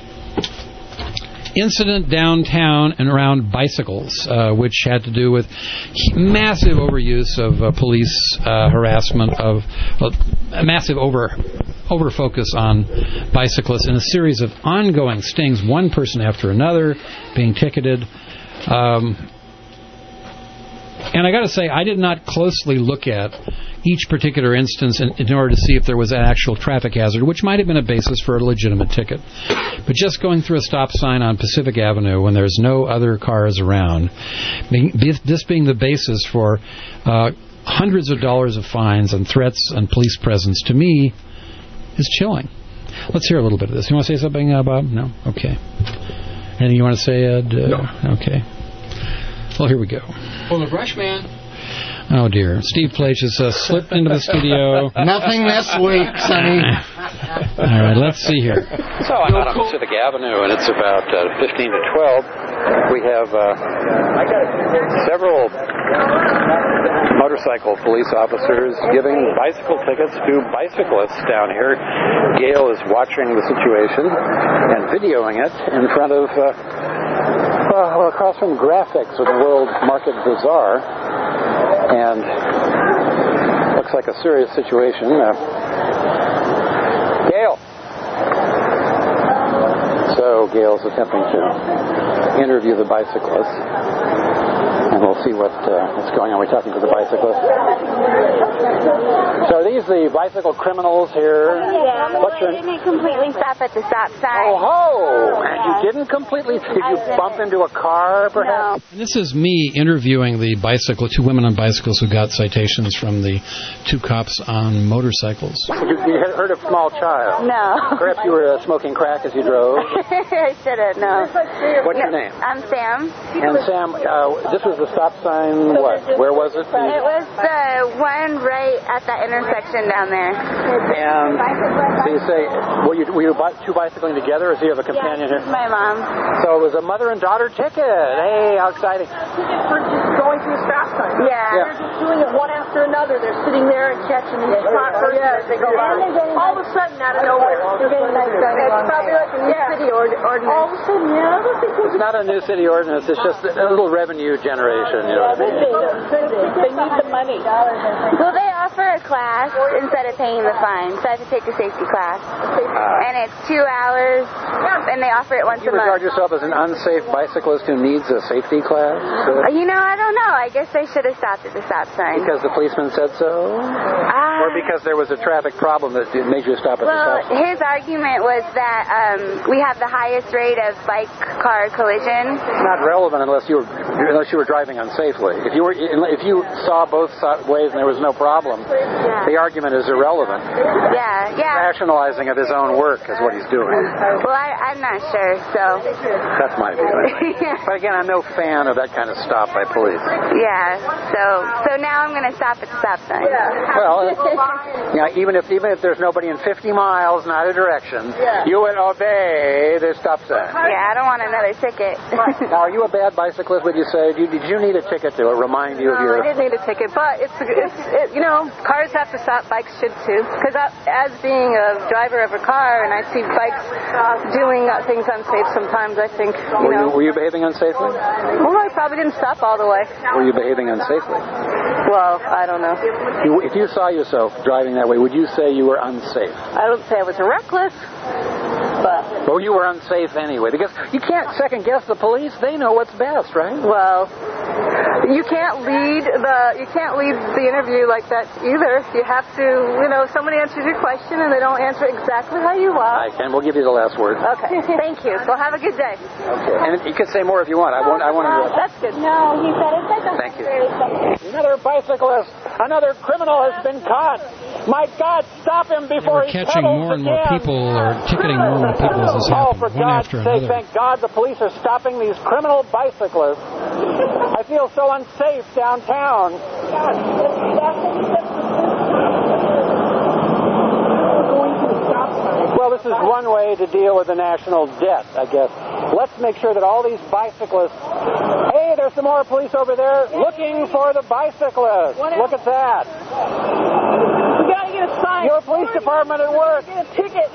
incident downtown and around bicycles, which had to do with massive overuse of police harassment, of a massive over-focus on bicyclists, and a series of ongoing stings, one person after another being ticketed. And I got to say, I did not closely look at each particular instance in order to see if there was an actual traffic hazard, which might have been a basis for a legitimate ticket. But just going through a stop sign on Pacific Avenue when there's no other cars around, this being the basis for hundreds of dollars of fines and threats and police presence, to me, is chilling. Let's hear a little bit of this. You want to say something, Bob? No? Okay. Anything you want to say, Ed? No. Okay. Well, here we go. Full of brush, man. Oh, dear. Steve Plage has slipped into the studio. Nothing this week, Sonny. All right, let's see here. So I'm out on Pacific Avenue, and it's about 15 to 12. We have several motorcycle police officers giving bicycle tickets to bicyclists down here. Gail is watching the situation and videoing it in front of... across from Graphics with the World Market Bazaar, and looks like a serious situation. Gail. So Gail's attempting to interview the bicyclist, and we'll see what's going on. We're talking to the bicyclist. So are these the bicycle criminals here? Yeah. We didn't completely stop at the stop sign. Oh, and you didn't completely? Did you bump into a car, perhaps? No. And this is me interviewing the two women on bicycles who got citations from the two cops on motorcycles. You heard of small child? No. Perhaps you were smoking crack as you drove? I shouldn't, no. What's your name? I'm Sam. And Sam, this was the stop sign, what? Where was it? It was the one right at that intersection down there. And so you say, were you two bicycling together, or do you have a companion here? My mom. So it was a mother and daughter ticket. Hey, how exciting. For just going through a stop sign. Yeah. They're just doing it one after another. They're sitting there and catching these hot persons as they go by. All of a sudden, out of nowhere. It's probably like a new city ordinance. All of a sudden, it's not a new city ordinance. It's just a little revenue generation. You know what I mean? They need the money. Well, they offer a class instead of paying the fine, so I have to take the safety class. And it's 2 hours, and they offer it once a month. You regard yourself as an unsafe bicyclist who needs a safety class? I don't know. I guess they should have stopped at the stop sign. Because the policeman said so? Or because there was a traffic problem that made you stop at the stop sign? Well, his argument was that we have the highest rate of bike-car collisions. It's not relevant unless you were driving unsafely. If you saw both ways and there was no problem, the argument is irrelevant. Yeah. Rationalizing of his own work is what he's doing. Well, I'm not sure, so... That's my view. But again, I'm no fan of that kind of stop by police. Yeah, so now I'm going to stop at the stop sign. Well, Even if there's nobody in 50 miles in either direction, you would obey the stop sign. Yeah, I don't want another ticket. Now, are you a bad bicyclist, would you say? Did you need a ticket to remind you of your... No, I didn't need a ticket, but it's cars have to stop, bikes should too. Because as being a driver of a car, and I see bikes doing things unsafe sometimes, I think, Were you behaving unsafely? Well, I probably didn't stop all the way. Were you behaving unsafely? Well, I don't know. If you saw yourself driving that way, would you say you were unsafe? I don't say I was reckless, but... Well, you were unsafe anyway, because you can't second-guess the police. They know what's best, right? Well, you can't lead the interview like that either. You have to, if somebody answers your question and they don't answer exactly how you want. And we'll give you the last word. Okay, thank you. Well, have a good day. Okay, and you can say more if you want. I want to. That's good. No, he said it. Thank you. Another bicyclist, another criminal has been caught. My God, stop him before he catching more and more people, or ticketing more and more people as this happens, for God's sake, thank God the police are stopping these criminal bicyclists. I feel so unsafe downtown. Well, this is one way to deal with the national debt, I guess. Let's make sure that all these bicyclists... Hey, there's some more police over there looking for the bicyclists. Look at that. We gotta get a sign. Your police department at work. Get a ticket.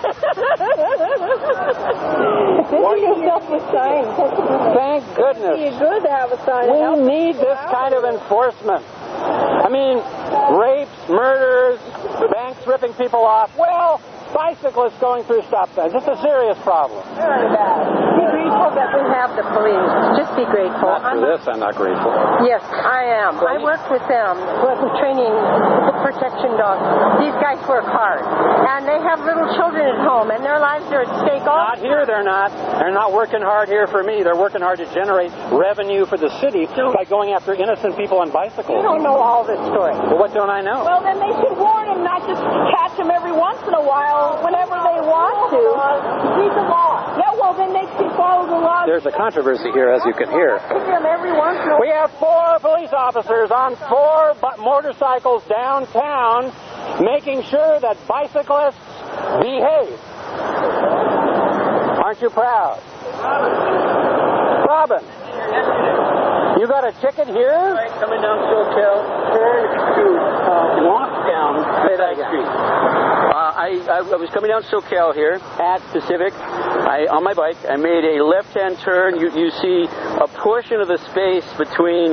Yourself a sign. Thank goodness. It's good to have a sign. We need this kind of enforcement. I mean, rapes, murders, banks ripping people off. Well, bicyclists going through stop signs. It's a serious problem. Very bad. Be grateful that we have the police. Just be grateful. Not for this, I'm not grateful. Yes, I am. I work with them, training the protection dogs. These guys work hard. And they have little children at home, and their lives are at stake. Not here, they're not. They're not working hard here for me. They're working hard to generate revenue for the city by going after innocent people on bicycles. You don't know all this story. Well, what don't I know? Well, then they should warn them, not just catch them every once in a while, whenever they want to. Read the law. Yeah, well, then they should follow the law. There's a controversy here, as you can hear. We have 4 police officers on 4 motorcycles downtown making sure that bicyclists behave. Aren't you proud? Robin, you got a ticket here? Right, coming down SoCal, turn to walk down Fed Street. I was coming down SoCal here at Pacific. On my bike, I made a left-hand turn. You see a portion of the space between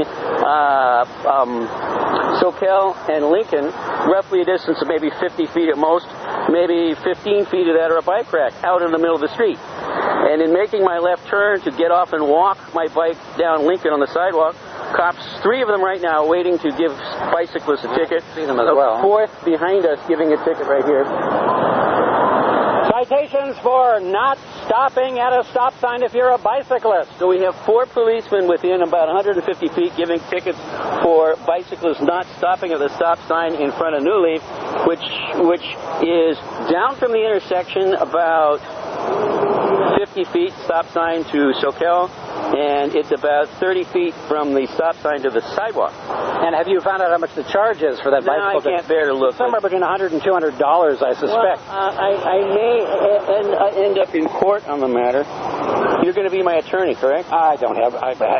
SoCal and Lincoln, roughly a distance of maybe 50 feet at most. Maybe 15 feet of that are a bike rack out in the middle of the street. And in making my left turn to get off and walk my bike down Lincoln on the sidewalk, cops, 3 of them right now, waiting to give bicyclists a ticket. See them as well. 4th behind us giving a ticket right here. Citations for not stopping at a stop sign if you're a bicyclist. So we have 4 policemen within about 150 feet giving tickets for bicyclists not stopping at the stop sign in front of New Leaf, which is down from the intersection about 50 feet stop sign to SoCal, and it's about 30 feet from the stop sign to the sidewalk. And have you found out how much the charge is for that bicycle? No, I can't bear to look. Somewhere between $100 and $200, I suspect. Well, I may end up in court on the matter. You're going to be my attorney, correct? I don't have...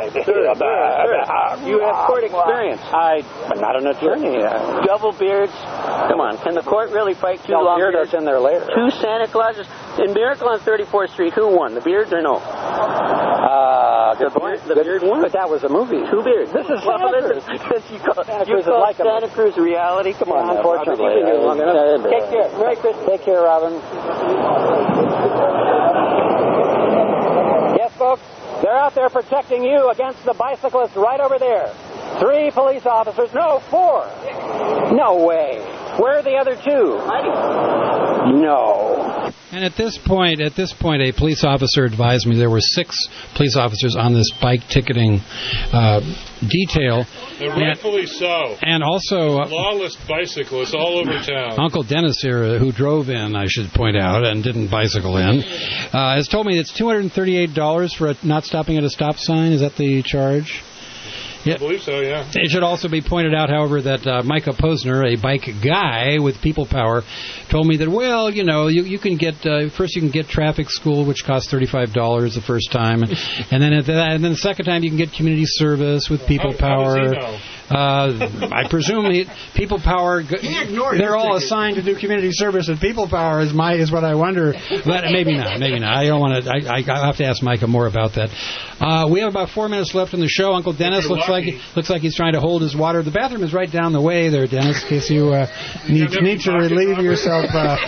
You have court experience. I'm not an attorney. Double beards. Come on. Can the court really fight 2 long beards? That's in there later. 2 Santa Clauses. In Miracle on 34th Street, who won? The beards or no? Good point. The beard won? But that was a movie. 2 beards. This is Santa Cruz. You call like Santa Cruz reality? Come on. Unfortunately. You've been here long enough. Take care. Merry Christmas. Take care, Robin. Yes, folks, they're out there protecting you against the bicyclists right over there. 3 police officers. No, 4. No way. Where are the other 2? No. And at this point, a police officer advised me there were 6 police officers on this bike ticketing detail. And rightfully so. And also... lawless bicyclists all over town. Uncle Dennis here, who drove in, I should point out, and didn't bicycle in, has told me it's $238 for not stopping at a stop sign. Is that the charge? I believe so, yeah. It should also be pointed out, however, that Micah Posner, a bike guy with People Power, told me that, well, you know, you can get, first you can get traffic school, which costs $35 the first time, and then and then the second time you can get community service with People Power. How does he know? I presume People Power, they're all assigned to do community service at People Power is what I wonder. But maybe not. I don't want to. I have to ask Micah more about that. We have about 4 minutes left in the show. Uncle Dennis looks like he's trying to hold his water. The bathroom is right down the way there, Dennis, in case you need to relieve yourself.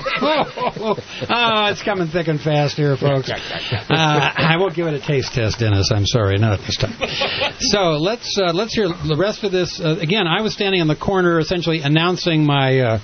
It's coming thick and fast here, folks. I won't give it a taste test, Dennis. I'm sorry, not this time. So let's hear the rest of this. Again, I was standing on the corner, essentially announcing my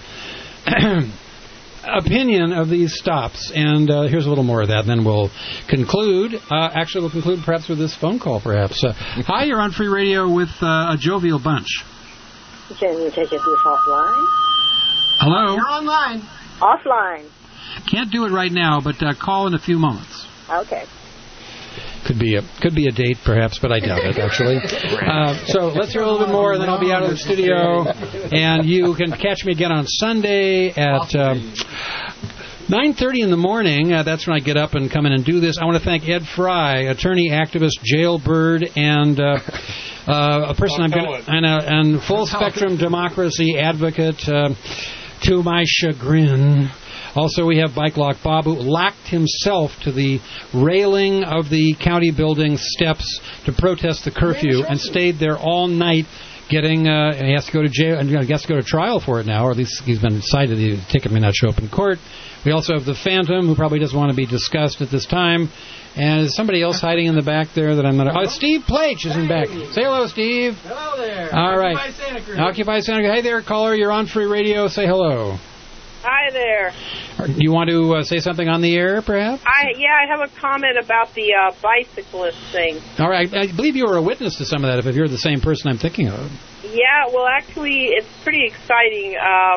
opinion of these stops, and here's a little more of that, and then we'll conclude. Actually, we'll conclude perhaps with this phone call, perhaps. Hi, you're on Free Radio with a jovial bunch. Can you take this offline? Hello? You're online. Offline. Can't do it right now, but call in a few moments. Okay. Could be a date, perhaps, but I doubt it, actually. So let's hear a little bit more, and then I'll be out of the studio. And you can catch me again on Sunday at 9:30 in the morning. That's when I get up and come in and do this. I want to thank Ed Fry, attorney, activist, jailbird, and a person and full spectrum democracy advocate. To my chagrin. Also, we have Bike Lock Bob, who lacked himself to the railing of the county building steps to protest the curfew and stayed there all night. He has to go to jail, and he has to go to trial for it now, or at least he's been cited. The ticket may not show up in court. We also have the Phantom, who probably doesn't want to be discussed at this time. And is somebody else hiding in the back there that I'm not... Oh, Steve Plage is in back. Say hello, Steve. Hello there. All right. Occupy Santa Cruz. Occupy Santa Cruz. Hey there, caller. You're on Free Radio. Say hello. Hi there. Do you want to say something on the air, perhaps? I have a comment about the bicyclist thing. All right. I believe you were a witness to some of that, if you're the same person I'm thinking of. Yeah, well, actually, it's pretty exciting.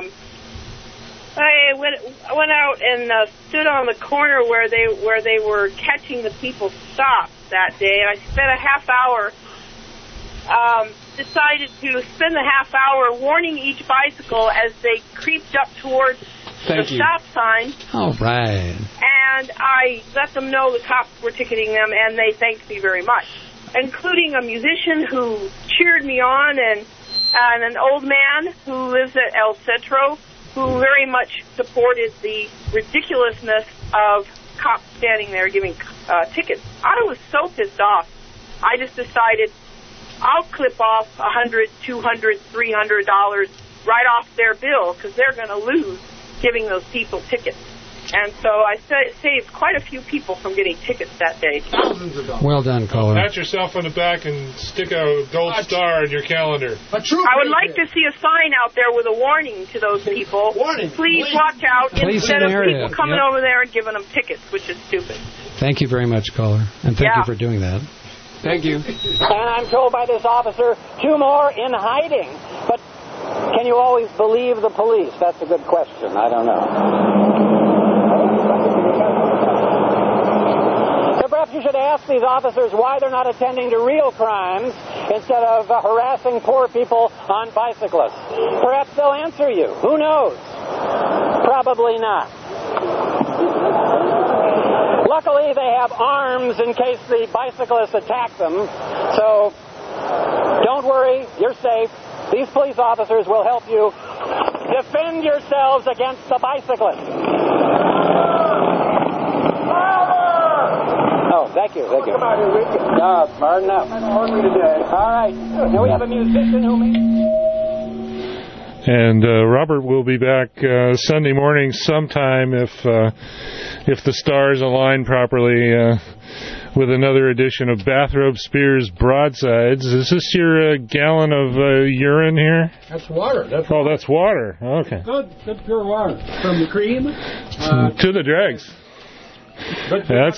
I went out and stood on the corner where they were catching the people stopped that day, and I spent a half hour. Decided to spend the half hour warning each bicycle as they creeped up towards the stop sign. All right. And I let them know the cops were ticketing them, and they thanked me very much, including a musician who cheered me on, and an old man who lives at El Centro, who very much supported the ridiculousness of cops standing there giving tickets. I was so pissed off. I just decided I'll clip off $100, $200, $300 right off their bill, because they're going to lose giving those people tickets. And so I saved quite a few people from getting tickets that day. Thousands of dollars. Well done, caller. Pat yourself on the back and stick a gold star in your calendar. I would like to see a sign out there with a warning to those people. Please watch out, instead of people coming over there and giving them tickets, which is stupid. Thank you very much, caller. And thank you for doing that. Thank you. And I'm told by this officer, 2 more in hiding. But can you always believe the police? That's a good question. I don't know. So perhaps you should ask these officers why they're not attending to real crimes instead of harassing poor people on bicycles. Perhaps they'll answer you. Who knows? Probably not. Luckily, they have arms in case the bicyclists attack them. So don't worry, you're safe. These police officers will help you defend yourselves against the bicyclists. Oh, thank you. No, pardon up. All right. Now we have a musician who And Robert will be back Sunday morning sometime if the stars align properly with another edition of Bathrobe Spears Broadsides. Is this your gallon of urine here? That's water. That's water. Okay. Good pure water. From the cream to the dregs. That's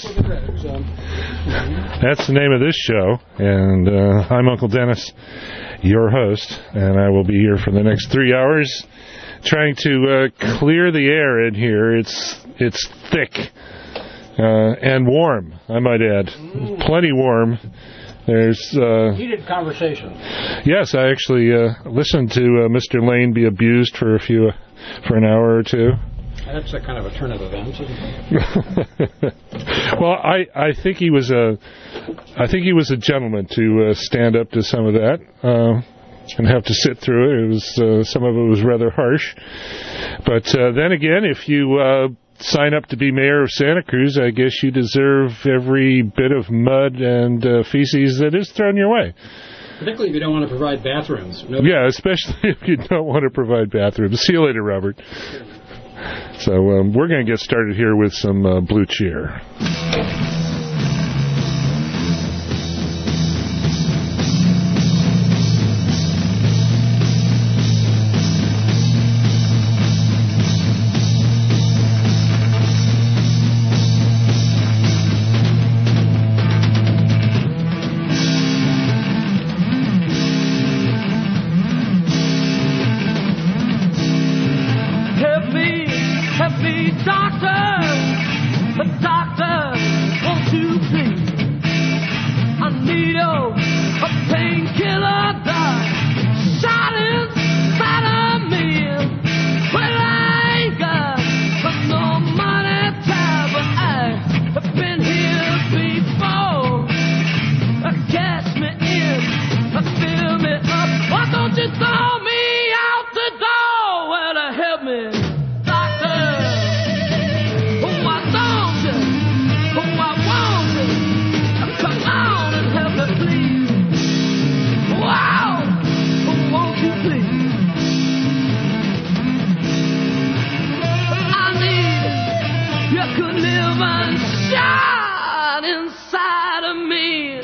the name of this show, and I'm Uncle Dennis, your host, and I will be here for the next 3 hours trying to clear the air in here. It's thick, And warm, I might add. Plenty warm. There's heated conversation. Yes, I actually listened to Mr. Lane be abused for an hour or two. That's a kind of a turn of events. Well, I think he was a gentleman to stand up to some of that and have to sit through it. It was some of it was rather harsh. But then again, if you sign up to be mayor of Santa Cruz, I guess you deserve every bit of mud and feces that is thrown your way. Particularly if you don't want to provide bathrooms. Yeah, especially if you don't want to provide bathrooms. See you later, Robert. So we're going to get started here with some Blue Cheer. You could live and shine inside of me.